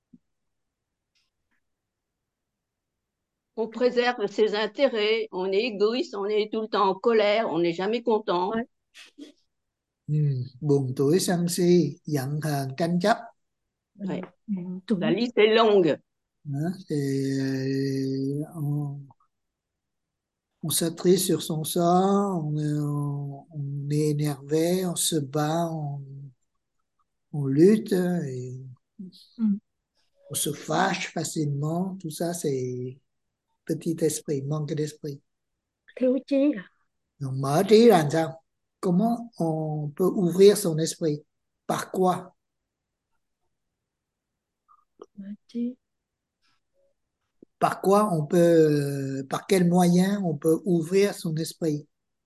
On préserve ses intérêts, on est égoïste, on est tout le temps en colère, on n'est jamais content. ouais. Buồn tủi sân si, giận hờn tranh chấp. Ouais. Tout. La liste est longue. Hein, on s'attriste sur son sort, on est énervé, on se bat, on lutte, et Ừ. on se fâche facilement. Tout ça, c'est petit esprit, manque d'esprit. Thiếu chí à? Donc, mở trí là làm sao? Comment on peut ouvrir son esprit? Par quoi? Mở trí. Par quoi on peut, par quel moyen on peut ouvrir son esprit?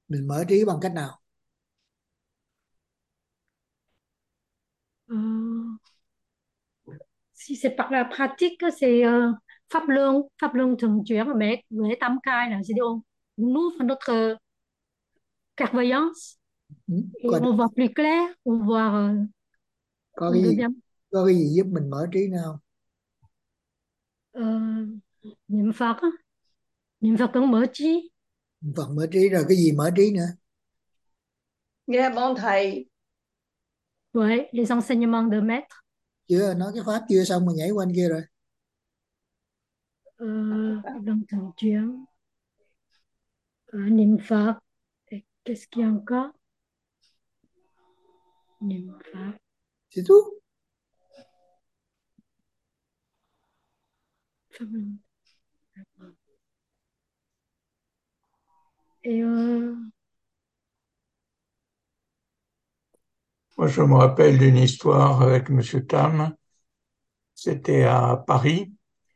Mình mở trí bằng cách nào? Euh, si c'est par la pratique, c'est pháp luân thường chuyển về tam cai là c'est-à-dire on ouvre notre clairvoyance et Có, on voit plus clair, on voit, có on cái gì devient có cái gì giúp mình mở trí nữa không? euh, niệm Phật á. Niệm Phật cũng mở trí. Phật mở trí rồi cái gì mở trí nữa? Nghe bon thầy. Ouais, les enseignements de maître. Chưa nói cái pháp chưa xong mà nhảy qua anh kia rồi. Pháp luân thường chuyển, niệm Phật. Et qu'est-ce qu'il y a encore? Niệm Phật. C'est tout. Pháp luân. Et Moi, je me rappelle d'une histoire avec Monsieur Tam. C'était à Paris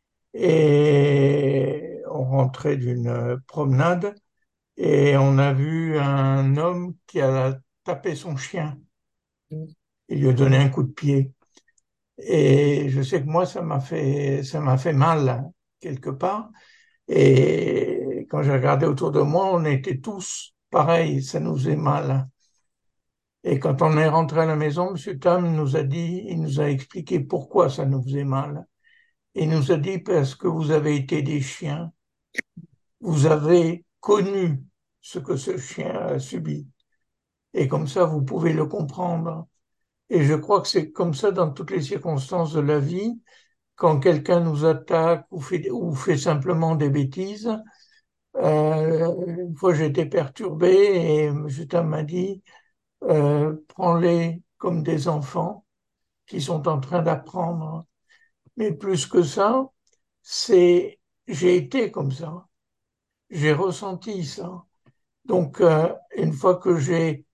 et on rentrait d'une promenade et on a vu un homme qui a tapé son chien. Il lui a donné un coup de pied. Et je sais que moi, ça m'a fait mal quelque part. Et quand j'ai regardé autour de moi, on était tous pareils, ça nous faisait mal. Et quand on est rentré à la maison, M. Tam nous a dit, il nous a expliqué pourquoi ça nous faisait mal. Il nous a dit parce que vous avez été des chiens, vous avez connu ce que ce chien a subi. Et comme ça, vous pouvez le comprendre. Et je crois que c'est comme ça dans toutes les circonstances de la vie. Quand quelqu'un nous attaque ou fait simplement des bêtises, une fois j'étais perturbé et M. Tam m'a dit, prends-les comme des enfants qui sont en train d'apprendre. Mais plus que ça, j'ai été comme ça, j'ai ressenti ça. Donc, une fois que j'ai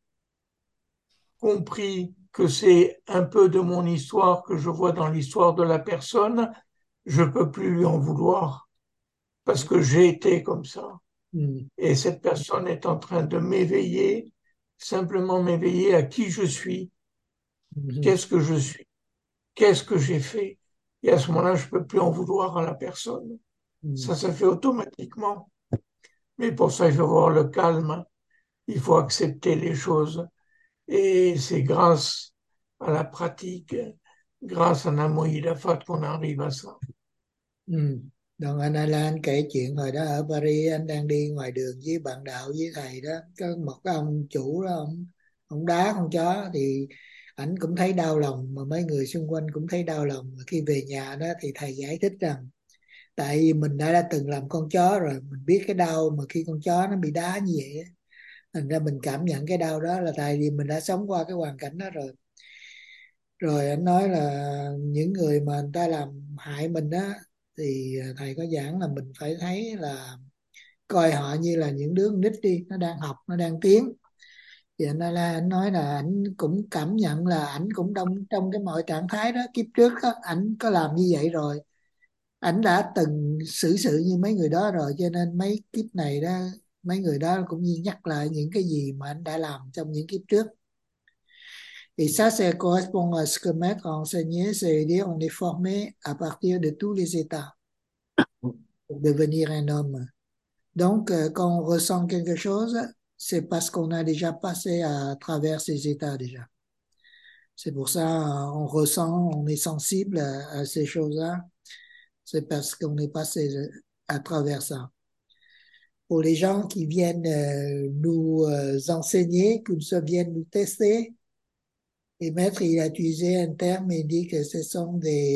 compris que c'est un peu de mon histoire que je vois dans l'histoire de la personne, je peux plus lui en vouloir parce que j'ai été comme ça. Et cette personne est en train de m'éveiller, simplement m'éveiller à qui je suis, qu'est-ce que je suis, qu'est-ce que j'ai fait. Et à ce moment-là, je peux plus en vouloir à la personne. Ça se fait automatiquement. Mais pour ça, il faut avoir le calme. Il faut accepter les choses. Et c'est grâce à la pratique, grâce à Nam Mô Di Đà Phật qu'on arrive à ça. Còn anh Alan kể chuyện hồi đó ở Paris, anh đang đi ngoài đường với bạn đạo với thầy đó, có một cái ông chủ đó, ông đá con chó thì ảnh cũng thấy đau lòng, mà mấy người xung quanh cũng thấy đau lòng. Khi về nhà đó thì thầy giải thích rằng tại vì mình đã từng làm con chó rồi, mình biết cái đau mà khi con chó nó bị đá như vậy á. Thành ra mình cảm nhận cái đau đó là tại vì mình đã sống qua cái hoàn cảnh đó rồi. Rồi anh nói là những người mà người ta làm hại mình á thì thầy có giảng là mình phải thấy là coi họ như là những đứa con nít đi, nó đang học, nó đang tiến. Thì anh nói là ảnh cũng cảm nhận là ảnh cũng trong cái mọi trạng thái đó, kiếp trước đó, ảnh có làm như vậy rồi, ảnh đã từng xử sự như mấy người đó rồi, cho nên mấy kiếp này đó mấy người đó cũng như nhắc lại những cái gì mà anh đã làm trong những kiếp trước. Et ça correspond à ce que Maître a enseigné, c'est-à-dire on est formé à partir de tous les états pour devenir un homme. Donc, quand on ressent quelque chose, c'est parce qu'on a déjà passé à travers ces états déjà. C'est pour ça on ressent, on est sensible à ces choses-là. C'est parce qu'on est passé à travers ça. Pour les gens qui viennent nous enseigner, qui viennent nous tester, et Maître, il a utilisé un terme, il dit que ce sont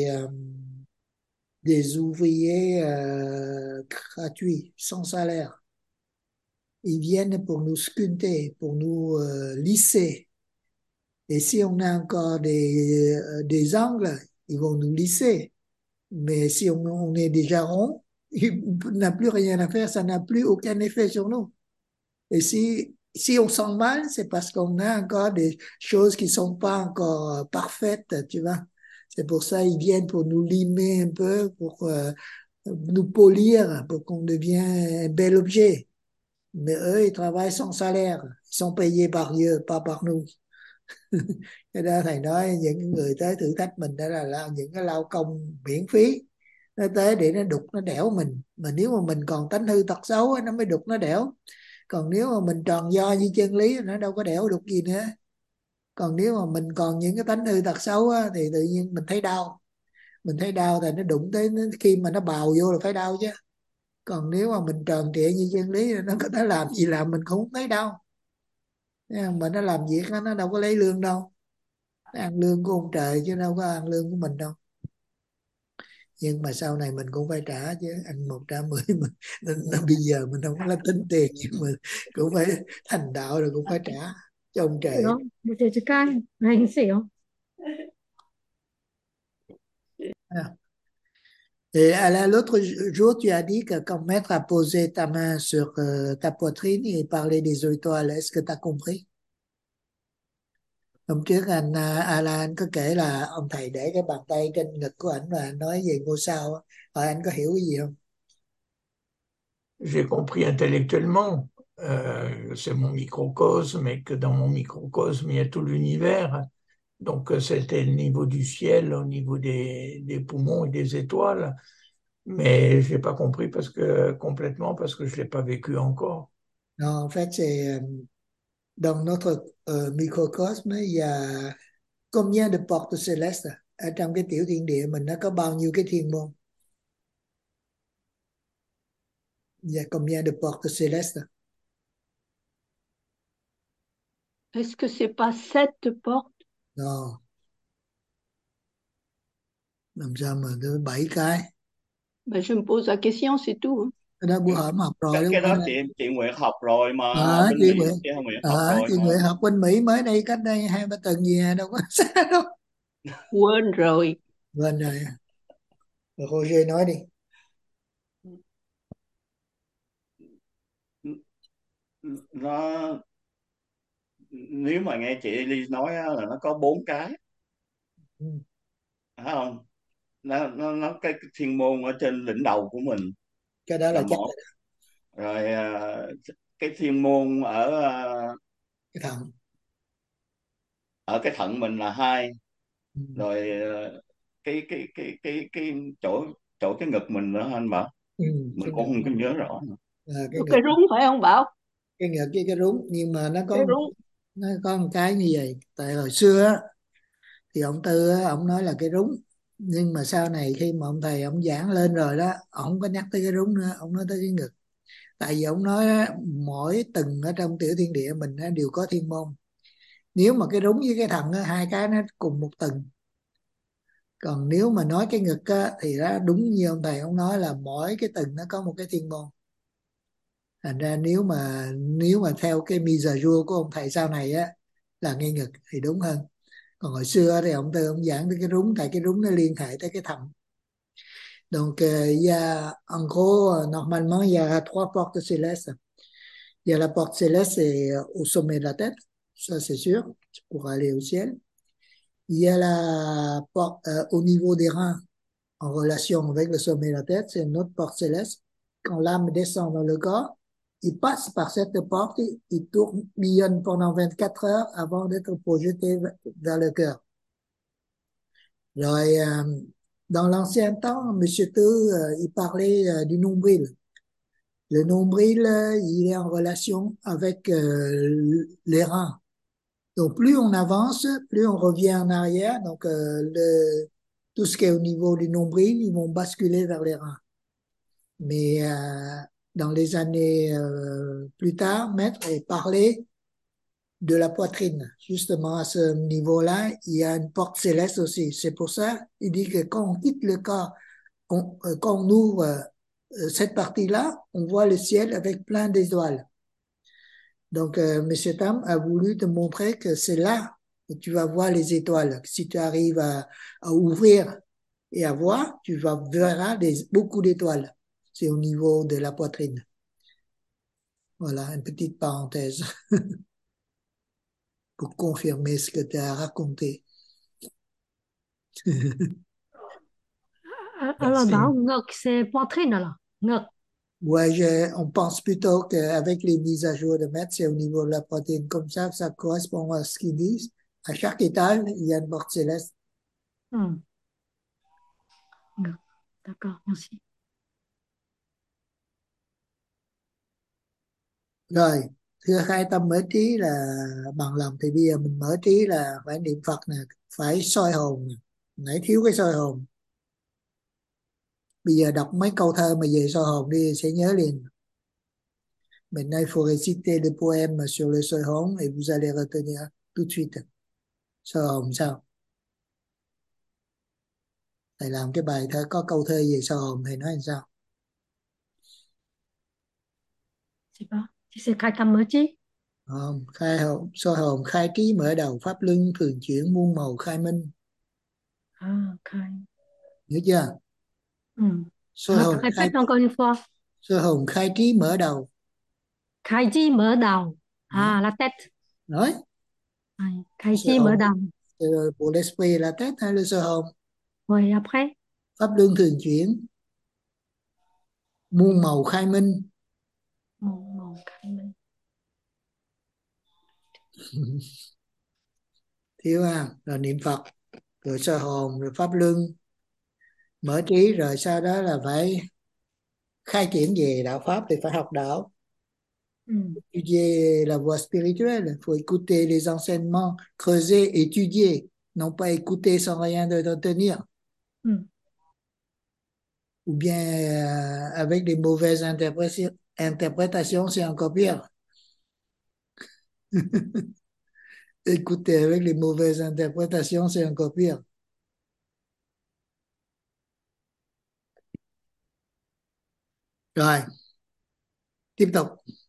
des ouvriers gratuits, sans salaire. Ils viennent pour nous sculpter, pour nous lisser. Et si on a encore des angles, ils vont nous lisser. Mais si on est déjà rond, il n'a plus rien à faire, ça n'a plus aucun effet sur nous. Et si on sent mal, c'est parce qu'on a encore des choses qui sont pas encore parfaites, tu vois. C'est pour ça ils viennent pour nous limer un peu, pour nous polir, pour qu'on devienne un bel objet. Mais eux, ils travaillent sans salaire, ils sont payés par Dieu, pas par nous. Cái đó thầy nói những người tới thử thách mình đó là những cái lao công miễn phí, nó tới để nó đục nó đẽo mình, mà nếu mà mình còn tánh hư tật xấu nó mới đục nó đẽo, còn nếu mà mình tròn do như chân lý nó đâu có đẽo đục gì nữa. Còn nếu mà mình còn những cái tánh hư tật xấu á, thì tự nhiên mình thấy đau, mình thấy đau thì nó đụng tới khi mà nó bào vô là phải đau chứ. Còn nếu mà mình tròn trịa như chân lý nó có thể làm gì làm mình cũng không thấy đau. Mà nó làm việc nó đâu có lấy lương đâu, nó ăn lương của ông trời chứ đâu có ăn lương của mình đâu. Nhưng mà sau này mình cũng phải trả chứ, ăn 110 mà bây giờ mình không có tính tiền nhưng mà cũng phải thành đạo rồi cũng phải trả cho ông trời. Đó, một trời cai, hành xỉu. Et l'autre jour, tu as dit que quand maître a posé ta main sur ta poitrine et parlait des étoiles, est-ce que tu as compris? Hôm trước Alan có kể là ông thầy để cái bàn tay trên ngực của ảnh và anh nói về ngôi sao á. Rồi anh có hiểu cái gì không? J'ai compris intellectuellement, c'est mon microcosme, et que dans mon microcosme, il y a tout l'univers. Donc, c'était le niveau du ciel, au niveau des poumons et des étoiles. Mais je n'ai pas compris complètement parce que je ne l'ai pas vécu encore. Non, en fait, c'est dans notre microcosme, il y a combien de portes célestes? Ở trong cái tiểu thiên địa mình nó có bao nhiêu cái thiên môn? Il y a combien de portes célestes? Est-ce que c'est pas 7 portes? Non. Làm sao mà tới 7 cái? Ben, je me pose la question, c'est tout. Hein. Cái đó bữa hổm học rồi đúng Cái không? đó chị Nguyệt học rồi mà, ở bên chị Mỹ Nguyệt, chị Nguyệt học rồi chị mà. Nguyệt học bên Mỹ mới đây cách đây 2-3 tuần gì đâu có sao đâu. Quên rồi. Quên rồi. Rồi Roger nói đi. Nó, nếu mà nghe chị Ly nói á, là nó có 4 cái, phải không? Nó cái thiên môn ở trên đỉnh đầu của mình Cái đó là là chắc một, rồi cái thiên môn ở cái thận. ở cái thận mình là 2, rồi cái chỗ cái ngực mình nữa anh bảo. Mình cũng không có nhớ rõ nữa. Cái rúng phải không Bảo? Cái ngực với cái rúng, nhưng mà nó rúng. có một cái như vậy. Tại hồi xưa á, thì ông Tư á, ông nói là cái rúng, nhưng mà sau này khi mà ông thầy ông giảng lên rồi đó, ông không có nhắc tới cái rúng nữa, ông nói tới cái ngực. Tại vì ông nói á, mỗi tầng ở trong tiểu thiên địa mình á, đều có thiên môn. Nếu mà cái rúng với cái thận á, hai cái nó cùng một tầng. Còn nếu mà nói cái ngực á, thì đó đúng như ông thầy ông nói là mỗi cái tầng nó có một cái thiên môn. Thành ra nếu mà theo cái Mizaru của ông thầy sau này á, là ngay ngực thì đúng hơn. Còn hồi xưa thì ông Tư ông giảng tới cái rúng, tại cái rúng nó liên hệ tới cái thận. Donc il y a en gros normalement il y a 3 portes célestes. Il y a la porte céleste c'est au sommet de la tête, ça c'est sûr, pour aller au ciel. Il y a la porte au niveau des reins en relation avec le sommet de la tête, c'est une autre porte céleste. Quand l'âme descend dans le corps, il passe par cette porte, il tourbillonne pendant 24 heures avant d'être projeté vers le cœur. Rồi, dans l'ancien temps, Monsieur Tư, il parlait du nombril. Le nombril, il est en relation avec les reins. Donc, plus on avance, plus on revient en arrière. Donc, tout ce qui est au niveau du nombril, ils vont basculer vers les reins. Mais dans les années plus tard, Maître parlait de la poitrine. Justement, à ce niveau-là, il y a une porte céleste aussi. C'est pour ça, il dit que quand on quitte le corps, quand on ouvre cette partie-là, on voit le ciel avec plein d'étoiles. Donc, M. Tam a voulu te montrer que c'est là que tu vas voir les étoiles. Si tu arrives à ouvrir et à voir, tu verras beaucoup d'étoiles. C'est au niveau de la poitrine. Voilà, une petite parenthèse pour confirmer ce que tu as raconté. Alors, bảo ngực c'est poitrine là ngực. Ouais, on pense plutôt qu'avec les mises à jour de maître, c'est au niveau de la protéine. Comme ça correspond à ce qu'ils disent. À chaque étage, il y a une porte céleste. Ừ. Được. D'accord, merci. Rồi, thưa khai tâm mở trí là bằng lòng, thì bây giờ mình mở trí là phải niệm Phật nè, phải soi hồn nè. Nãy thiếu cái soi hồn. Bây giờ đọc mấy câu thơ mà về soi hồn đi sẽ nhớ liền. Maintenant, il faut réciter le poème sur le soi hồn et vous allez retenir tout de suite. Soi hồn sao? Thầy làm cái bài thơ có câu thơ về soi hồn, thầy nói làm sao? Chị có. Chị sẽ khai tâm mở trí. Không, khai hồn, soi hồn khai trí mở đầu, pháp luân thường chuyển muôn màu khai minh. Khai. Nhớ chưa? Ừ. Soi hồn khai, Répète encore une fois. soi hồn khai trí mở đầu. Khai trí mở đầu. La tête. Nói. Khai Soi trí mở hồn đầu. pour l'esprit la tête hay le soi hồn? Rồi après. Pháp luân thường chuyển muôn màu khai minh. Muôn màu khai minh. Thiếu à, rồi niệm Phật, rồi soi hồn, rồi pháp luân, mở trí, rồi sau đó là phải khai triển về đạo pháp thì phải học đạo. Étudier la voie spirituelle, il faut écouter les enseignements, creuser, étudier, non pas écouter sans rien de retenir. Ou bien avec des mauvaises interprétations, c'est encore pire. Écouter avec les mauvaises interprétations, c'est encore pire. Rồi, tiếp tục.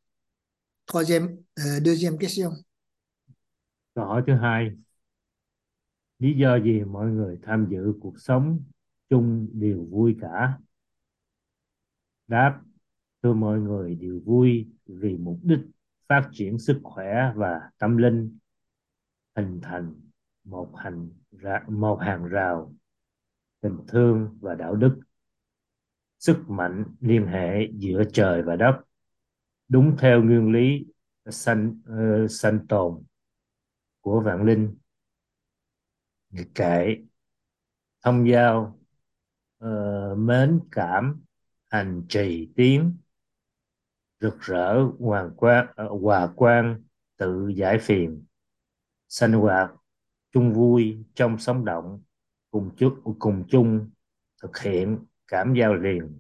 Deuxième question. Câu hỏi thứ hai. Lý do gì mọi người tham dự cuộc sống chung đều vui cả? Đáp. Thưa mọi người đều vui vì mục đích phát triển sức khỏe và tâm linh, hình thành một hàng rào tình thương và đạo đức, sức mạnh liên hệ giữa trời và đất, đúng theo nguyên lý sanh tồn của vạn linh, kệ, thông giao, mến cảm, hành trì tiến, rực rỡ, hòa quang, tự giải phiền, sanh hoạt, chung vui trong sống động, cùng chung thực hiện cảm giao liền.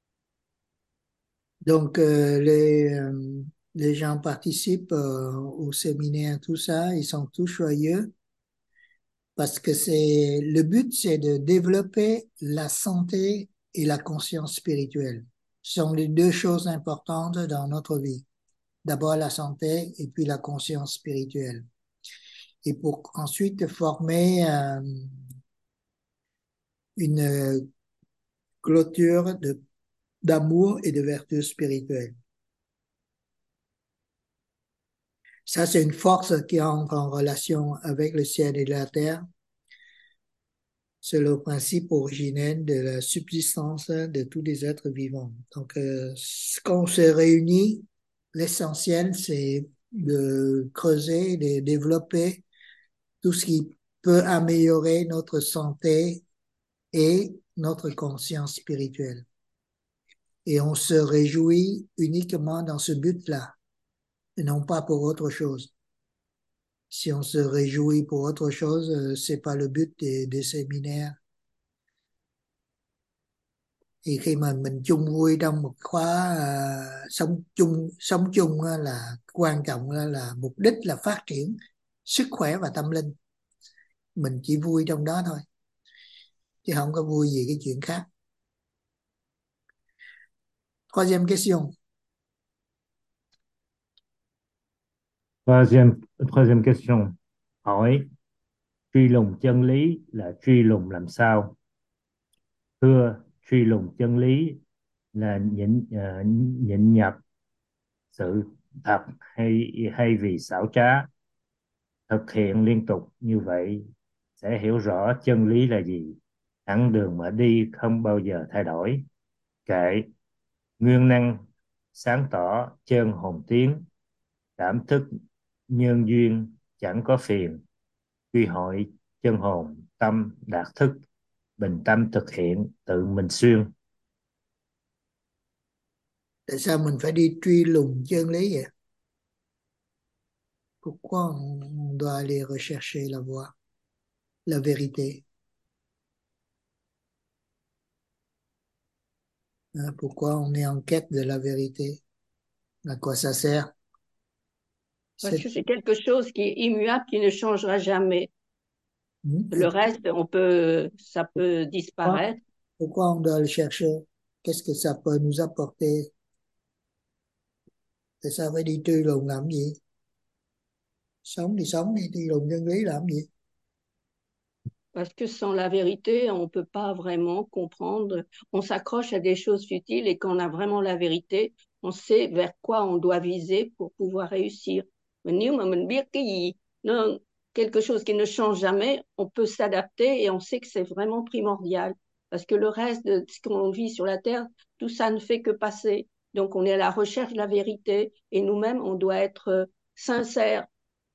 Donc, les gens participent au séminaire, tout ça, ils sont tous joyeux parce que le but, c'est de développer la santé et la conscience spirituelle. Ce sont les deux choses importantes dans notre vie. D'abord la santé et puis la conscience spirituelle. Et pour ensuite former une clôture d'amour et de vertu spirituelle. Ça, c'est une force qui entre en relation avec le ciel et la terre. C'est le principe originel de la subsistance de tous les êtres vivants. Donc, quand on se réunit, l'essentiel, c'est de creuser, de développer tout ce qui peut améliorer notre santé et notre conscience spirituelle. Et on se réjouit uniquement dans ce but-là, et non pas pour autre chose. Si on se réjouit pour autre chose, c'est pas le but des séminaires. Thì khi mà mình chung vui trong một khóa sống chung là quan trọng là mục đích là phát triển sức khỏe và tâm linh. Mình chỉ vui trong đó thôi, chứ không có vui gì cái chuyện khác. Troisième question. Troisième question. Hỏi, truy lùng chân lý là truy lùng làm sao? Thưa, truy lùng chân lý là nhịn nhập sự thật hay vì xảo trá. Thực hiện liên tục như vậy sẽ hiểu rõ chân lý là gì. Thẳng đường mà đi không bao giờ thay đổi. Kệ, Nguyên năng sáng tỏ chân hồn tiến, cảm thức nhân duyên chẳng có phiền, quy hội chân hồn tâm đạt thức, bình tâm thực hiện tự mình xuyên. Tại sao mình phải đi truy lùng chân lý vậy? Pourquoi on doit aller rechercher la voie, la vérité? Pourquoi on est en quête de la vérité? À quoi ça sert? Parce que c'est quelque chose qui est immuable, qui ne changera jamais. Le reste, ça peut disparaître. Pourquoi on doit le chercher? Qu'est-ce que ça peut nous apporter? Tại sao phải đi truy lùng làm gì? Sống thì sống, đi truy lùng chân lý làm gì? Parce que sans la vérité, on ne peut pas vraiment comprendre. On s'accroche à des choses futiles et quand on a vraiment la vérité, on sait vers quoi on doit viser pour pouvoir réussir. Mais nếu mà mình biết cái gì, quelque chose qui ne change jamais, on peut s'adapter et on sait que c'est vraiment primordial. Parce que le reste de ce qu'on vit sur la Terre, tout ça ne fait que passer. Donc on est à la recherche de la vérité et nous-mêmes, on doit être sincères.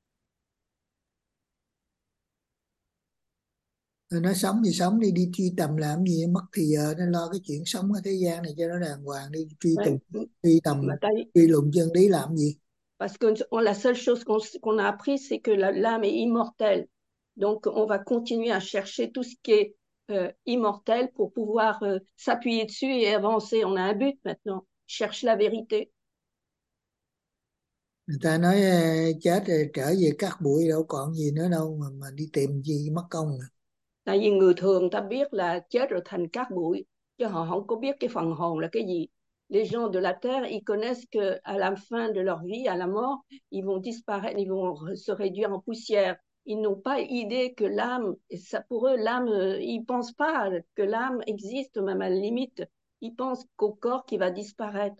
Nói sống thì sống, đi truy tầm làm gì, mất thì giờ nên lo cái chuyện sống ở thế gian này cho nó đàng hoàng, đi truy tầm, truy lùng chân lý làm gì? Parce que la seule chose qu'on a appris, c'est que l'âme est immortelle. Donc, on va continuer à chercher tout ce qui est immortel pour pouvoir s'appuyer dessus et avancer. On a un but maintenant. Cherche la vérité. Người ta nói chết rồi trở về cát bụi đâu còn gì nữa đâu mà đi tìm gì mất công à. Tại vì người thường ta biết là chết rồi thành cát bụi, chứ họ không có biết cái phần hồn là cái gì. Les gens de la terre, ils connaissent que à la fin de leur vie, à la mort, ils vont disparaître, ils vont se réduire en poussière. Ils n'ont pas idée que l'âme, ça pour eux, l'âme, ils pensent pas que l'âme existe, même à la limite. Ils pensent qu'au corps qui va disparaître.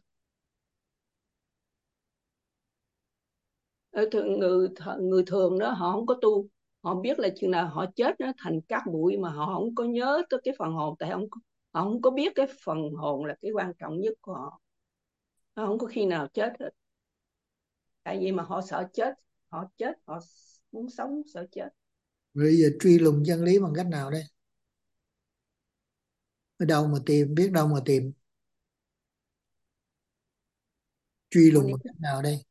Người thường đó, họ không có tu. Họ biết là chừng nào họ chết nó thành cát bụi mà họ không có nhớ tới cái phần hồn, tại họ không có biết cái phần hồn là cái quan trọng nhất của họ. Họ không có khi nào chết hết. Tại vì mà họ sợ chết, họ muốn sống sợ chết. Bây giờ truy lùng chân lý bằng cách nào đây? Ở đâu mà tìm, biết đâu mà tìm? Truy lùng bằng cách nào đây?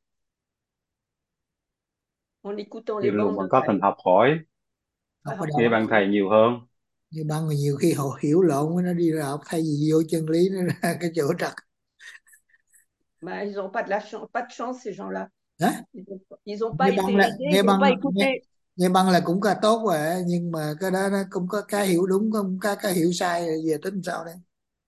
Truy lùng bằng cách mình học hỏi, nghe bạn thầy nhiều hơn. Như bạn mà nhiều khi họ hiểu lộn, nó đi ra học thay vì vô chân lý nó ra cái chỗ trật. Mais ils n'ont pas de chance ces gens-là. Hả? Ils n'ont pas été aidés, ils n'ont pas écouté. Nghe băng là cũng cả tốt rồi, nhưng mà cái đó nó cũng có cái hiểu đúng, không cái hiểu sai, giờ tính sao đây?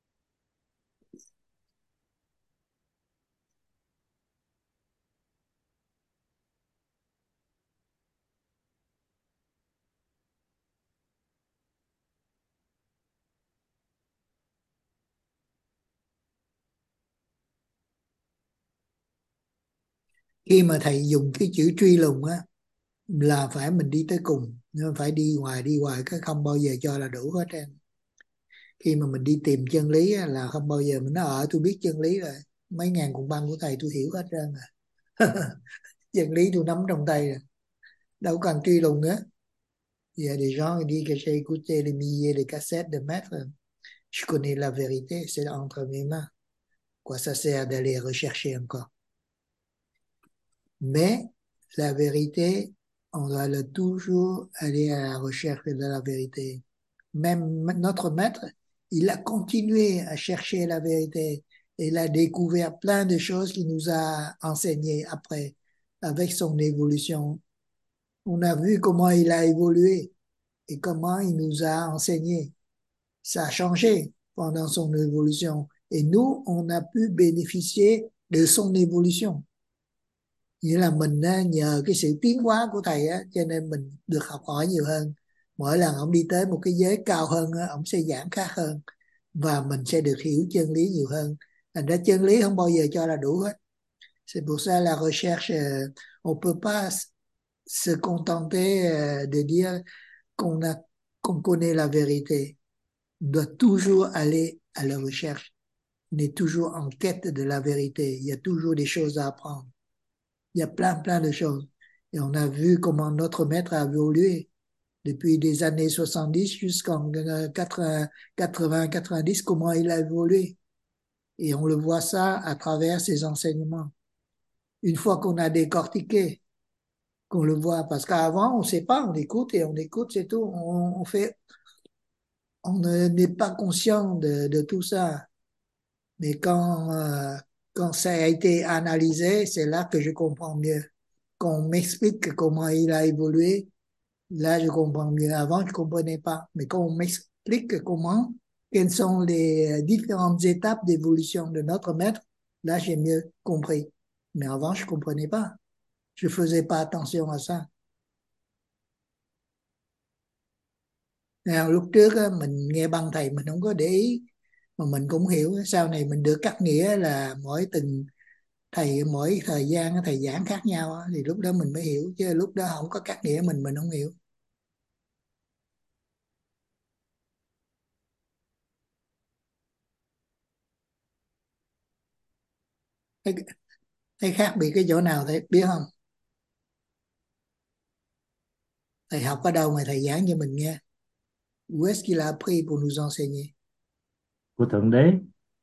Khi mà thầy dùng cái chữ truy lùng á, là phải mình đi tới cùng, nhưng phải đi hoài cái không bao giờ cho là đủ hết trơn. Khi mà mình đi tìm chân lý á, là không bao giờ mình nói tôi biết chân lý rồi, mấy ngàn cuộn băng của thầy tôi hiểu hết trơn rồi. Chân lý tôi nắm trong tay rồi, đâu cần truy lùng nữa. Il y a des gens qui disent que j'ai écouté les milliers de cassettes de maîtres, je connais la vérité, c'est entre mes mains. Quoi ça sert d'aller rechercher encore? Mais la vérité, on doit toujours aller à la recherche de la vérité. Même notre maître, il a continué à chercher la vérité. Il a découvert plein de choses qu'il nous a enseignées après, avec son évolution. On a vu comment il a évolué et comment il nous a enseigné. Ça a changé pendant son évolution. Et nous, on a pu bénéficier de son évolution. Nghĩa là mình nhờ cái sự tiến hóa của thầy á, cho nên mình được học hỏi nhiều hơn. Mỗi lần ông đi tới một cái giới cao hơn á, ông sẽ giảng khác hơn và mình sẽ được hiểu chân lý nhiều hơn. Thành ra chân lý không bao giờ cho là đủ hết. C'est pour ça la recherche, on peut pas se contenter de dire qu'on connaît la vérité. On doit toujours aller à la recherche On est toujours en quête de la vérité. Il y a toujours des choses à apprendre. Il y a plein de choses. Et on a vu comment notre maître a évolué depuis des années 70 jusqu'en 80-90, comment il a évolué. Et on le voit ça à travers ses enseignements. Une fois qu'on a décortiqué, qu'on le voit, parce qu'avant, on ne sait pas, on écoute et on écoute, c'est tout. On n'est pas conscient de tout ça. Mais quand ça a été analysé, c'est là que je comprends mieux. Quand on m'explique comment il a évolué, là, je comprends mieux. Avant, je ne comprenais pas. Mais quand on m'explique quelles sont les différentes étapes d'évolution de notre maître, là, j'ai mieux compris. Mais avant, je ne comprenais pas. Je ne faisais pas attention à ça. Lúc trước á, mình nghe băng thầy mình không có để ý, mà mình cũng hiểu. Sau này mình được cắt nghĩa là mỗi thời gian thầy giảng khác nhau á, thì lúc đó mình mới hiểu, chứ lúc đó không có cắt nghĩa mình không hiểu. Thấy khác biệt cái chỗ nào thầy biết không? Thầy học ở đâu mà thầy giảng cho mình nghe? Où est-ce qu'il a appris pour nous enseigner? Của Thượng Đế.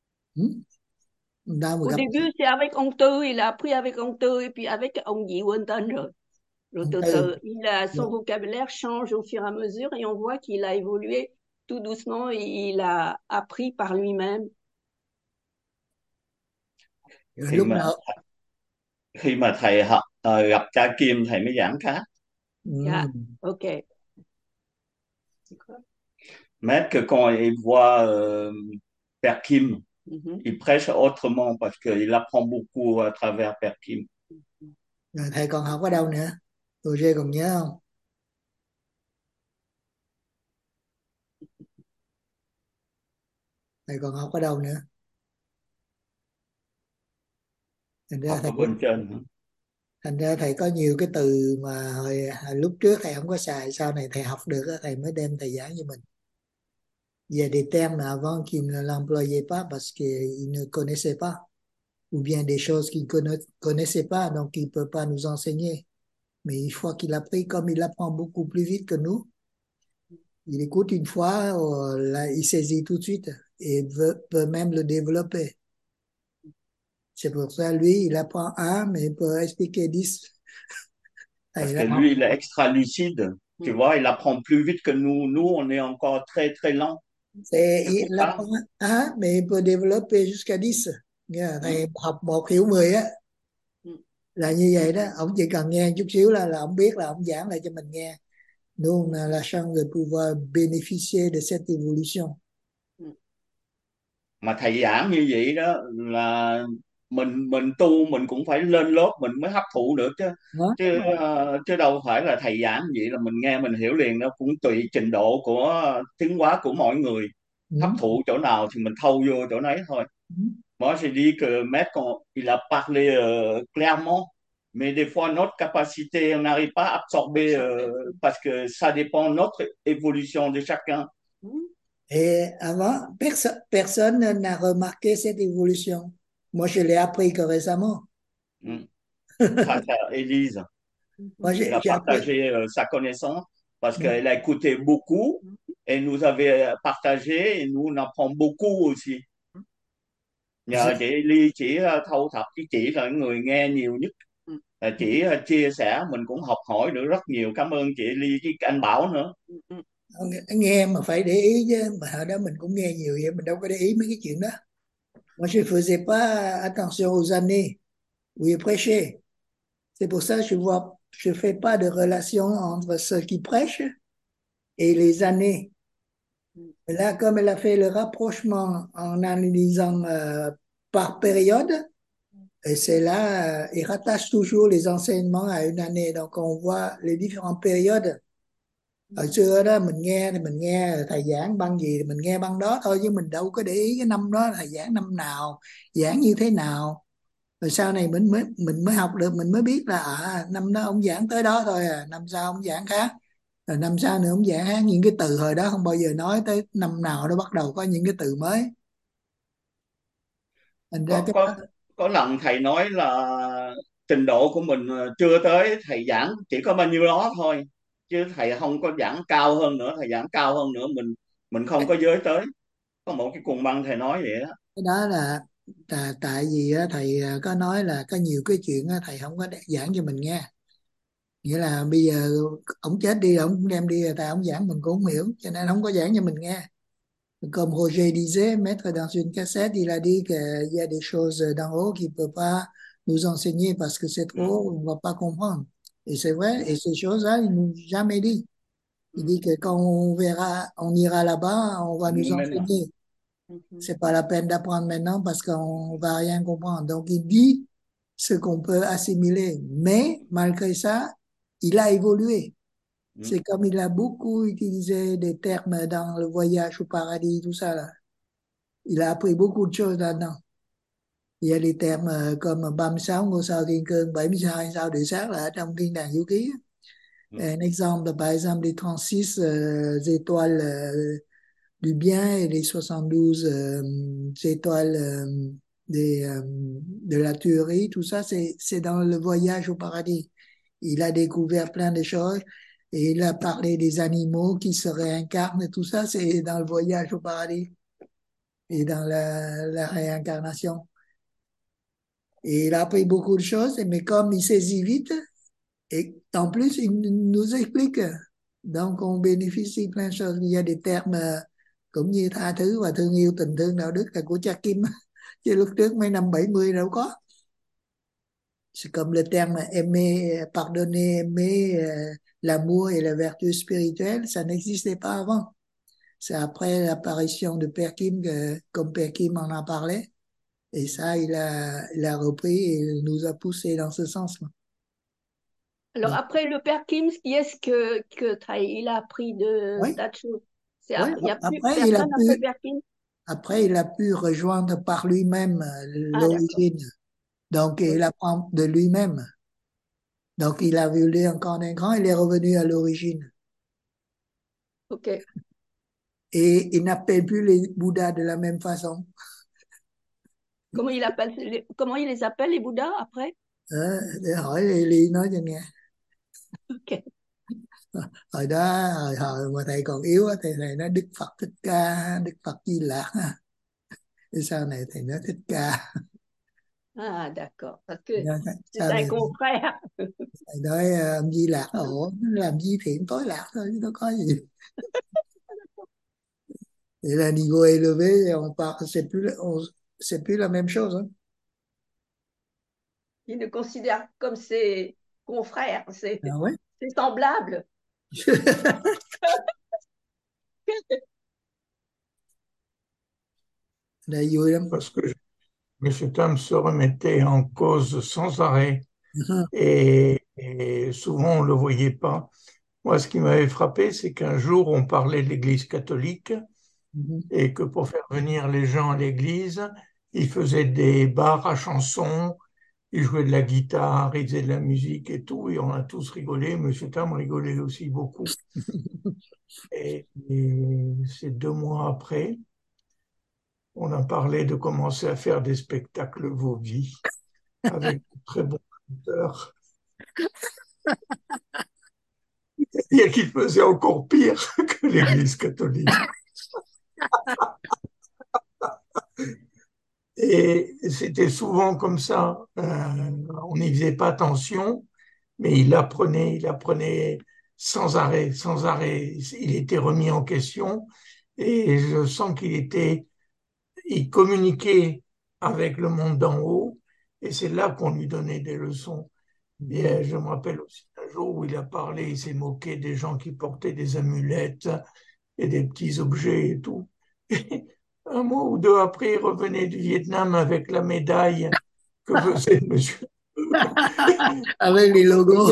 Au début, c'est avec ông Tư, il a appris avec ông Tư, et puis avec ông gì quên tên rồi. Rồi từ từ, son vocabulaire change au fur et à mesure, et on voit qu'il a évolué tout doucement, et il a appris par lui-même. Khi mà thầy gặp cha Kim, thầy mới giảng khác. Yeah, ok. Maître, que quand il voit Père Kim, il prêche autrement parce qu'il apprend beaucoup à travers Père Kim. Rồi thầy còn học ở đâu nữa? Roger còn nhớ không? Thầy còn học ở đâu nữa? Thành ra thầy có nhiều cái từ mà hồi lúc trước thầy không có xài, sau này thầy học được thầy mới đem thầy giảng cho mình. Il y a des termes avant qu'il ne l'employait pas parce qu'il ne connaissait pas, ou bien des choses qu'il ne connaissait pas, donc il ne peut pas nous enseigner. Mais une fois qu'il a pris, comme il apprend beaucoup plus vite que nous, il écoute une fois, là, il saisit tout de suite et peut même le développer. C'est pour ça, lui, il apprend un, mais il peut expliquer 10. Parce que lui, il est extra lucide. Tu vois, il apprend plus vite que nous. Nous, on est encore très, très lent. Il apprend un, mais il peut développer jusqu'à 10. Thầy học 1 hiểu 10 á. Là như vậy đó. Ông chỉ cần nghe chút xíu là ông biết, là ông giảng lại cho mình nghe. Nous, on a la chance de pouvoir bénéficier de cette évolution. Mà thầy giảng như vậy đó là mình tu mình cũng phải lên lớp mình mới hấp thụ được chứ đâu phải là thầy giảng vậy là mình nghe mình hiểu liền đâu, cũng tùy trình độ của tiến hóa của mỗi người. Hấp thụ chỗ nào thì mình thâu vô chỗ nấy thôi. Moi j'ai dit que maître quand il a parlé clairement, mais des fois notre capacité on n'arrive pas à absorber parce que ça dépend de notre évolution de chacun. Et avant, personne n'a remarqué cette évolution. Moi, je l'ai appris que récemment. Grâce à Élise. Elle a partagé sa connaissance parce qu'elle a écouté beaucoup et nous avait partagé et nous on apprend beaucoup aussi. Nhờ chị Ly chỉ thâu thập, chỉ là người nghe nhiều nhất. Chỉ chia sẻ mình cũng học hỏi được rất nhiều. Cảm ơn chị Ly với anh Bảo nữa. Nghe mà phải để ý chứ, mà hồi đó mình cũng nghe nhiều vậy, mình đâu có để ý mấy cái chuyện đó. Moi je faisais pas attention aux années où il prêchait. C'est pour ça que je fais pas de relation entre ceux qui prêchent et les années. Et là, comme elle a fait le rapprochement en analysant par période, et c'est là, il rattache toujours les enseignements à une année. Donc on voit les différentes périodes. Hồi xưa đó mình nghe thì mình nghe thầy giảng băng gì thì mình nghe băng đó thôi, chứ mình đâu có để ý cái năm đó thầy giảng năm nào, giảng như thế nào. Rồi sau này mình mới học được, mình mới biết là năm đó ông giảng tới đó thôi, năm sau ông giảng khác, rồi năm sau nữa ông giảng khác. Những cái từ hồi đó không bao giờ nói tới năm nào nó bắt đầu có những cái từ mới. Thành ra cái đó có lần thầy nói là trình độ của mình chưa tới, thầy giảng chỉ có bao nhiêu đó thôi, chứ thầy không có giảng cao hơn nữa. Thầy giảng cao hơn nữa mình không có giới tới. Có một cái cuồng băng thầy nói vậy đó. cái đó là tại vì á, thầy có nói là có nhiều cái chuyện á, thầy không có giảng cho mình nghe. Nghĩa là bây giờ ổng chết đi, ổng cũng đem đi, tại ổng giảng mình cũng không hiểu, cho nên không có giảng cho mình nghe. Comme Roger disait, mettre dans une cassette, il a dit qu'il y a des choses d'en haut qui ne peut pas nous enseigner parce que c'est trop, on ne va pas comprendre. Et c'est vrai, et ces choses-là, il ne nous a jamais dit. Il dit que quand on verra, on ira là-bas, on va nous Mais non. enseigner. C'est pas la peine d'apprendre maintenant parce qu'on va rien comprendre. Donc il dit ce qu'on peut assimiler. Mais malgré ça, il a évolué. C'est comme il a beaucoup utilisé des termes dans le voyage au paradis, tout ça là. Il a appris beaucoup de choses là-dedans. Il y a des termes comme 36 ngôi sao thiên cương, 72 sao địa sát là ở trong thiên đàng vũ ký. Un exemple, par exemple, les 36 étoiles du bien et les 72 étoiles de la tuerie, tout ça, c'est dans le voyage au paradis. Il a découvert plein de choses et il a parlé des animaux qui se réincarnent et tout ça, c'est dans le voyage au paradis et dans la réincarnation. Et il a appris beaucoup de choses, mais comme il saisit vite, et en plus, il nous explique. Donc, on bénéficie plein de choses. Il y a des termes cũng như tha thứ và thương yêu, tình thương, đạo đức là của cha Kim. Chứ lúc trước mấy năm 70 đâu có. C'est comme le terme aimer, pardonner, aimer, l'amour et la vertu spirituelle, ça n'existait pas avant. C'est après l'apparition de Père Kim, comme Père Kim en a parlé. Et ça, il a repris et il nous a poussé dans ce sens. Alors, après le Père Kim, qui est-ce que il a appris de Oui. tas de choses? Oui, Il n'y a plus après, personne après Père Kim? Après, il a pu rejoindre par lui-même l'origine. Donc, il apprend de lui-même. Donc, il a violé encore un grand, il est revenu à l'origine. Ok. Et il n'appelle plus les Bouddhas de la même façon. Comment il les appelle, les Bouddhas, après? Để hỏi Ly nói cho nghe. Ok. Hồi đó, hồi mà thầy còn yếu, thầy nói Đức Phật Thích Ca, Đức Phật Di Lạc. Thế sau này thầy nói Thích Ca. Ah, d'accord. Parce que c'est Sau un này confrère. thầy nói ông Di Lạc, ủa, làm gì thiện tối lạc thôi, chứ đâu có gì. Et là, niveau élevé, on parle, c'est plus la même chose. Hein. Il nous considère comme ses confrères, ses ouais? semblables. Parce que M. Tam se remettait en cause sans arrêt et souvent on ne le voyait pas. Moi, ce qui m'avait frappé, c'est qu'un jour on parlait de l'Église catholique et que pour faire venir les gens à l'Église, ils faisaient des bars à chansons, ils jouaient de la guitare, ils faisaient de la musique et tout, et on a tous rigolé. M. Tam rigolait aussi beaucoup. Et c'est 2 mois après, on a parlé de commencer à faire des spectacles Vauvy avec de très bons chanteurs. Il y a qui faisait encore pire que l'Église catholique. Et c'était souvent comme ça. On n'y faisait pas attention, mais il apprenait sans arrêt, sans arrêt. Il était remis en question et je sens il communiquait avec le monde d'en haut et c'est là qu'on lui donnait des leçons. Et je me rappelle aussi un jour où il a parlé, il s'est moqué des gens qui portaient des amulettes et des petits objets et tout. Et un mois ou deux après, il revenait du Vietnam avec la médaille que faisait monsieur. Avec les logos.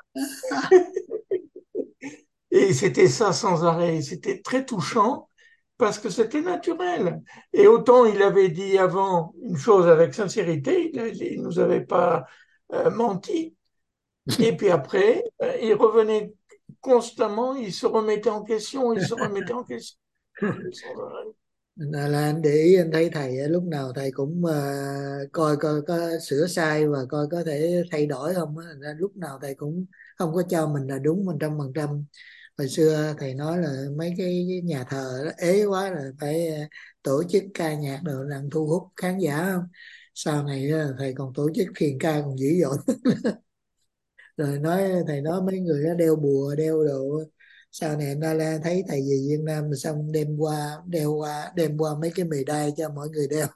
Et c'était ça sans arrêt. C'était très touchant parce que c'était naturel. Et autant il avait dit avant une chose avec sincérité, il ne nous avait pas menti. Et puis après, il revenait constamment, il se remettait en question, il se remettait en question. Sans arrêt. Là anh để ý, anh thấy thầy lúc nào thầy cũng coi coi có sửa sai và coi có thể thay đổi không á. Thành ra lúc nào thầy cũng không có cho mình là đúng 100%. Hồi xưa thầy nói là mấy cái nhà thờ đó ế quá là phải tổ chức ca nhạc rồi làm thu hút khán giả không. Sau này thầy còn tổ chức thiền ca còn dữ dội. Rồi thầy nói mấy người đó đeo bùa đeo đồ. Sau này anh la thấy thầy về Việt Nam rồi xong đem qua mấy cái mì đai cho mọi người đeo.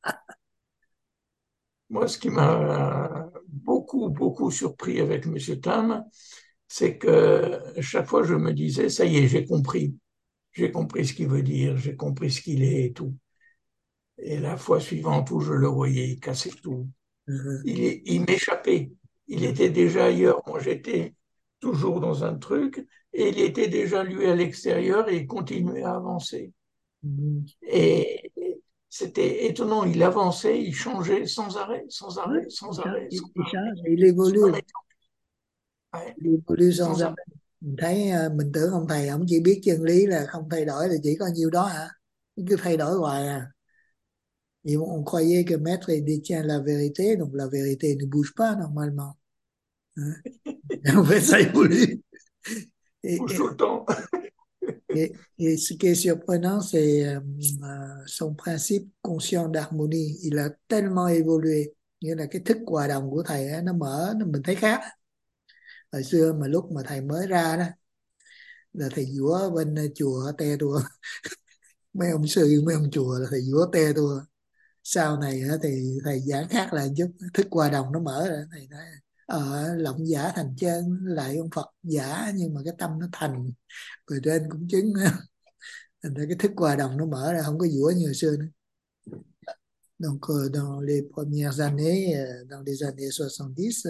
Moi, ce qui m'a beaucoup surpris avec Monsieur Tam, c'est que chaque fois je me disais, ça y est, j'ai compris ce qu'il veut dire, j'ai compris ce qu'il est et tout. Et la fois suivante où je le voyais, il cassait tout. Il m'échappait. Il était déjà ailleurs. Moi, j'étais toujours dans un truc et il était déjà lui à l'extérieur et il continuait à avancer. Et c'était étonnant. Il avançait, il changeait sans arrêt, sans arrêt, sans arrêt, sans Il arrêt. change, il évolue, Ouais, il évolue sans sans arrêt. arrêt. Mình thấy mình tưởng ông thầy ông chỉ biết chân lý là không thay đổi là chỉ có nhiêu đó hả? Cứ thay đổi hoài à. Et on croyait que maître il détient la vérité, donc la vérité ne bouge pas normalement. Hein? En fait, ça évolue. Et, Bouge et, tout le temps. et ce qui est surprenant, c'est son principe conscient d'harmonie. Il a tellement évolué. Nghĩa là cái thức hòa đồng của thầy á, nó mở, mình thấy khác. Hồi xưa mà lúc mà thầy mới ra đó, là thầy giũa bên chùa te tua. Mấy ông sư, mấy ông chùa là thầy giũa te tua. Sau này á, thì thầy giảng khác lại chút, thức hòa đồng nó mở ra. Thầy nói lộng giả thành chân, lại ông Phật giả nhưng mà cái tâm nó thành, người trên cũng chứng. Thành ra cái thức hòa đồng nó mở ra, không có giũa như hồi xưa nữa. Donc dans les premières années, dans les années 70,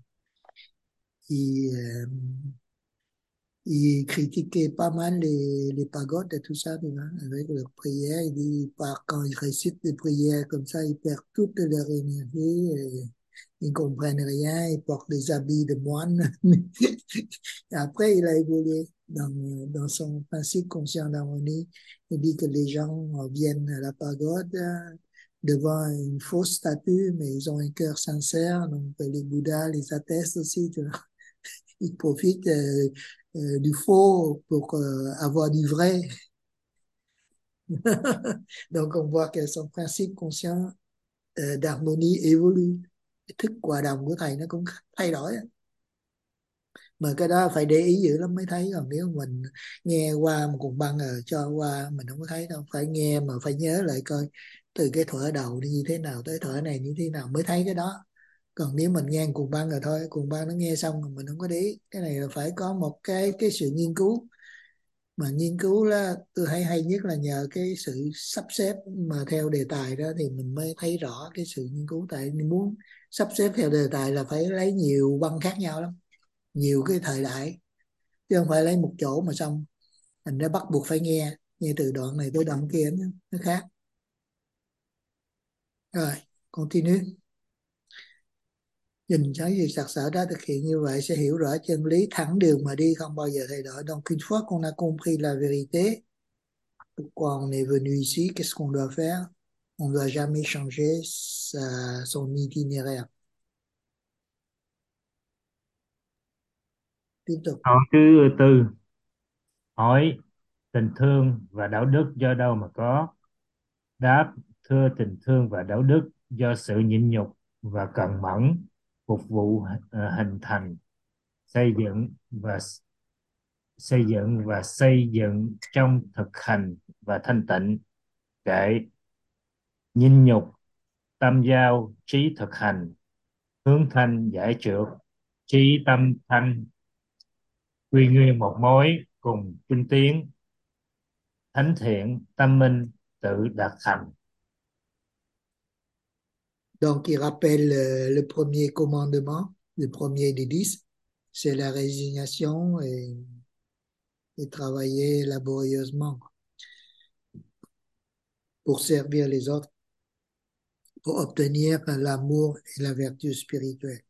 il, il critiquait pas mal les pagodes et tout ça, tu vois, avec leurs prières. Il dit, quand ils récitent des prières comme ça, ils perdent toute leur énergie, et ils ne comprennent rien, ils portent des habits de moine. Et après, il a évolué dans son principe conscient d'harmonie. Il dit que les gens viennent à la pagode devant une fausse statue, mais ils ont un cœur sincère, donc les Bouddhas les attestent aussi, tu vois. Ils profitent du faux pour avoir du vrai. Donc on voit que son principe conscient d'harmonie évolue. Cái thức hòa đồng của thầy nó cũng thay đổi. Mà cái đó phải để ý dữ lắm mới thấy, còn nếu mình nghe qua một cuộn băng cho qua mình không có thấy đâu. Phải nghe mà phải nhớ lại coi từ cái thuở đầu như thế nào tới thuở này như thế nào mới thấy cái đó. Còn nếu mình nghe cuồng băng rồi thôi, cuồng băng nó nghe xong rồi mình không có để ý. Cái này là phải có một cái sự nghiên cứu. Mà nghiên cứu là tôi thấy hay nhất là nhờ cái sự sắp xếp mà theo đề tài đó thì mình mới thấy rõ cái sự nghiên cứu. Tại muốn sắp xếp theo đề tài là phải lấy nhiều băng khác nhau lắm, nhiều cái thời đại, chứ không phải lấy một chỗ mà xong. Mình đã bắt buộc phải nghe từ đoạn này tới đoạn kia, nó khác. Rồi, continue. Nhìn thấy việc sặc sỡ đó thực hiện như vậy sẽ hiểu rõ chân lý thẳng đường mà đi, không bao giờ thay đổi. Donc une fois qu'on a compris la vérité, pourquoi on est venu ici, qu'est-ce qu'on doit faire, on ne doit jamais changer son itinéraire. Tiếp tục. Hỏi thứ tư, hỏi tình thương và đạo đức do đâu mà có? Đáp, thưa, tình thương và đạo đức do sự nhịn nhục và cần mẫn phục vụ hình thành, xây dựng và xây dựng trong thực hành và thanh tịnh. Kệ nhịn nhục, tâm giao, trí thực hành, hướng thanh giải trượt, trí tâm thanh, quy nguyên một mối, cùng tinh tiến, thánh thiện, tâm minh, tự đạt thành. Donc il rappelle le premier commandement, le premier des 10, c'est la résignation et travailler laborieusement pour servir les autres, pour obtenir l'amour et la vertu spirituelle.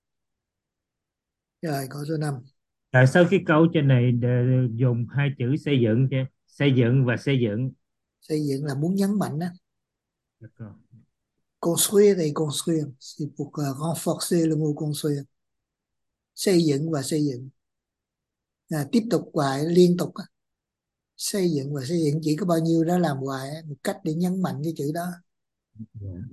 Rồi, câu số 5. Tại sao cái câu trên này dùng hai chữ xây dựng chứ? Xây dựng và xây dựng. Xây dựng là muốn nhấn mạnh đó. D'accord. Construire et construire, c'est pour renforcer le mot construire. Xây dựng và xây dựng. Tiếp tục hoài, liên tục á. Xây dựng và xây dựng chỉ có bao nhiêu đó làm hoài á, một cách để nhấn mạnh cái chữ đó. Yeah.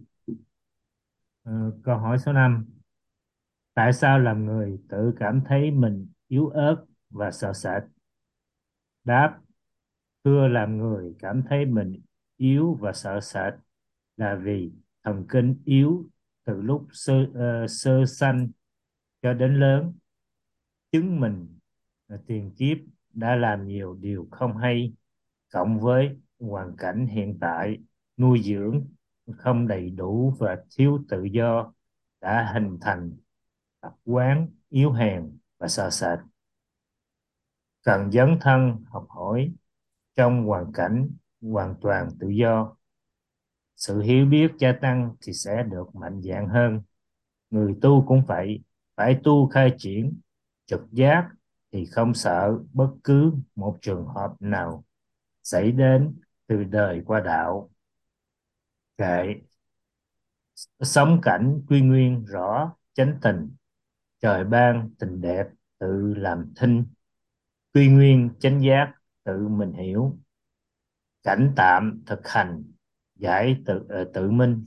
Câu hỏi số 5. Tại sao làm người tự cảm thấy mình yếu ớt và sợ sệt? Đáp: thưa, làm người cảm thấy mình yếu và sợ sệt là vì thần kinh yếu từ lúc sơ sanh cho đến lớn, chứng mình tiền kiếp đã làm nhiều điều không hay, cộng với hoàn cảnh hiện tại nuôi dưỡng không đầy đủ và thiếu tự do đã hình thành tập quán yếu hèn và sợ sệt. Cần dấn thân học hỏi trong hoàn cảnh hoàn toàn tự do. Sự hiểu biết gia tăng thì sẽ được mạnh dạn hơn. Người tu cũng vậy, phải tu khai triển trực giác thì không sợ bất cứ một trường hợp nào xảy đến từ đời qua đạo. Kệ sống cảnh quy nguyên rõ chánh tình, trời ban tình đẹp tự làm thinh, quy nguyên chánh giác tự mình hiểu, cảnh tạm thực hành giải tự minh.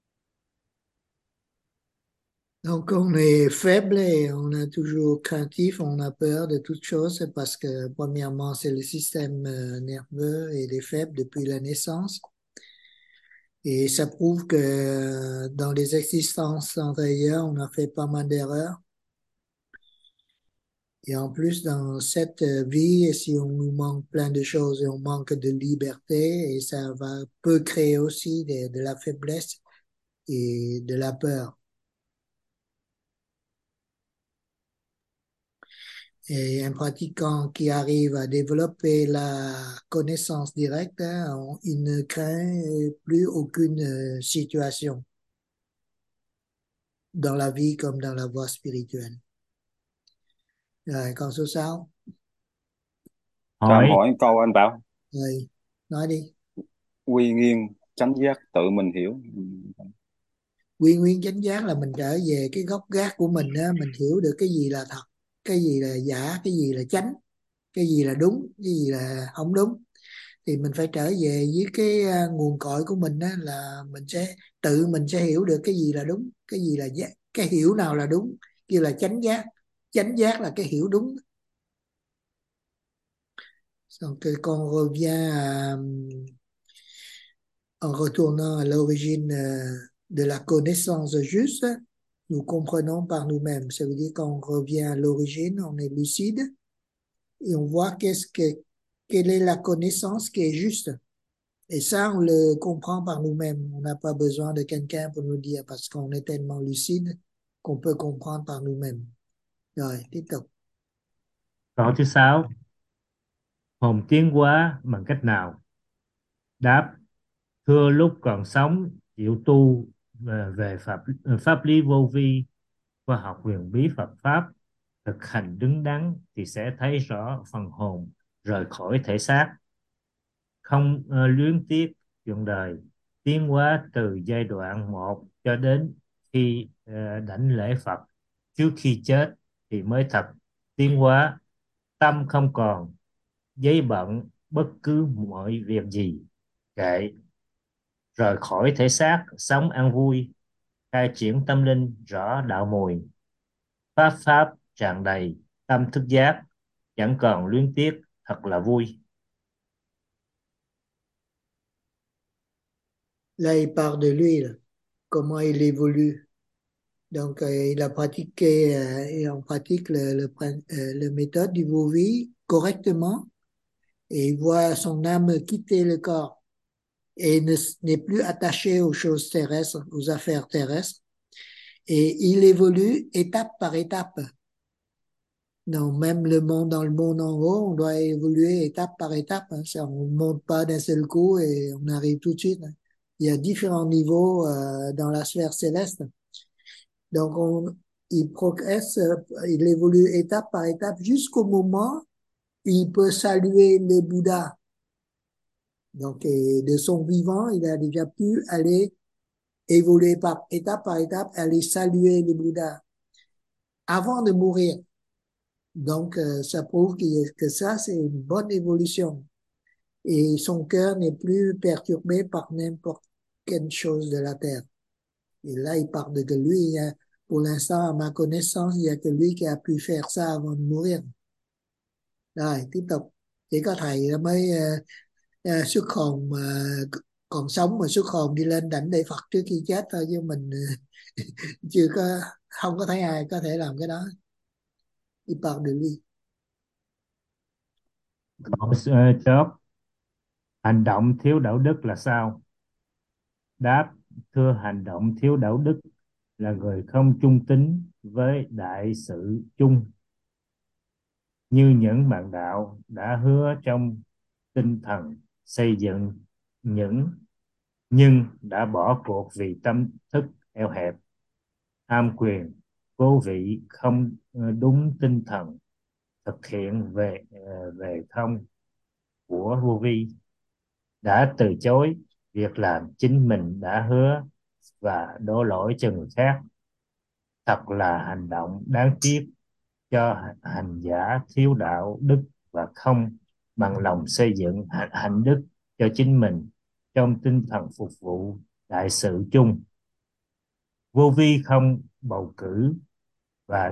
Donc on est faible et on est toujours craintif, on a peur de toutes choses parce que premièrement c'est le système nerveux et il est faible depuis la naissance. Et ça prouve que dans les existences antérieures, on a fait pas mal d'erreurs. Et en plus, dans cette vie, si on nous manque plein de choses et on manque de liberté, et ça peut créer aussi de la faiblesse et de la peur. Et un pratiquant qui arrive à développer la connaissance directe, hein, il ne craint plus aucune situation dans la vie comme dans la voie spirituelle. Rồi, con số 6. Cho em Hỏi hỏi câu anh Bảo. Rồi, nói đi. Quy nghiên chánh giác tự mình hiểu. Quy nguyên chánh giác là mình trở về cái gốc gác của mình á, mình hiểu được cái gì là thật, cái gì là giả, cái gì là chánh, cái gì là đúng, cái gì là không đúng. Thì mình phải trở về với cái nguồn cội của mình á, là mình sẽ hiểu được cái gì là đúng, cái gì là giác, cái hiểu nào là đúng, kia là chánh giác. Chánh giác là cái hiểu đúng. Donc quand on revient en retournant à l'origine de la connaissance juste, nous comprenons par nous-mêmes. Ça veut dire qu'on revient à l'origine, on est lucide et on voit quelle est la connaissance qui est juste. Et ça, on le comprend par nous-mêmes. On n'a pas besoin de quelqu'un pour nous dire parce qu'on est tellement lucide qu'on peut comprendre par nous-mêmes. Rồi, tiếp tục. câu thứ 6. Hồn tiến hóa bằng cách nào? Đáp: thưa, lúc còn sống chịu tu về pháp lý vô vi, khoa học huyền bí Phật pháp, thực hành đứng đắn thì sẽ thấy rõ phần hồn rời khỏi thể xác, không luyến tiếc chuyện đời, tiến hóa từ giai đoạn 1 cho đến khi đảnh lễ Phật trước khi chết thì mới thật tiến hóa. Tâm không còn giấy bận bất cứ mọi việc gì, kệ rời khỏi thể xác, sống an vui, khai triển tâm linh rõ đạo mùi, pháp pháp tràn đầy, tâm thức giác, chẳng còn luyến tiếc, thật là vui. Là, il parle de lui, là. Comment il évolue. Donc, il a pratiqué et on pratique le méthode du Vovi correctement et il voit son âme quitter le corps et n'est plus attaché aux choses terrestres, aux affaires terrestres. Et il évolue étape par étape. Non, même dans le monde en haut, on doit évoluer étape par étape. Hein. Ça, on ne monte pas d'un seul coup et on arrive tout de suite. Hein. Il y a différents niveaux dans la sphère céleste. Donc, il progresse, il évolue étape par étape jusqu'au moment où il peut saluer le Bouddha. Donc, et de son vivant, il a déjà pu aller évoluer par étape, aller saluer les Bouddhas avant de mourir. Donc, ça prouve que ça, c'est une bonne évolution. Et son cœur n'est plus perturbé par n'importe quelle chose de la terre. Et là, il parle de que lui, pour l'instant, à ma connaissance, il n'y a que lui qui a pu faire ça avant de mourir. Rồi, tiếp tục. Chỉ có thầy mới xuất hồn mà còn sống mà xuất hồn đi lên đảnh lễ Phật trước khi chết thôi, chứ mình chưa có, không có thấy ai có thể làm cái đó. Il parle de lui. Chớp, hành động thiếu đạo đức là sao? Đáp, thưa, hành động thiếu đạo đức là người không trung tín với đại sự chung, như những bạn đạo đã hứa trong tinh thần xây dựng nhưng đã bỏ cuộc vì tâm thức eo hẹp, tham quyền, cố vị, không đúng tinh thần thực hiện về không của vô vi, đã từ chối việc làm chính mình đã hứa và đổ lỗi cho người khác. Thật là hành động đáng tiếc cho hành giả thiếu đạo đức và không bằng lòng xây dựng hạnh đức cho chính mình trong tinh thần phục vụ đại sự chung. Vô vi không bầu cử và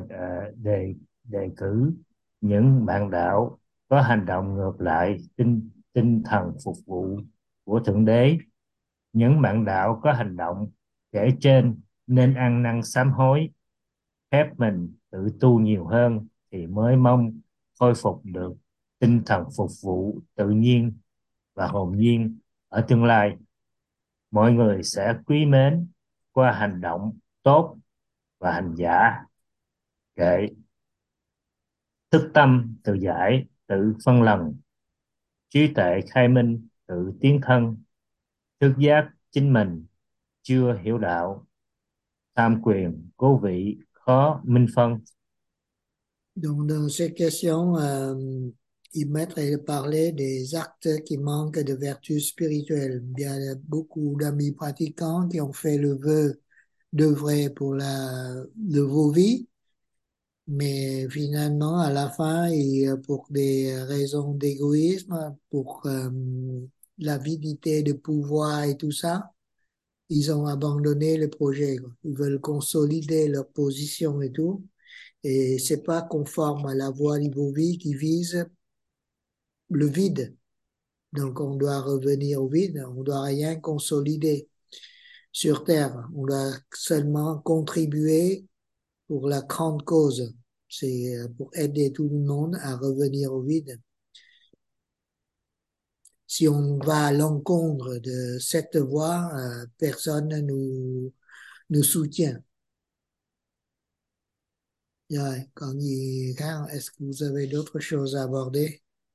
đề cử những bạn đạo có hành động ngược lại tinh thần phục vụ của Thượng Đế. Những bạn đạo có hành động kể trên nên ăn năn sám hối, phép mình tự tu nhiều hơn thì mới mong khôi phục được tinh thần phục vụ tự nhiên và hồn nhiên ở tương lai. Mọi người sẽ quý mến qua hành động tốt và hành giả kệ thức tâm tự giải, tự phân lần, trí tuệ khai minh, tự tiến thân, thức giác chính mình, chưa hiểu đạo, tham quyền, cố vị, khó minh phân. Donc, dans ces questions, il m'aimerait parler des actes qui manquent de vertus spirituelles. Il y a beaucoup d'amis pratiquants qui ont fait le vœu d'œuvrer pour le Vovi, mais finalement, à la fin, et pour des raisons d'égoïsme, pour l'avidité de pouvoir et tout ça, ils ont abandonné le projet, quoi. Ils veulent consolider leur position et tout. Et c'est pas conforme à la voie du Vovi qui vise le vide. Donc, on doit revenir au vide. On doit rien consolider sur Terre. On doit seulement contribuer pour la grande cause. C'est pour aider tout le monde à revenir au vide. Si on va à l'encontre de cette voie, personne ne nous soutient. Rồi, còn gì khác không? Est-ce que vous avez d'autres choses à aborder?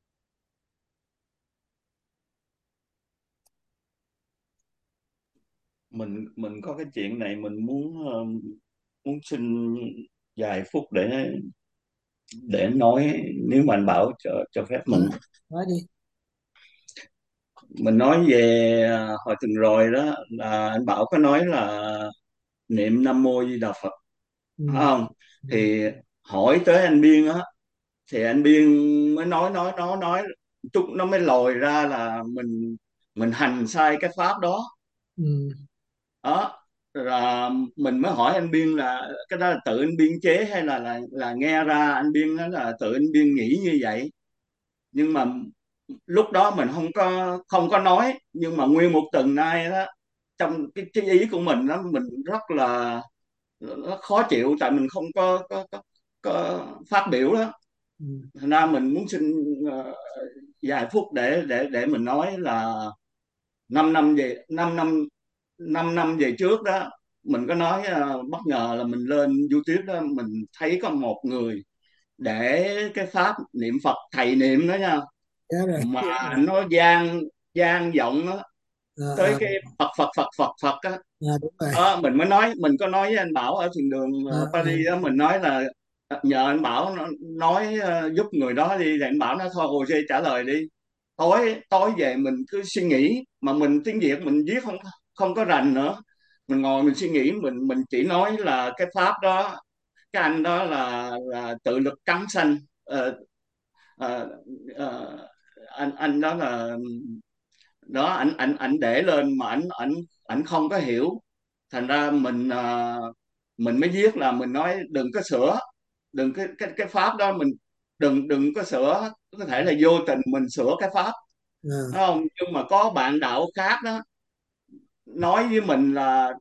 Mình có cái chuyện này mình muốn xin vài phút để nói, nếu mà anh Bảo cho phép mình. Nói đi. Mình nói về hồi tuần rồi đó, là anh Bảo có nói là niệm Nam Mô Di Đà Phật, phải không? Thì hỏi tới anh Biên á, thì anh Biên mới nói chút nó mới lòi ra là mình hành sai cái pháp đó. Đó là mình mới hỏi anh Biên là cái đó là tự anh Biên chế hay là nghe ra anh Biên đó là tự anh Biên nghĩ như vậy. Nhưng mà lúc đó mình không có nói, nhưng mà nguyên một tuần nay đó, trong cái ý của mình đó, mình rất là khó chịu, tại mình không có phát biểu đó. Thành ra mình muốn xin vài phút để mình nói là 5 năm về trước đó, mình có nói bất ngờ là mình lên YouTube đó, mình thấy có một người để cái pháp niệm Phật thầy niệm đó nha, mà nó gian giọng đó, tới cái Phật á. Đó, mình mới nói, mình có nói với anh Bảo ở thiền đường Paris đó, mình nói là nhờ anh Bảo nói giúp người đó đi, thì anh Bảo nói thôi Hồ Sê trả lời đi. tối tối về mình cứ suy nghĩ, mà mình tiếng Việt mình viết không không có rành nữa. Mình ngồi mình suy nghĩ, mình chỉ nói là cái pháp đó, cái anh đó là tự lực cắm sanh. Ờ, ờ, ờ, anh đó là đó, ảnh để lên mà ảnh không có hiểu. Thành ra mình mới viết là mình nói đừng có sửa, đừng cái pháp đó mình đừng đừng có sửa. Có thể là vô tình mình sửa cái pháp, À, đúng không? Nhưng mà có bạn đạo khác đó nói với mình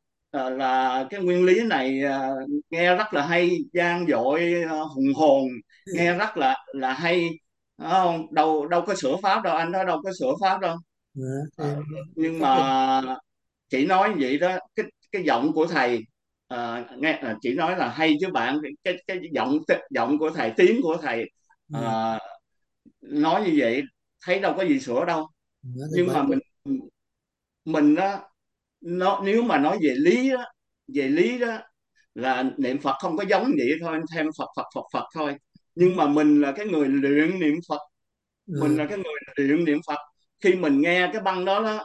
là cái nguyên lý này nghe rất là hay, vang dội, hùng hồn, nghe rất là hay, đúng không? Đâu đâu có sửa pháp đâu, anh đó đâu có sửa pháp đâu. đó, thì Ờ, nhưng chắc là mà chỉ nói vậy đó, cái giọng của thầy nghe chỉ nói là hay chứ bạn, cái giọng của thầy, tiếng của thầy ừ, ờ, nói như vậy thấy đâu có gì sửa đâu. đó thì Nhưng bởi mà vậy. mình đó, nếu mà nói về lý đó, về lý đó là niệm Phật không có giống vậy thôi, thêm Phật Phật Phật Phật thôi. Nhưng mà mình là cái người luyện niệm Phật, mình Ừ, là cái người luyện niệm Phật. Khi mình nghe cái băng đó đó,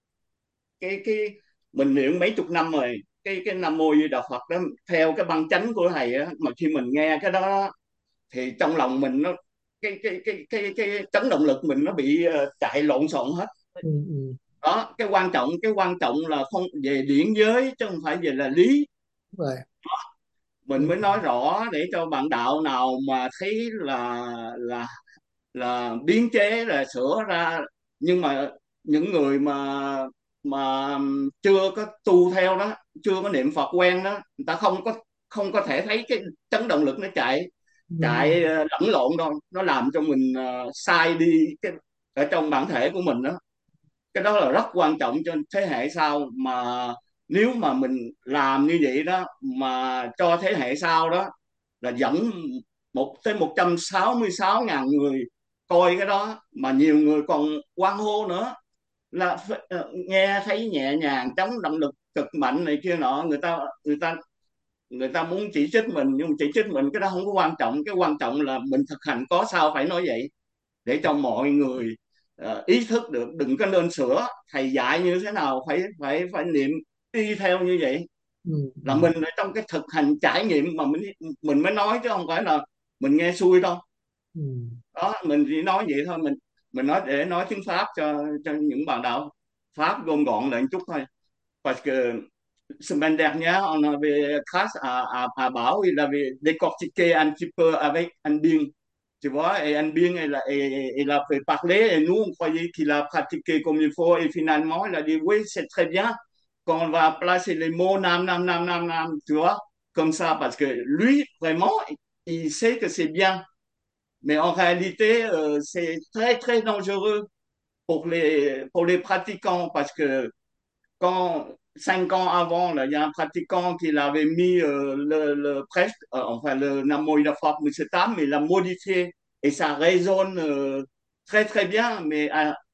cái mình luyện mấy chục năm rồi, cái Nam Mô Di Đà Phật đó, theo cái băng chánh của thầy á, mà khi mình nghe cái đó thì trong lòng mình nó, cái chấn động lực mình nó bị chạy lộn xộn hết. ừ, ừ, Đó, cái quan trọng là không về điển giới chứ không phải về là lý. đúng rồi. Mình Ừ, mới nói rõ để cho bạn đạo nào mà thấy là là biến chế, là sửa ra. Nhưng mà những người mà chưa có tu theo đó, chưa có niệm Phật quen đó, người ta không có thể thấy cái chấn động lực nó chạy ừ, chạy lẫn lộn đâu, nó làm cho mình sai đi cái ở trong bản thể của mình đó. Cái đó là rất quan trọng cho thế hệ sau. Mà nếu mà mình làm như vậy đó mà cho thế hệ sau đó, là dẫn 166.000 người coi cái đó, mà nhiều người còn hoan hô nữa, là nghe thấy nhẹ nhàng, chống động lực cực mạnh này kia nọ. Người ta muốn chỉ trích mình, nhưng chỉ trích mình cái đó không có quan trọng. Cái quan trọng là mình thực hành có sao phải nói vậy, để cho mọi người ý thức được, đừng có nên sửa. Thầy dạy như thế nào phải phải phải niệm y theo như vậy. ừ, Là mình ở trong cái thực hành trải nghiệm mà mình mới nói, chứ không phải là mình nghe xuôi đâu. ừ, Đó, mình chỉ nói vậy thôi. Mình nói để nói tiếng Pháp cho những bạn đạo Pháp gom gọn lại một chút thôi. Parce que semaine dernière, on avait, grâce à Bảo, il avait décortiqué un petit peu avec Anh Biên, tu vois, et Anh Biên, il a fait parler, et nous, on croyait qu'il a pratiqué comme il faut, et finalement, il a dit, oui, c'est très bien qu'on va placer les mots nam, nam, nam, nam, nam, tu vois, comme ça, parce que lui, vraiment, il sait que c'est bien, mais en réalité, c'est très, très dangereux pour les pratiquants, parce que quand 5 ans avant, là, il y a un pratiquant qui l'avait mis le prêtre, enfin le Namo Ilafat Musetam, mais il l'a modifié et ça résonne très très bien. Mais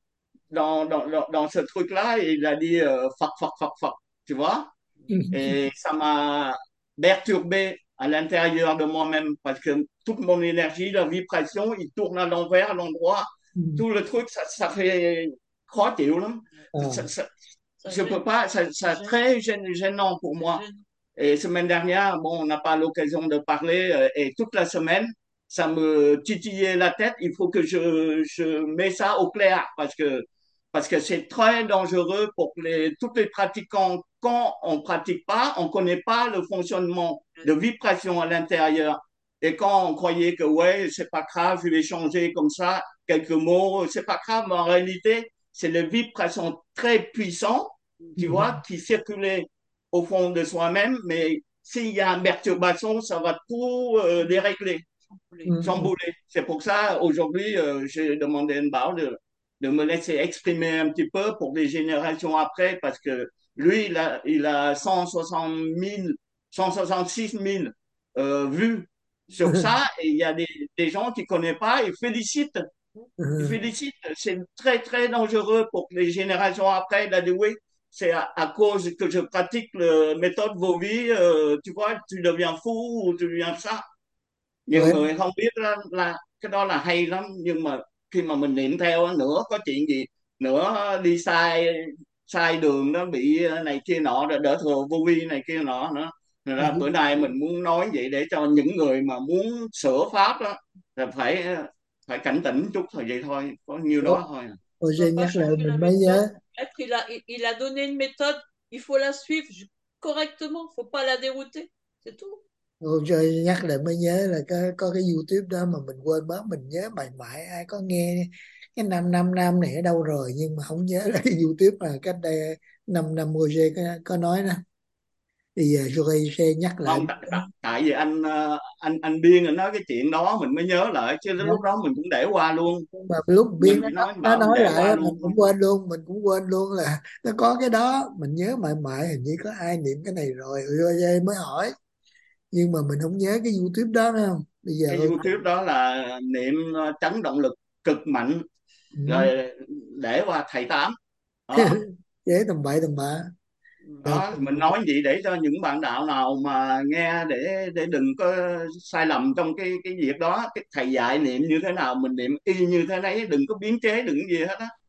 dans ce truc-là, il a dit fuck, fuck, fuck, fuck, tu vois? Et ça m'a perturbé à l'intérieur de moi-même parce que toute mon énergie, la vibration, il tourne à l'envers, à l'endroit. ừ. Tout le truc, ça fait khó chịu lắm. À, Je peux pas, ça très gênant pour moi. Et semaine dernière, bon, on n'a pas l'occasion de parler et toute la semaine, ça me titillait la tête. Il faut que je mets ça au clair parce que c'est très dangereux pour tous les pratiquants. Quand on pratique pas, on connaît pas le fonctionnement de vibration à l'intérieur. Et quand on croyait que ouais, c'est pas grave, je vais changer comme ça quelques mots, c'est pas grave, mais en réalité, c'est les vibrations très puissantes, tu ừ, vois, qui circulaient au fond de soi-même, mais s'il y a une perturbation, ça va tout dérégler, ừ, ừ. chambouler. C'est pour ça, aujourd'hui, j'ai demandé à Bảo de me laisser exprimer un petit peu pour les générations après, parce que lui, il a 160 000, 166 000 vues sur ça, et il y a des gens qui ne connaissent pas, ils félicitent. Ils Ừ. félicitent. C'est très, très dangereux pour les générations après. Il a dit oui, c'est à cause que je pratique la méthode Vovi, tu vois, tu deviens fou ou tu deviens ça. Nhiều Vậy người không biết là cái đó là hay lắm, nhưng mà khi mà mình niệm theo á, nữa có chuyện gì nữa đi sai sai đường nó bị này kia nọ rồi đỡ thừa vô vi này kia nọ nữa. Rồi đó, bữa nay mình muốn nói vậy để cho những người mà muốn sửa pháp đó là phải cảnh tỉnh chút thôi, vậy thôi, có nhiêu đó thôi. Roger nhắc lại Changer la mình mới nhớ. méthode. Peut-être il a donné une méthode, il faut la suivre correctement, faut pas la dérouter, c'est tout. Roger nhắc lại mới nhớ là có cái YouTube đó mà mình quên mất, mình nhớ mãi mãi ai có nghe cái năm năm này ở đâu rồi, nhưng mà không nhớ là cái YouTube mà cách đây 5 năm Roger có nói đó. Bây giờ Roger nhắc lại. Không, tại vì anh Biên anh nói cái chuyện đó mình mới nhớ lại, chứ lúc đó mình cũng để qua luôn. Mà lúc Biên Mình chỉ nói nó bảo mình nói để lại qua mình luôn. cũng quên luôn là nó có cái đó. Mình nhớ mãi mãi hình như có ai niệm cái này rồi Roger mới hỏi, nhưng mà mình không nhớ cái YouTube đó nữa. Không bây giờ Cái YouTube đó là niệm chấn động lực cực mạnh, rồi để qua thầy Tám đó. chế tầm bậy tầm bạ Đó mình nói gì để cho những bạn đạo nào mà nghe để đừng có sai lầm trong cái việc đó. Cái thầy dạy niệm như thế nào mình niệm y như thế đấy, đừng có biến chế đừng gì hết á.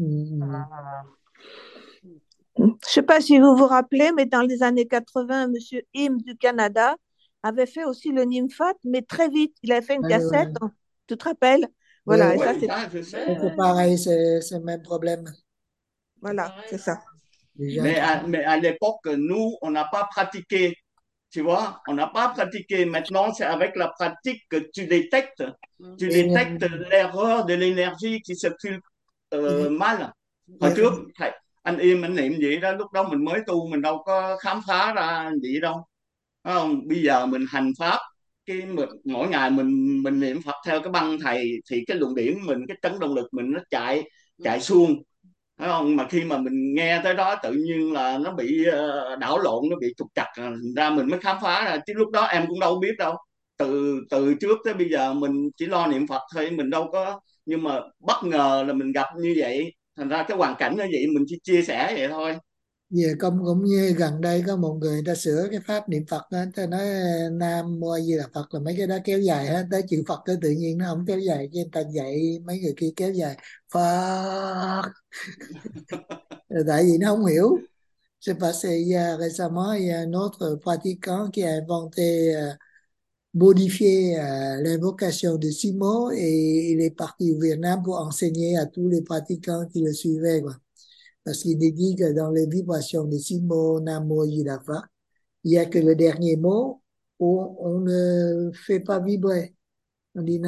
Je ne sais pas si vous vous rappelez, mais dans les années 80, Monsieur Im du Canada avait fait aussi le Nimfat, mais très vite. Il avait fait une cassette, tu te rappelles? Voilà, et ça, c'est pareil, c'est le même problème. Voilà, c'est ça. Mais à l'époque, nous, on n'a pas pratiqué, tu vois, on n'a pas pratiqué. Maintenant, c'est avec la pratique que tu détectes l'erreur de l'énergie qui circule mal. Hồi trước thầy anh Im anh niệm vậy đó, lúc đó mình mới tu, mình đâu có khám phá ra vậy đâu. Phải không? Bây giờ mình hành pháp, mỗi ngày mình niệm Phật theo cái băng thầy, thì cái luồng điển mình, cái chấn động lực mình nó chạy suông. Phải không? Mà khi mà mình nghe tới đó tự nhiên là nó bị đảo lộn, nó bị trục trặc ra, mình mới khám phá ra, chứ lúc đó em cũng đâu biết đâu. Từ trước tới bây giờ mình chỉ lo niệm Phật thôi, mình đâu có, nhưng mà bất ngờ là mình gặp như vậy, thành ra cái hoàn cảnh như vậy mình chỉ chia sẻ vậy thôi. Về cũng như gần đây có một người ta sửa cái pháp niệm Phật đó, ta nói Nam Mô A Di Đà Phật là mấy cái đó kéo dài hết, tới chữ Phật tới tự nhiên nó không kéo dài, cho người ta dạy mấy người kia kéo dài Phật. Tại vì nó không hiểu. C'est passé récemment, il y a un autre pratiquant qui a inventé, modifié l'invocation de Simo, et il est parti au Vietnam pour enseigner à tous les pratiquants qui le suivaient, quoi. Parce qu'il est dit que dans les vibrations de Simo, Namo, Yidafa, il n'y a que le dernier mot où on ne fait pas vibrer. On dit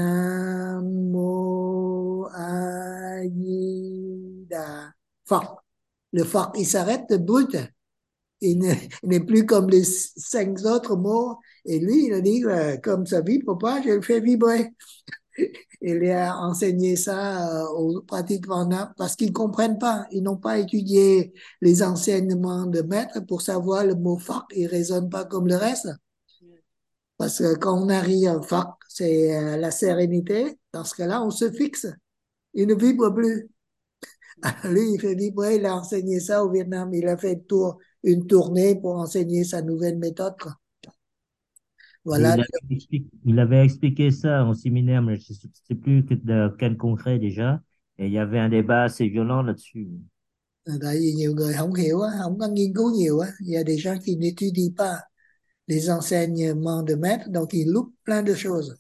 Namo Ayida Phật. Le Phật, il s'arrête brut. Il n'est plus comme les 5 autres mots. Et lui, il a dit que comme ça vibre pas, je le fais vibrer. Il a enseigné ça aux pratiquants parce qu'ils ne comprennent pas. Ils n'ont pas étudié les enseignements de maître pour savoir le mot Phật. Il ne résonne pas comme le reste. Parce que quand on arrive à Phật, c'est la sérénité. Dans ce cas-là, on se fixe. Il ne vibre plus. Alors lui, il fait vibrer. Il a enseigné ça au Vietnam. Il a fait une tournée pour enseigner sa nouvelle méthode, quoi. Voilà. Il avait expliqué ça au séminaire, mais je ne sais plus de quel congrès déjà. Et il y avait un débat assez violent là-dessus. Tại vì nhiều người không hiểu, không có nghiên cứu nhiều. Il y a des gens qui n'étudient pas les enseignements de maître, donc ils loupent plein de choses.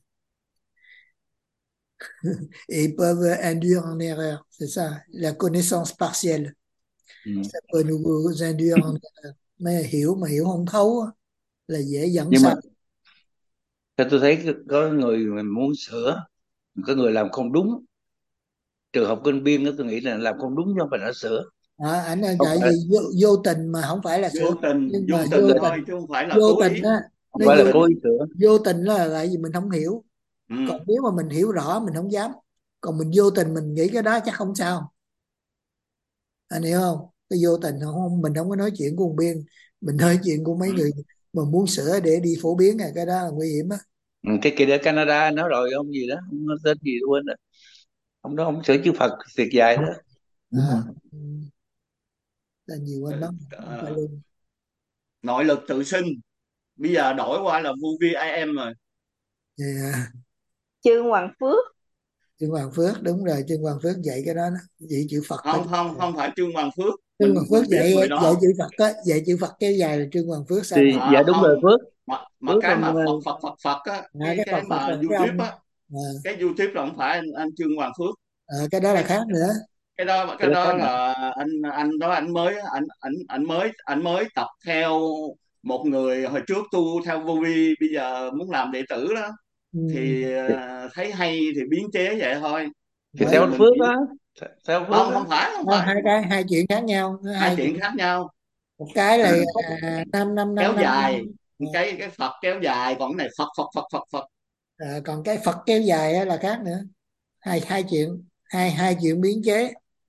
Et ils peuvent induire en erreur. C'est ça, la connaissance partielle. Ça peut nous induire en erreur. Mais hiểu không thấu là dễ dẫn sai. Theo tôi thấy có người muốn sửa, có người làm không đúng. Trường hợp Kinh Biên đó, tôi nghĩ là làm không đúng chứ không phải là sửa. Ảnh tại vì vô tình mà không phải là sửa. Vô tình thôi chứ không phải là vô cố tình ý. Đó, không phải là cố ý sửa. Vô tình là tại vì mình không hiểu. Còn nếu mà mình hiểu rõ mình không dám. Còn mình vô tình mình nghĩ cái đó chắc không sao. Anh hiểu không? Cái vô tình mình không có nói chuyện của Biên, mình nói chuyện của mấy người mà muốn sửa để đi phổ biến, cái đó là nguy hiểm á. Cái kia ở Canada nói rồi, ông gì đó, ông nói tên gì quên rồi. Ông đó ông sửa chữ Phật thiệt dài đó. Là nhiều quên lắm. Nội lực tự sinh bây giờ đổi qua là vô vi IM rồi. Trương Hoàng Phước. Trương Hoàng Phước, đúng rồi, Trương Hoàng Phước dạy cái đó, dạy chữ Phật có. Không phải Trương Hoàng Phước. Trương Hoàng Phước Mình biết dạy người dạy đó. chữ Phật có, dạy chữ Phật kéo dài là Trương Hoàng Phước, sao Thì mà dạ đúng rồi không, Phước. mà Phước cái mà ông Phật á, cái cái Phật mà là cái YouTube ông á, cái YouTube là không phải anh Trương Hoàng Phước. cái đó là cái khác nữa. cái đó là anh đó, anh mới tập theo một người hồi trước tu theo vô vi, bây giờ muốn làm đệ tử đó, thì thấy hay thì biến chế vậy thôi. thì Bởi theo Thì anh mình Phước chỉ á, theo Phước không á. không phải hai chuyện khác nhau, hai chuyện khác nhau. một cái là năm năm Kéo năm năm dài, cái Phật kéo dài, còn cái này Phật Phật Phật Phật Phật. còn cái Phật kéo dài á là khác nữa, hai chuyện, hai chuyện biến chế.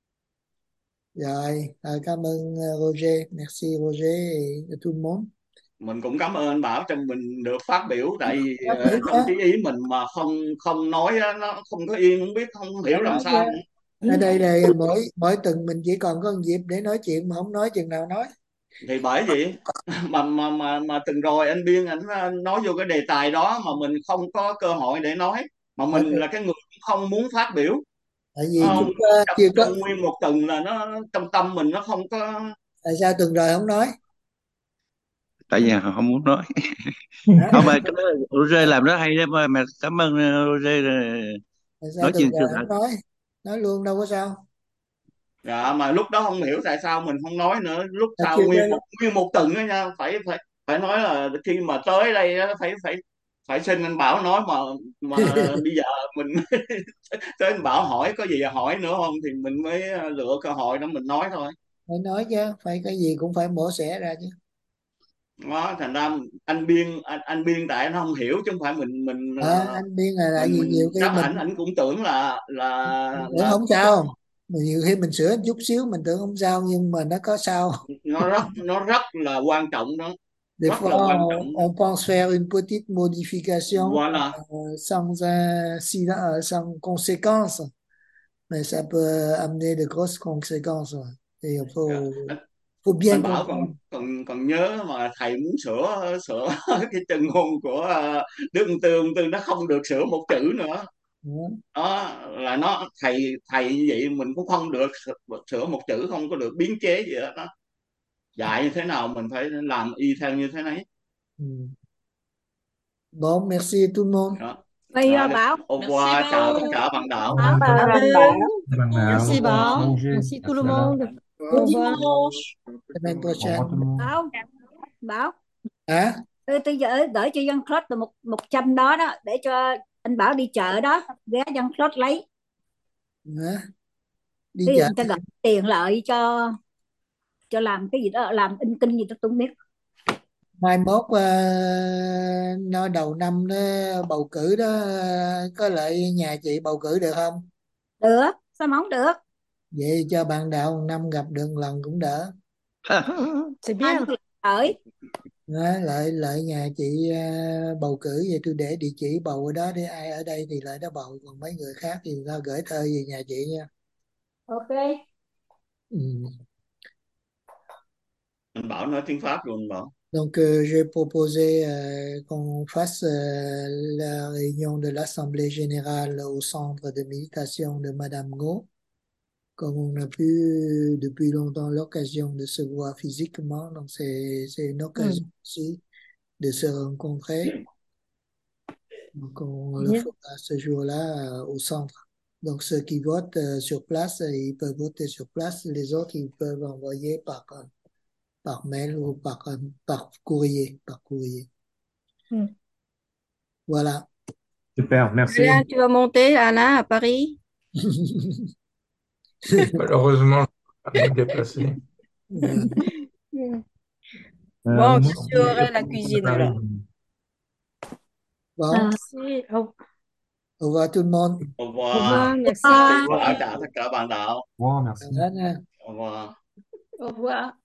Rồi cảm ơn Roger, merci Roger et tout le monde. Mình cũng cảm ơn anh Bảo cho mình được phát biểu, tại vì Phát biểu trong cái ý mình mà không nói á, nó không có yên, không biết không hiểu làm sao. Ở đây là mỗi tuần mình chỉ còn có một dịp để nói chuyện, mà không nói chừng nào nói. Thì bởi vậy mà từng rồi anh Biên anh nói vô cái đề tài đó mà mình không có cơ hội để nói, mà mình là cái người không muốn phát biểu. Tại vì Không, chưa có. trong nguyên một tuần là nó trong tâm mình nó không có. Tại sao tuần rồi không nói? Tại vì họ không muốn nói. Không, mà cái đó Roger làm rất hay đó, mà cảm ơn Roger Tại sao nói tuần chuyện sự rồi thật. không nói luôn đâu có sao. Dạ, mà lúc đó không hiểu tại sao mình không nói nữa, lúc sau Chưa nguyên một tuần đó nha, phải nói là khi mà tới đây đó, phải phải phải xin anh Bảo nói, mà bây giờ mình tới anh Bảo hỏi có gì hỏi nữa không thì mình mới lựa cơ hội đó mình nói thôi. phải nói chứ, phải cái gì cũng phải mổ xẻ ra chứ. Đó, thành ra anh Biên tại anh không hiểu chứ không phải mình Anh Biên là gì, nhiều khi chắc mình ảnh cũng tưởng tưởng không sao, mà nhiều khi mình sửa chút xíu mình tưởng không sao, nhưng mà nó có sao. nó rất là quan trọng đó, Des rất fois là quan trọng. on pense faire une petite modification Voilà. sans conséquence, mais ça peut amener de grosses conséquences. Et il faut bien Anh Bảo còn comprendre. còn nhớ mà thầy muốn sửa sửa cái chân ngôn của Đức Ông Tư nó không được sửa một chữ nữa. Đó là nó thầy như vậy mình cũng không được sửa một chữ, không có được biến chế gì hết đó. Dạy như thế nào mình phải làm y theo như thế đấy. Bon, merci tout le monde. Bây giờ Bảo. Au revoir, chào tất cả bạn đạo. Bảo Cảm ơn Bảo. Merci Bảo, merci tout le monde. Au revoir. Semaine prochaine. Bảo Hả? tôi gửi cho Jean Claude từ 100 đó đó, để cho anh Bảo đi chợ đó, ghé Jean Claude lấy. Đi Thì chợ. người ta gửi tiền lợi cho làm cái gì đó, làm in kinh gì đó tôi không biết. Mai mốt nó đầu năm nó bầu cử đó, có lại nhà chị bầu cử được không? Được, sao mà không được? Vậy cho bạn đạo một năm gặp được một lần cũng đỡ. C'est bien. Lại nhà chị bầu cử, vậy tôi để địa chỉ bầu ở đó, để ai ở đây thì lại đó bầu, còn mấy người khác thì ta gửi thơ về nhà chị nha. Ok. Anh Bảo nói tiếng Pháp luôn Bảo. Donc j'ai proposé qu'on fasse la réunion de l'Assemblée générale au centre de méditation de Madame Ngo. Comme on n'a plus depuis longtemps l'occasion de se voir physiquement, donc c'est une occasion aussi de se rencontrer. Donc on le fera ce jour-là au centre. Donc ceux qui votent sur place, ils peuvent voter sur place. Les autres, ils peuvent envoyer par mail ou par courrier. Voilà. Super, merci. Julien, tu vas monter, Anna, à Paris? Malheureusement, je ne peux pas me déplacer. Bon, monsieur aurait la cuisine alors. Bon. Merci. Au revoir tout le monde. Au revoir. Au revoir, merci. Au revoir, chào tất cả bạn đạo. Wow, merci. Au revoir. Au revoir.